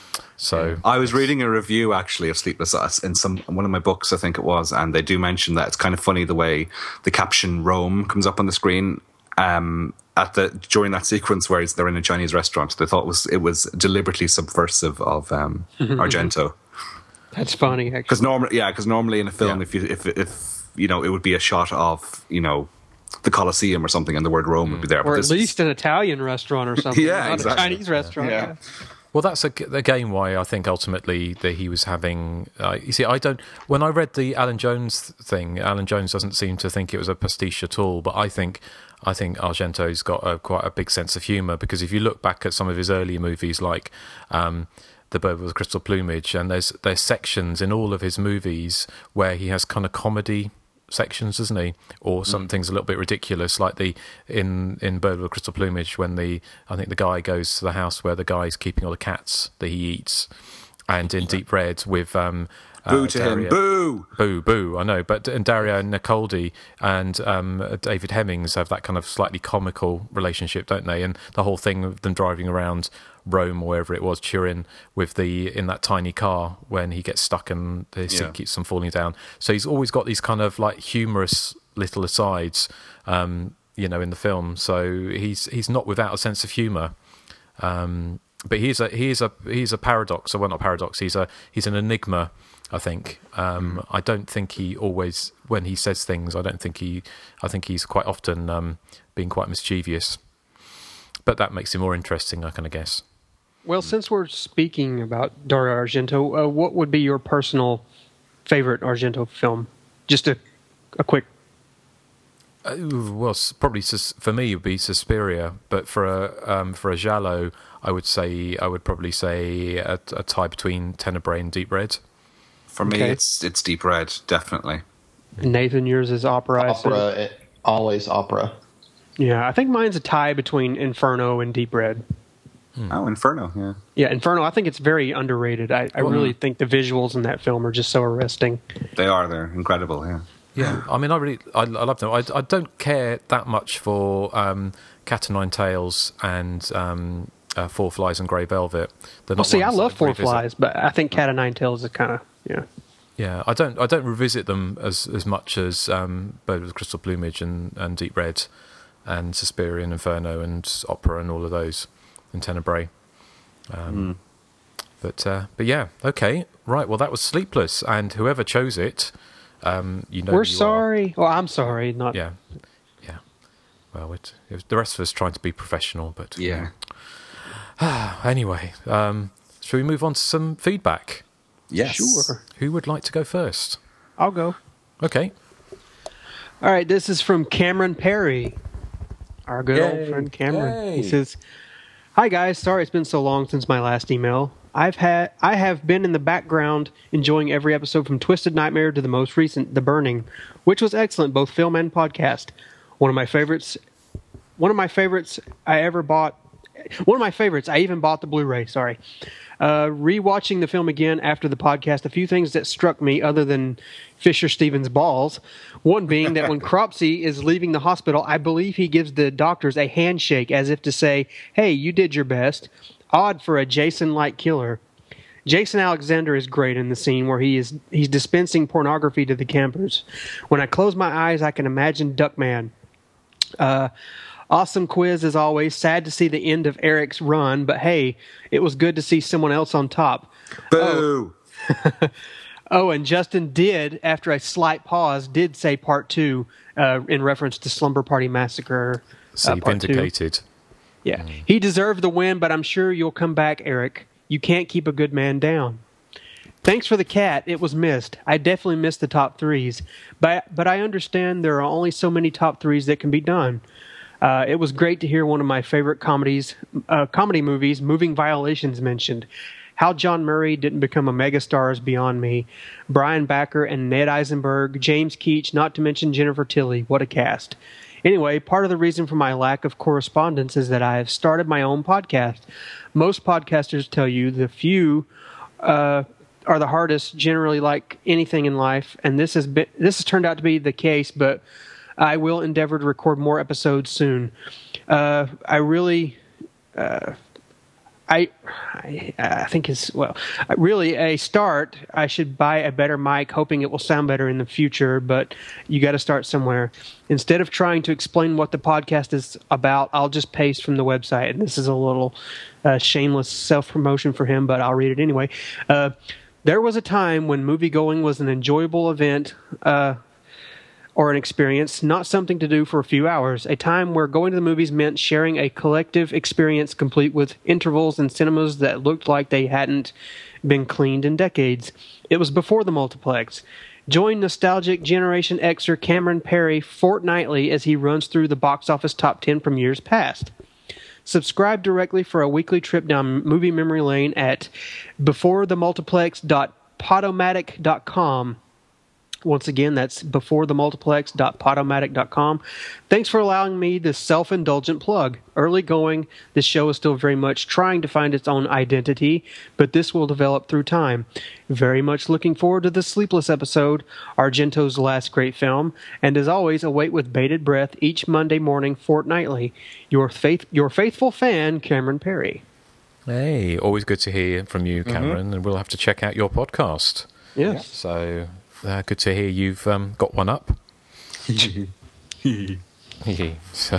S8: So
S10: I was reading a review actually of Sleepless in some one of my books, I think it was, and they do mention that it's kind of funny the way the caption Rome comes up on the screen um, at the during that sequence where they're in a Chinese restaurant. They thought it was it was deliberately subversive of um, Argento.
S9: That's funny, actually.
S10: Because normally, yeah, because normally in a film,
S8: yeah.
S10: if you if if you know, it would be a shot of you know the Colosseum or something, and the word Rome mm. would be there,
S9: or
S10: but
S9: at
S10: this
S9: least
S10: is...
S9: an Italian restaurant or something.
S10: yeah,
S9: not
S10: exactly.
S9: a Chinese restaurant.
S10: Yeah.
S9: yeah.
S8: Well, that's a, again why I think ultimately that he was having. Uh, you see, I don't. When I read the Alan Jones thing, Alan Jones doesn't seem to think it was a pastiche at all. But I think, I think Argento's got a, quite a big sense of humour, because if you look back at some of his earlier movies, like um, The Bird with the Crystal Plumage, and there's there's sections in all of his movies where he has kind of comedy sections, doesn't he? Or some mm. things a little bit ridiculous, like the in in Bird with Crystal Plumage, when the I think the guy goes to the house where the guy's keeping all the cats that he eats, and in Deep Red with um
S10: boo
S8: uh,
S10: to
S8: Dario,
S10: him boo
S8: boo boo I know, but and Dario Nicoldi and um David Hemmings have that kind of slightly comical relationship, don't they? And the whole thing of them driving around Rome or wherever it was, Turin, with the in that tiny car when he gets stuck and the seat
S10: Yeah.
S8: keeps them falling down. So he's always got these kind of like humorous little asides, um, you know, in the film. So he's he's not without a sense of humour. Um, but he's a he's a he's a paradox, or well, not paradox. He's a he's an enigma, I think. Um, I don't think he always, when he says things, I don't think he. I think he's quite often um, being quite mischievous. But that makes him more interesting, I kind of guess.
S9: Well, since we're speaking about Dario Argento, uh, what would be your personal favorite Argento film? Just a a quick
S8: Uh, well, s- probably sus- for me it would be Suspiria, but for a um, for a giallo, I would say I would probably say a, a tie between Tenebrae and Deep Red.
S10: For me,
S9: Okay.
S10: it's it's Deep Red, definitely.
S9: Nathan, yours is opera. I said.
S11: Opera, eh, always opera.
S9: Yeah, I think mine's a tie between Inferno and Deep Red.
S10: Oh, Inferno, yeah.
S9: Yeah, Inferno, I think it's very underrated. I, I
S10: Well,
S9: really
S10: yeah.
S9: think the visuals in that film are just so arresting.
S10: They are, they're incredible, yeah.
S8: Yeah, I mean, I really, I, I love them. I, I don't care that much for um, Cat o' Nine Tails and um, uh, Four Flies and Grey Velvet. They're
S9: Well,
S8: not
S9: see, I
S8: ones that
S9: love Four
S8: revisit.
S9: Flies, but I think Cat o' Nine Tails is kind of, yeah.
S8: Yeah, I don't, I don't revisit them as as much as um, Bird with Crystal Plumage and, and Deep Red, and Suspiria and Inferno and Opera and all of those, and Tenebrae. Um, But uh, but yeah, okay, right. Well, that was Sleepless, and whoever chose it, um, you know,
S9: We're
S8: who you are.
S9: sorry. Well, I'm sorry. Not.
S8: Yeah, yeah. Well, it, it was the rest of us trying to be professional, but
S10: Yeah.
S8: anyway, um, shall we move on to some feedback?
S10: Yes.
S9: Sure.
S8: Who would like to go first?
S9: I'll go.
S8: Okay.
S9: All right, this is from Cameron Perry, our good
S8: Yay.
S9: old friend Cameron.
S8: Yay.
S9: He says, "Hi guys, sorry it's been so long since my last email. I've had I have been in the background enjoying every episode from Twisted Nightmare to the most recent The Burning, which was excellent both film and podcast. One of my favorites one of my favorites I ever bought one of my favorites, I even bought the Blu-ray, sorry. Uh, rewatching the film again after the podcast, a few things that struck me other than Fisher Stevens' balls. One being that when Cropsey is leaving the hospital, I believe he gives the doctors a handshake as if to say, hey, you did your best. Odd for a Jason-like killer. Jason Alexander is great in the scene where he is he's dispensing pornography to the campers. When I close my eyes, I can imagine Duckman. Uh... Awesome quiz as always. Sad to see the end of Eric's run, but hey, it was good to see someone else on top.
S10: Boo!
S9: Oh, oh and Justin did, after a slight pause, did say part two uh, in reference to Slumber Party Massacre.
S8: See,
S9: uh, part two.
S8: vindicated.
S9: Yeah, he deserved the win, but I'm sure you'll come back, Eric. You can't keep a good man down. Thanks for the cat. It was missed. I definitely missed the top threes, but but I understand there are only so many top threes that can be done. Uh, it was great to hear one of my favorite comedies, uh, comedy movies, Moving Violations, mentioned. How John Murray didn't become a megastar is beyond me. Brian Backer and Ned Eisenberg, James Keach, not to mention Jennifer Tilly. What a cast. Anyway, part of the reason for my lack of correspondence is that I have started my own podcast. Most podcasters tell you the few uh, are the hardest, generally, like anything in life, and this has been this has turned out to be the case, but I will endeavor to record more episodes soon. Uh, I really, uh, I, I, I think it's, well, really a start. I should buy a better mic, hoping it will sound better in the future, but you got to start somewhere. Instead of trying to explain what the podcast is about, I'll just paste from the website. And this is a little uh, shameless self-promotion for him, but I'll read it anyway. Uh, there was a time when movie-going was an enjoyable event, uh, or an experience, not something to do for a few hours, a time where going to the movies meant sharing a collective experience complete with intervals in cinemas that looked like they hadn't been cleaned in decades. It was before the multiplex. Join nostalgic Generation Xer Cameron Perry fortnightly as he runs through the box office top ten from years past. Subscribe directly for a weekly trip down movie memory lane at before the multiplex dot podomatic dot com. Once again, that's before the multiplex dot podomatic dot com. Thanks for allowing me this self-indulgent plug. Early going, this show is still very much trying to find its own identity, but this will develop through time. Very much looking forward to the Sleepless episode, Argento's last great film, and as always, await with bated breath each Monday morning fortnightly. Your faith, your faithful fan, Cameron Perry.
S8: Hey, always good to hear from you, Cameron, mm-hmm. and we'll have to check out your podcast.
S9: Yes.
S8: So... Uh, good to hear you've um, got one up. so,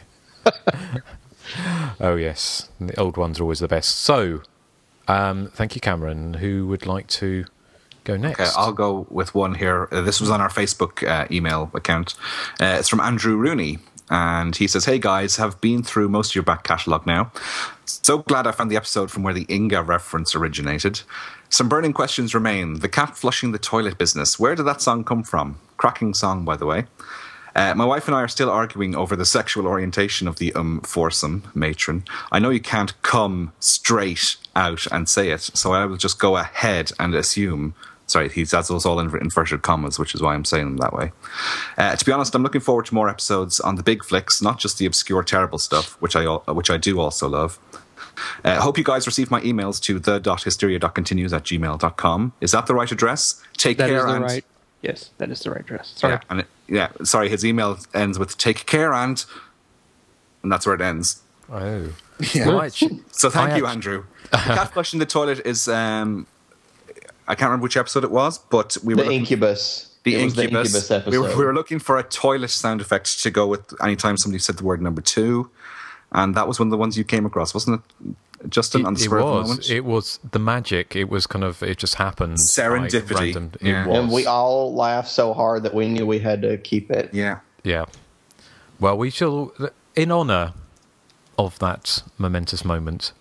S8: oh yes, the old ones are always the best. So, um, thank you, Cameron. Who would like to go next?
S10: Okay, I'll go with one here. Uh, this was on our Facebook uh, email account. Uh, it's from Andrew Rooney. And he says, hey guys, have been through most of your back catalogue now. So glad I found the episode from where the Inga reference originated. Some burning questions remain. The cat flushing the toilet business. Where did that song come from? Cracking song, by the way. Uh, my wife and I are still arguing over the sexual orientation of the um foursome matron. I know you can't come straight out and say it, so I will just go ahead and assume. Sorry, he has those all in inverted commas, which is why I'm saying them that way. Uh, to be honest, I'm looking forward to more episodes on the big flicks, not just the obscure, terrible stuff, which I which I do also love. I uh, hope you guys receive my emails to the dot hysteria dot continues at gmail dot com. Is that the right address? Take
S9: that
S10: care.
S9: Is the
S10: and
S9: right, yes, that is the right address. Sorry.
S10: Yeah, and it, yeah, sorry, his email ends with take care and, and that's where it ends.
S8: Oh.
S10: Yeah.
S8: Right.
S10: So thank
S8: I
S10: you,
S8: act-
S10: Andrew. The cat flush in the toilet is... Um, I can't remember which episode it was, but we were
S11: the
S10: looking,
S11: Incubus.
S10: The
S11: it was
S10: Incubus.
S11: the Incubus episode.
S10: We were, we were looking for a toilet sound effect to go with anytime somebody said the word number two, and that was one of the ones you came across, wasn't it, Justin?
S8: It,
S10: on the
S8: it
S10: spur of the
S8: was.
S10: moment?
S8: It was the magic. It was kind of. It just happened.
S10: Serendipity.
S8: Like, random.
S10: Yeah.
S8: It was.
S11: And we all laughed so hard that we knew we had to keep it.
S10: Yeah.
S8: Yeah. Well, we shall, in honour of that momentous moment.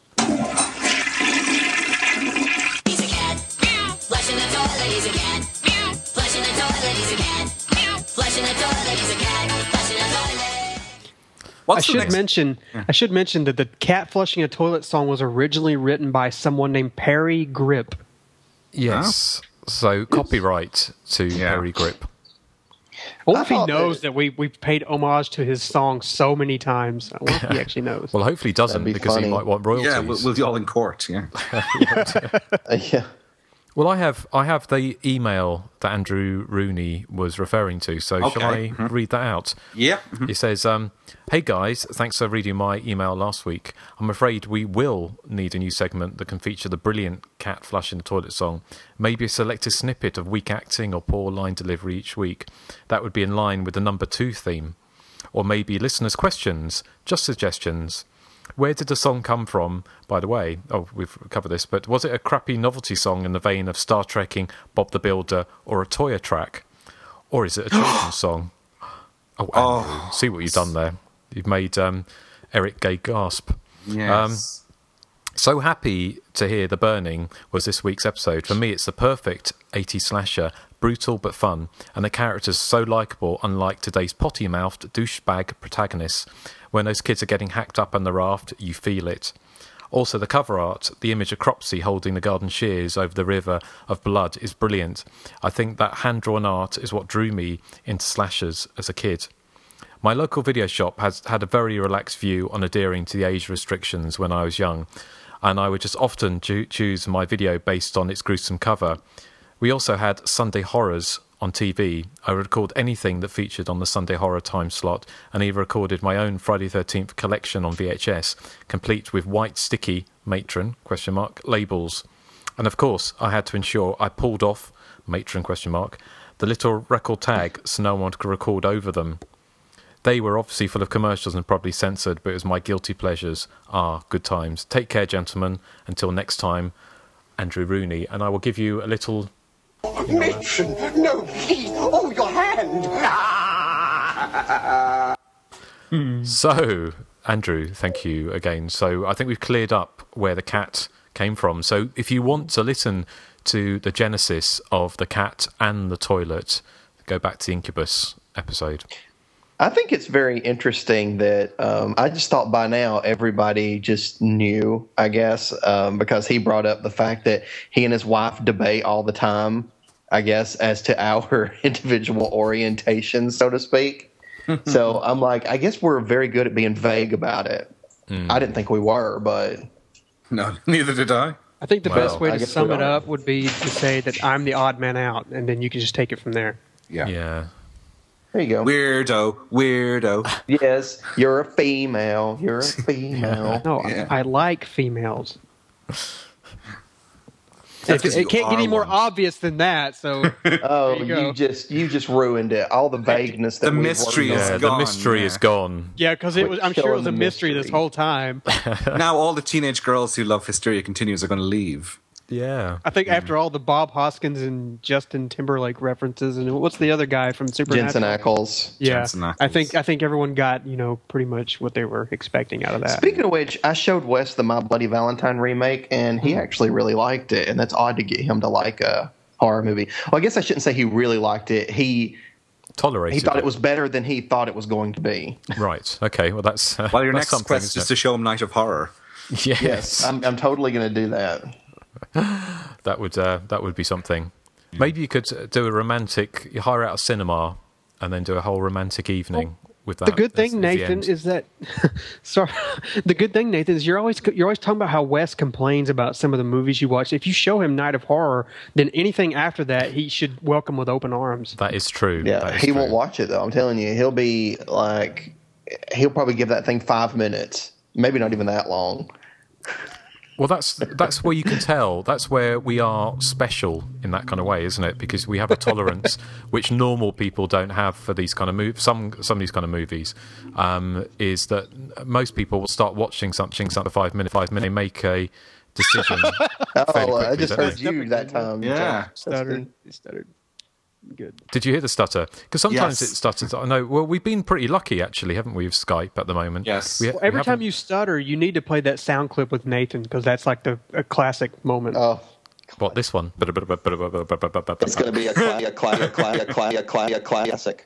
S16: He's a cat. Flushing the toilet, he's a cat. Flushing the toilet, he's a cat. Flushing the toilet, he's a cat. Flushing the toilet.
S10: What's
S9: I
S10: the
S9: should
S10: next-
S9: mention. I should mention that the cat flushing a toilet song was originally written by someone named Perry Grip.
S8: Yes. So copyright to Perry Grip.
S9: I wonder if he
S11: thought
S9: knows
S11: that-
S9: that we we've paid homage to his song so many times. I wonder if he actually knows.
S8: Well, hopefully he doesn't,
S11: That'd be
S8: because
S11: funny.
S8: he might want royalties.
S10: Yeah, we'll, we'll be all in court, yeah.
S11: Uh, yeah.
S8: Well, I have I have the email that Andrew Rooney was referring to, so
S10: Okay.
S8: shall I
S10: Mhm.
S8: read that out?
S10: Yeah.
S8: He says, um, hey guys, thanks for reading my email last week. I'm afraid we will need a new segment that can feature the brilliant cat flush in the toilet song, maybe a selected snippet of weak acting or poor line delivery each week. That would be in line with the number two theme. Or maybe listeners' questions, just suggestions. Where did the song come from, by the way? Oh, we've covered this, but was it a crappy novelty song in the vein of Star Trekking, Bob the Builder, or a Toya track? Or is it a children's song? Oh, Andrew, see what you've done there. You've made um, Eric Gay gasp.
S10: Yes.
S8: Um, so happy to hear The Burning was this week's episode. For me, it's the perfect eighties slasher, brutal but fun, and the characters so likeable, unlike today's potty-mouthed douchebag protagonists. When those kids are getting hacked up on the raft, you feel it. Also, the cover art, the image of Cropsey holding the garden shears over the river of blood is brilliant. I think that hand-drawn art is what drew me into slashers as a kid. My local video shop has had a very relaxed view on adhering to the age restrictions when I was young, and I would just often cho- choose my video based on its gruesome cover. We also had Sunday Horrors on T V. I recorded anything that featured on the Sunday Horror time slot, and even recorded my own Friday the thirteenth collection on V H S, complete with white sticky matron question mark labels. And of course, I had to ensure I pulled off matron question mark the little record tag so no one could record over them. They were obviously full of commercials and probably censored, but it was my guilty pleasures. Ah, good times. Take care, gentlemen. Until next time, Andrew Rooney. And I will give you a little...
S17: Matron, no, please. Oh, your hand.
S8: So, Andrew, thank you again. So I think we've cleared up where the cat came from. So if you want to listen to the genesis of the cat and the toilet, go back to the Incubus episode.
S11: I think it's very interesting that um, I just thought by now everybody just knew, I guess, um, because he brought up the fact that he and his wife debate all the time, I guess, as to our individual orientation, so to speak. So I'm like, I guess we're very good at being vague about it.
S8: Mm.
S11: I didn't think we were, but...
S10: No, neither did I.
S9: I think the
S11: Well,
S9: best way
S11: I
S9: to
S11: guess
S9: sum
S11: we
S9: it
S11: are.
S9: up would be to say that I'm the odd man out, and then you can just take it from there.
S10: Yeah.
S8: Yeah.
S11: There you go.
S10: Weirdo, weirdo.
S11: Yes, you're a female. You're a female.
S9: No,
S10: Yeah.
S9: I, I like females.
S10: That's
S9: It,
S10: 'cause
S9: it
S10: you
S9: can't get
S10: are
S9: any more
S10: one.
S9: obvious than that. So
S11: Oh,
S9: There you
S11: you,
S9: go.
S11: just you just ruined it. All the vagueness that
S10: The
S11: we've
S10: mystery
S11: worked
S10: is
S8: Yeah,
S11: on.
S8: the
S10: gone,
S8: mystery
S10: yeah.
S8: is gone.
S9: yeah, because it
S11: Quit
S9: was. I'm sure it
S11: killing
S9: was a
S11: the
S9: mystery this
S11: mystery.
S9: whole time.
S10: Now all the teenage girls who love Hysteria Continues are going to leave.
S8: Yeah.
S9: I think after all the Bob Hoskins and Justin Timberlake references, and what's the other guy from Supernatural?
S11: Jensen Ackles.
S9: Yeah,
S10: Jensen Ackles.
S9: I think I think everyone got you know pretty much what they were expecting out of that.
S11: Speaking of which, I showed Wes the My Bloody Valentine remake, and he actually really liked it. And that's odd to get him to like a horror movie. Well, I guess I shouldn't say he really liked it. He
S8: tolerated
S11: He thought
S8: it.
S11: it was better than he thought it was going to be.
S8: Right. Okay. Well, that's uh,
S10: Well, your
S8: that's
S10: next
S8: something,
S10: quest
S8: isn't
S10: is
S8: it?
S10: to show him Night of Horror.
S8: Yes.
S11: Yes, I'm, I'm totally going to do that.
S8: That would uh, that would be something. Maybe you could uh, do a romantic. You hire out a cinema and then do a whole romantic evening with that.
S9: The good
S8: as-
S9: thing,
S8: as the
S9: Nathan,
S8: end.
S9: is that sorry. The good thing, Nathan, is you're always you're always talking about how Wes complains about some of the movies you watch. If you show him Night of Horror, then anything after that, he should welcome with open arms.
S8: That is true.
S11: Yeah,
S8: That is
S11: he
S8: true.
S11: won't watch it though. I'm telling you, he'll be like, he'll probably give that thing five minutes, maybe not even that long.
S8: Well, that's that's where you can tell. That's where we are special in that kind of way, isn't it? Because we have a tolerance which normal people don't have for these kind of movies. Some some of these kind of movies um, is that most people will start watching something, something five minutes, five minutes, they make a decision.
S11: Oh,
S8: fairly
S11: uh, I
S8: quickly,
S11: just
S8: don't
S11: heard
S8: they?
S11: you that time.
S10: Yeah.
S9: Stuttered. He stuttered. Good.
S8: Did you hear the stutter? Because sometimes
S10: Yes.
S8: it stutters. I know. Well, we've been pretty lucky, actually, haven't we, with Skype at the moment?
S10: Yes.
S8: We,
S9: Well,
S8: we
S9: every time
S8: haven't-
S9: you stutter, you need to play that sound clip with Nathan because that's like the a classic moment.
S11: Oh,
S8: What, this one?
S11: it's going to be a cla- a cla- a cla- a cla- a cla- a classic.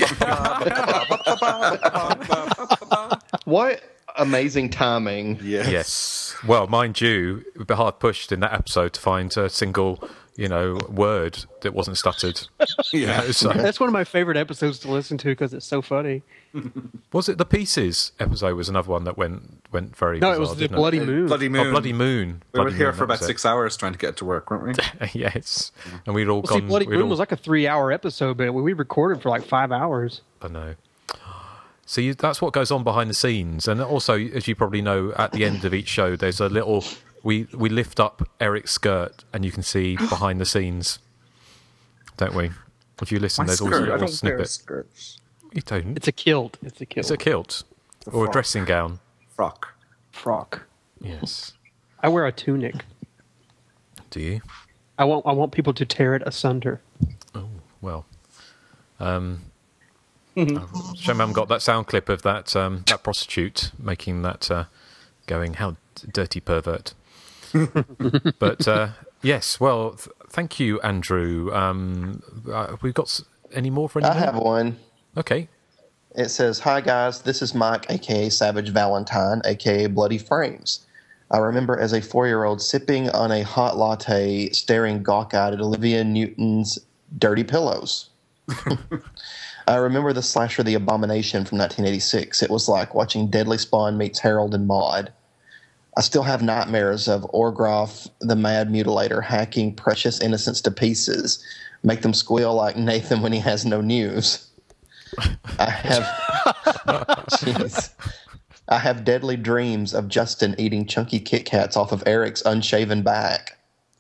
S11: What amazing timing!
S10: Yes.
S8: Yes. Well, mind you, it would be hard pushed in that episode to find a single, you know, word that wasn't stuttered.
S10: Yeah.
S8: You know, so-
S9: That's one of my favorite episodes to listen to because it's so funny.
S8: was it the Pieces episode? Was another one that went went very.
S9: No, it
S8: bizarre,
S9: was the
S8: didn't
S9: Bloody Moon.
S10: Bloody Moon.
S8: Oh, Bloody Moon.
S10: We were
S8: Bloody
S10: here
S8: Moon,
S10: for
S8: that
S10: about
S8: was it.
S10: six hours trying to get to work, weren't we?
S8: Yes, and we'd all
S9: Well, see,
S8: gone.
S9: Bloody
S8: we'd
S9: Moon
S8: all,
S9: was like a three-hour episode, but we recorded for like five hours.
S8: I know. So you, that's what goes on behind the scenes, and also, as you probably know, at the end of each show, there's a little. We we lift up Eric's skirt, and you can see behind the scenes, don't we? If you listen,
S10: My
S8: there's always a
S10: skirt. I
S8: little
S10: don't wear
S8: snippet.
S10: skirts.
S8: You don't.
S9: It's a kilt. It's a kilt.
S8: It's a kilt
S10: a
S8: or a
S10: frock.
S8: dressing gown.
S10: Frock.
S9: Frock.
S8: Yes.
S9: I wear a tunic.
S8: Do you?
S9: I want I want people to tear it asunder.
S8: Oh well. Um, oh, shame I haven't got that sound clip of that um, that prostitute making that uh, going. How d- dirty pervert. But uh, yes, well, th- thank you, Andrew. Um, uh, we've got s- any more for
S11: I
S8: anyone?
S11: have one.
S8: Okay.
S11: It says, "Hi guys, this is Mike, aka Savage Valentine, aka Bloody Frames. I remember as a four-year-old sipping on a hot latte, staring gawk-eyed at Olivia Newton's Dirty Pillows. I remember the slasher The Abomination from nineteen eighty-six. It was like watching Deadly Spawn meets Harold and Maude. I still have nightmares of Orgroff, the Mad Mutilator, hacking precious innocents to pieces, make them squeal like Nathan when he has no news. I have, jeez, I have deadly dreams of Justin eating chunky Kit Kats off of Eric's unshaven back.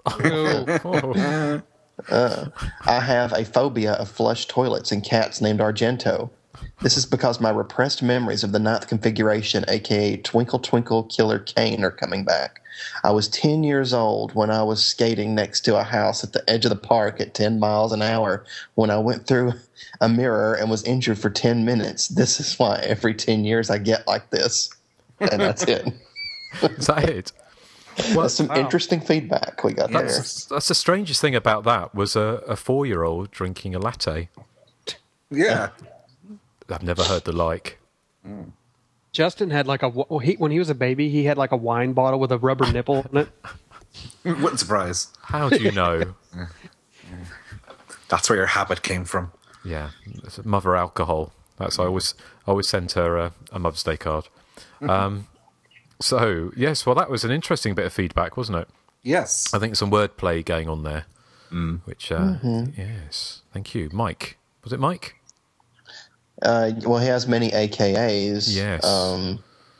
S8: Oh.
S11: Uh, I have a phobia of flush toilets and cats named Argento. This is because my repressed memories of the ninth configuration, aka Twinkle Twinkle Killer Kane, are coming back. I was ten years old when I was skating next to a house at the edge of the park at ten miles an hour when I went through a mirror and was injured for ten minutes. This is why every ten years I get like this. And that's it.
S8: Is that it?
S11: That's some interesting feedback we got
S8: That's, that's the strangest thing about that was a, a four-year-old drinking a latte.
S10: Yeah.
S8: I've never heard the like.
S9: Justin had like a well, he, when he was a baby, he had like a wine bottle with a rubber nipple in it.
S10: Wouldn't surprise.
S8: How do you know?
S10: That's where your habit came from.
S8: Yeah, it's mother alcohol. That's I always I always sent her a, a Mother's Day card. Um, so yes, well that was an interesting bit of feedback, wasn't it?
S10: Yes.
S8: I think some wordplay going on there.
S10: Mm.
S8: Which uh,
S11: Mhm.
S8: yes, thank you, Mike. Was it Mike?
S11: Uh, well, he has many A K As.
S8: Yes.
S11: Um,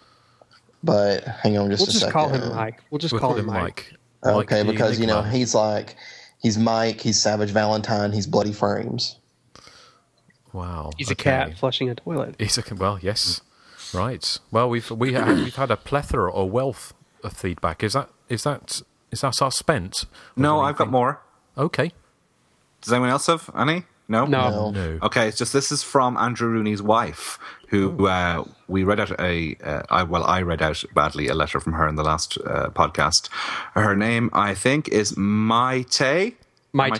S11: but hang on just
S9: We'll
S11: a
S9: just
S11: second.
S9: call him Mike. We'll just
S8: We'll
S9: call
S8: call
S9: him
S8: him
S9: Mike.
S8: Mike.
S11: Okay,
S8: Mike the
S11: because, you know,
S8: Enigma.
S11: he's like, he's Mike, he's Savage Valentine, he's Bloody Frames.
S8: Wow.
S9: He's a
S8: okay.
S9: cat flushing a toilet.
S8: He's a well, yes, right. Well, we've we ha- we've had a plethora or wealth of feedback. Is that is that is that our spent? Or
S10: No,
S8: is there
S10: I've got
S8: anything-
S10: more.
S8: Okay.
S10: Does anyone else have any? No?
S9: No.
S8: No.
S10: Okay, it's just this is from Andrew Rooney's wife, who uh, we read out a, uh, I, well, I read out badly a letter from her in the last uh, podcast. Her name, I think, is Maite.
S9: Maite.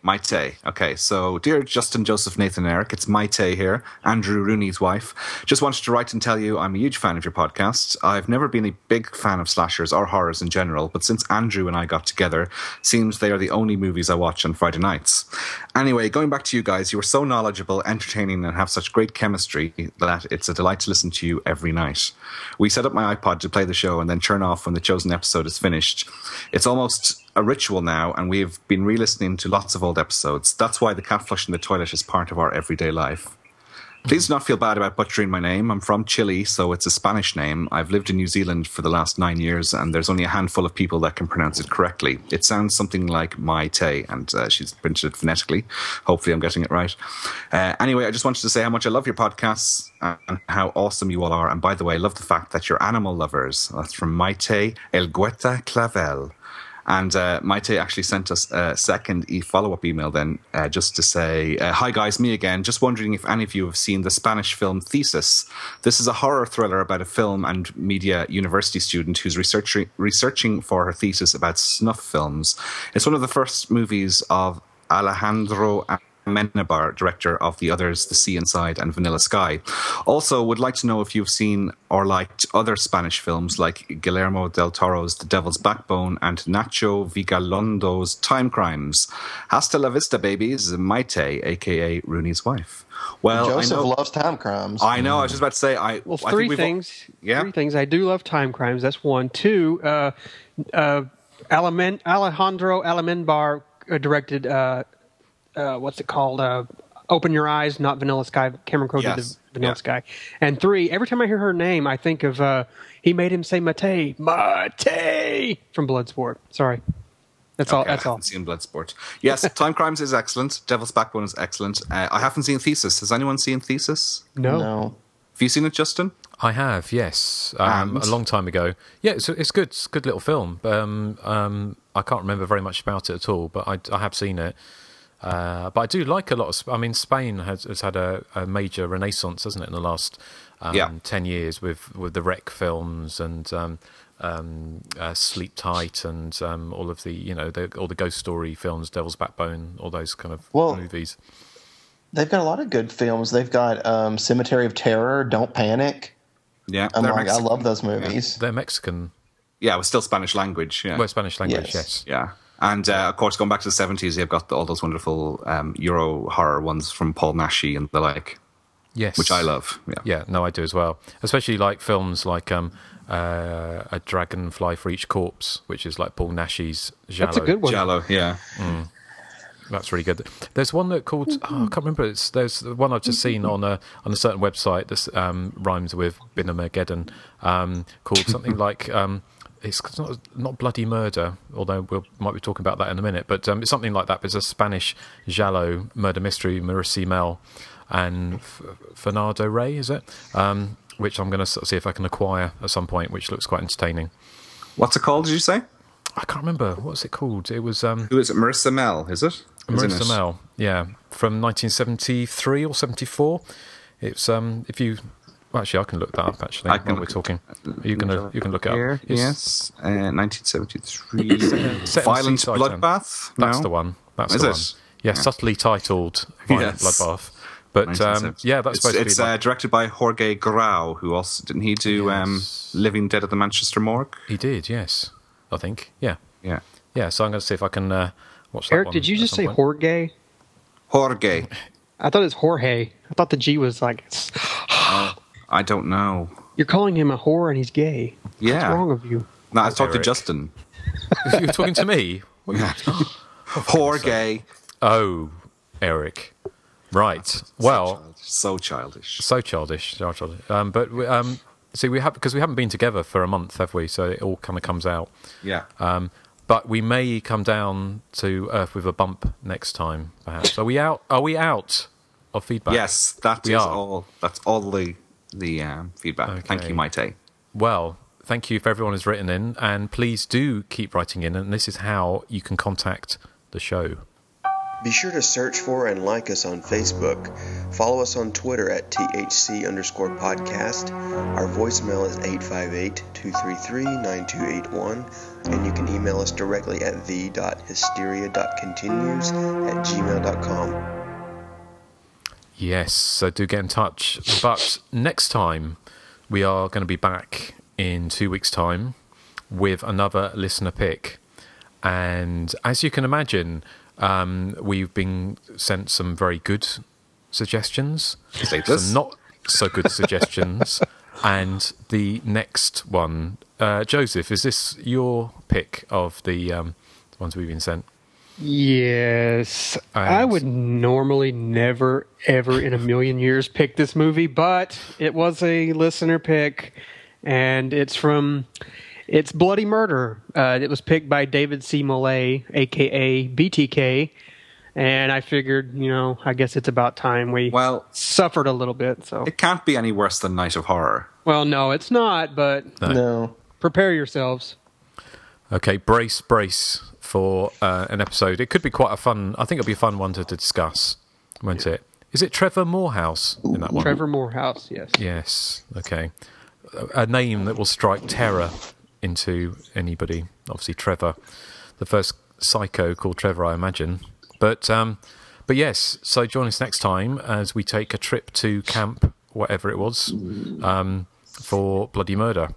S10: Maite. Okay, so dear Justin, Joseph, Nathan, and Eric, it's Maite here, Andrew Rooney's wife. Just wanted to write and tell you I'm a huge fan of your podcast. I've never been a big fan of slashers or horrors in general, but since Andrew and I got together, seems they are the only movies I watch on Friday nights. Anyway, going back to you guys, you are so knowledgeable, entertaining, and have such great chemistry that it's a delight to listen to you every night. We set up my iPod to play the show and then turn off when the chosen episode is finished. It's almost a ritual now, and we've been re-listening to lots of old episodes. That's why the cat flush in the toilet is part of our everyday life. Please do not feel bad about butchering my name. I'm from Chile, so it's a Spanish name. I've lived in New Zealand for the last nine years, and there's only a handful of people that can pronounce it correctly. It sounds something like Maite, and uh, she's printed it phonetically. Hopefully I'm getting it right. Uh, anyway, I just wanted to say how much I love your podcasts and how awesome you all are. And by the way, I love the fact that you're animal lovers. That's from Maite Elgueta Clavel. And uh, Maite actually sent us a second e follow-up email then, uh, just to say, uh, hi guys, me again. Just wondering if any of you have seen the Spanish film Thesis. This is a horror thriller about a film and media university student who's researching, researching for her thesis about snuff films. It's one of the first movies of Alejandro Amenabar, director of The Others, The Sea Inside, and Vanilla Sky. Also, would like to know if you've seen or liked other Spanish films like Guillermo del Toro's The Devil's Backbone and Nacho Vigalondo's Time Crimes. Hasta la vista, babies. Maite, a k a. Rooney's wife. Well,
S11: Joseph
S10: I know,
S11: loves Time Crimes.
S10: I know. I was just about to say. I
S9: well,
S10: I
S9: three
S10: think
S9: things.
S10: Yeah,
S9: three things. I do love Time Crimes. That's one. Two. Uh, uh, Alamen, Alejandro Amenabar uh, directed. Uh, Uh, what's it called? Uh, Open Your Eyes, Not Vanilla Sky. Cameron Crowe did
S10: Yes.
S9: the Vanilla
S10: Yeah.
S9: Sky. And three, every time I hear her name, I think of uh, he made him say Mate, Mate from Bloodsport. Sorry, that's all.
S10: Okay,
S9: That's
S10: I
S9: all.
S10: haven't seen Bloodsport. Yes, Time Crimes is excellent. Devil's Backbone is excellent. Uh, I haven't seen Thesis. Has anyone seen Thesis?
S9: No.
S11: No.
S10: Have you seen it, Justin?
S8: I have, yes, um,
S10: And?
S8: a long time ago. Yeah, it's, it's good. It's a good little film. Um, um, I can't remember very much about it at all, but I, I have seen it. Uh, but I do like a lot of. I mean, Spain has, has had a, a major renaissance, hasn't it, in the last um,
S10: Yeah.
S8: ten years with with the Rec films and um, um, uh, Sleep Tight and um, all of the you know the, all the ghost story films, Devil's Backbone, all those kind of
S11: Well,
S8: movies.
S11: They've got a lot of good films. They've got um, Cemetery of Terror, Don't Panic.
S10: Yeah,
S11: I'm
S10: they're
S11: like, I
S10: Mexican.
S11: love those movies.
S8: They're Mexican.
S10: Yeah, it was still Spanish language. Yeah,
S8: Well, Spanish language,
S11: Yes.
S8: yes.
S10: yeah. And uh, of course, going back to the seventies, you've got all those wonderful um, Euro horror ones from Paul Naschy and the like.
S8: Yes,
S10: which I love. Yeah,
S8: yeah, no, I do as well. Especially like films like um, uh, A Dragonfly for Each Corpse, which is like Paul Naschy's Giallo.
S9: That's a good one.
S10: Giallo, yeah.
S8: Mm. That's really good. There's one that called oh, I can't remember. It's there's one I've just seen on a on a certain website that um, rhymes with Binamageddon, um, called something like. Um, It's not not bloody murder, although we we'll, might be talking about that in a minute. But um, it's something like that. But it's a Spanish giallo murder mystery, Marissa Mel and F- Fernando Rey, is it? Um, which I'm going to see if I can acquire at some point, which looks quite entertaining.
S10: What's it called? Did you say?
S8: I can't remember. What's it called? It was um,
S10: Who is it? Marissa Mel, is it? Is in
S8: Marissa
S10: it?
S8: Mel, yeah, from nineteen seventy-three or seventy-four. It's um, if you. Well, actually, I can look that up. Actually,
S10: I can
S8: while we're
S10: look-
S8: talking, you can uh, you can look it
S10: Here,
S8: up. It's-
S10: yes, uh, nineteen seventy-three.
S8: Set in
S10: Violent
S8: Seaside Town.
S10: Bloodbath?
S8: That's
S10: No?
S8: the one. That's
S10: Is
S8: the
S10: it?
S8: one. Yeah,
S10: Yeah.
S8: subtly titled Violent
S10: Yes.
S8: Bloodbath. But um,
S10: nineteen seventy.
S8: yeah, that's
S10: it's,
S8: supposed
S10: it's
S8: to be.
S10: uh,
S8: Like,
S10: directed by Jorge Grau, who also didn't he do um, Living Dead at the Manchester Morgue?
S8: he did, yes, I think. Yeah,
S10: Yeah,
S8: yeah. So I'm going to see if I can uh, watch that
S9: Eric,
S8: one
S9: did you
S8: at
S9: just
S8: some
S9: say
S8: point.
S9: Jorge?
S10: Jorge.
S9: I thought it's Jorge. I thought the G was like.
S10: I don't know.
S9: You're calling him a whore and he's gay.
S10: Yeah.
S9: What's wrong with you?
S10: No, I was talking to
S8: Eric.
S10: Justin.
S8: You're talking to me. What are you-
S10: Jorge.
S8: Oh, Eric. Right. Well,
S10: So childish.
S8: so childish, so childish. Um, but we, um, see, we have because we haven't been together for a month, have we? So it all kind of comes out.
S10: Yeah.
S8: Um, but we may come down to Earth with a bump next time, perhaps. Are we out? Are we out of feedback?
S10: Yes, that
S8: We
S10: is
S8: are.
S10: all. That's all the the um, feedback. Thank
S8: Okay.
S10: you, Maite.
S8: Well, thank you for everyone who's written in, and please do keep writing in. And this is how you can contact the show.
S18: Be sure to search for and like us on Facebook. Follow us on Twitter at T H C underscore podcast. Our voicemail is eight five eight, two three three, nine two eight one. And you can email us directly at the dot hysteria dot continues at gmail dot com.
S8: Yes, so do get in touch. But next time, we are going to be back in two weeks' time with another listener pick. And as you can imagine, um, we've been sent some very good suggestions, some not so good suggestions, and the next one, uh, Joseph, is this your pick of the, um, the ones we've been sent?
S9: Yes.
S8: And
S9: I would normally never, ever in a million years pick this movie, but it was a listener pick, and it's from... It's Bloody Murder. Uh, it was picked by David C. Millay, a k a. B T K, and I figured, you know, I guess it's about time we
S10: well,
S9: suffered a little bit. So
S10: it can't be any worse than Night of Horror.
S9: Well, no, it's not, but
S8: No.
S11: No.
S9: prepare yourselves.
S8: Okay, brace, brace for uh, an episode. It could be quite a fun... I think it'll be a fun one to, to discuss, won't it? Is it Trevor Morehouse in that one?
S9: Trevor Morehouse, yes.
S8: Yes, okay. A a name that will strike terror into anybody. Obviously, Trevor, the first psycho called Trevor, I imagine. But um, but yes, so join us next time as we take a trip to camp, whatever it was, um, for Bloody Murder.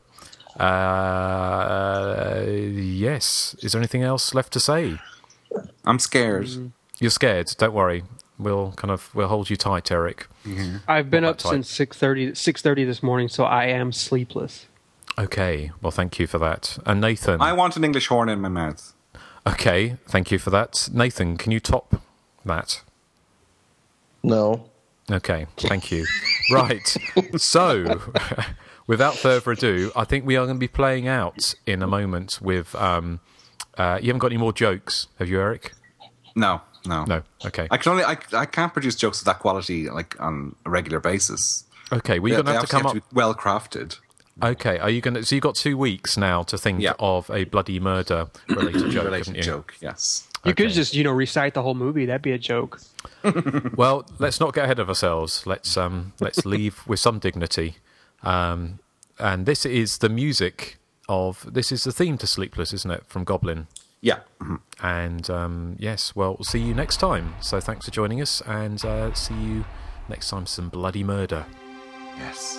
S8: Uh, yes. Is there anything else left to say?
S10: I'm scared.
S8: You're scared. Don't worry. We'll kind of we'll hold you tight, Eric.
S10: Mm-hmm.
S9: I've been
S8: Not
S9: up
S8: that tight.
S9: since six thirty six thirty this morning, so I am sleepless.
S8: Okay. Well, thank you for that. And Nathan.
S10: I want an English horn in my mouth.
S8: Okay. Thank you for that. Nathan, can you top that?
S11: No.
S8: Okay. Thank you. Right. So, without further ado, I think we are going to be playing out in a moment with... Um, uh, you haven't got any more jokes, have you, Eric?
S10: No, no.
S8: No, okay.
S10: I can only I, I can't produce jokes of that quality like on a regular basis.
S8: Okay, well, you're
S10: They-
S8: going to have
S10: they
S8: to come up...
S10: obviously have to be well crafted.
S8: Okay, are you going to... So you've got two weeks now to think
S10: Yeah.
S8: of a bloody murder-related joke,
S10: Related
S8: haven't you?
S10: joke, yes.
S9: You
S8: Okay.
S9: could just, you know, recite the whole movie. That'd be a joke.
S8: Well, let's not get ahead of ourselves. Let's um, let's leave with some dignity. Um, and this is the music of... This is the theme to Sleepless, isn't it, from Goblin?
S10: Yeah. Mm-hmm.
S8: And um, yes, well, we'll see you next time. So thanks for joining us, and uh, see you next time for some bloody murder.
S10: Yes.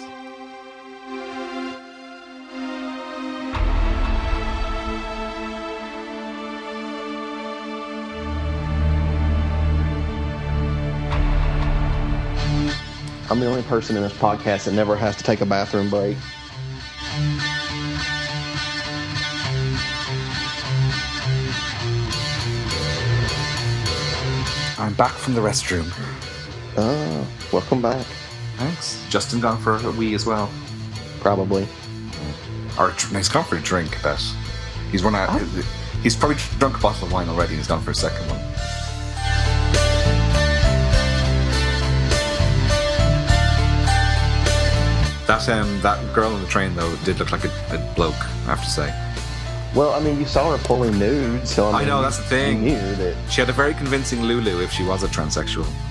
S11: I'm the only person in this podcast that never has to take a bathroom break.
S10: I'm back from the restroom.
S11: Oh, welcome back.
S10: Thanks. Justin gone for a wee as well.
S11: Probably.
S10: Or no, he's gone for a drink, I bet. He's run out. He's probably drunk a bottle of wine already and he's gone for a second one. That um, that girl on the train though did look like a, a bloke, I have to say.
S11: Well, I mean, you saw her fully nude, so I, mean,
S10: I know that's the
S11: you
S10: thing.
S11: knew that.
S10: She had a very convincing Lulu if she was a transsexual.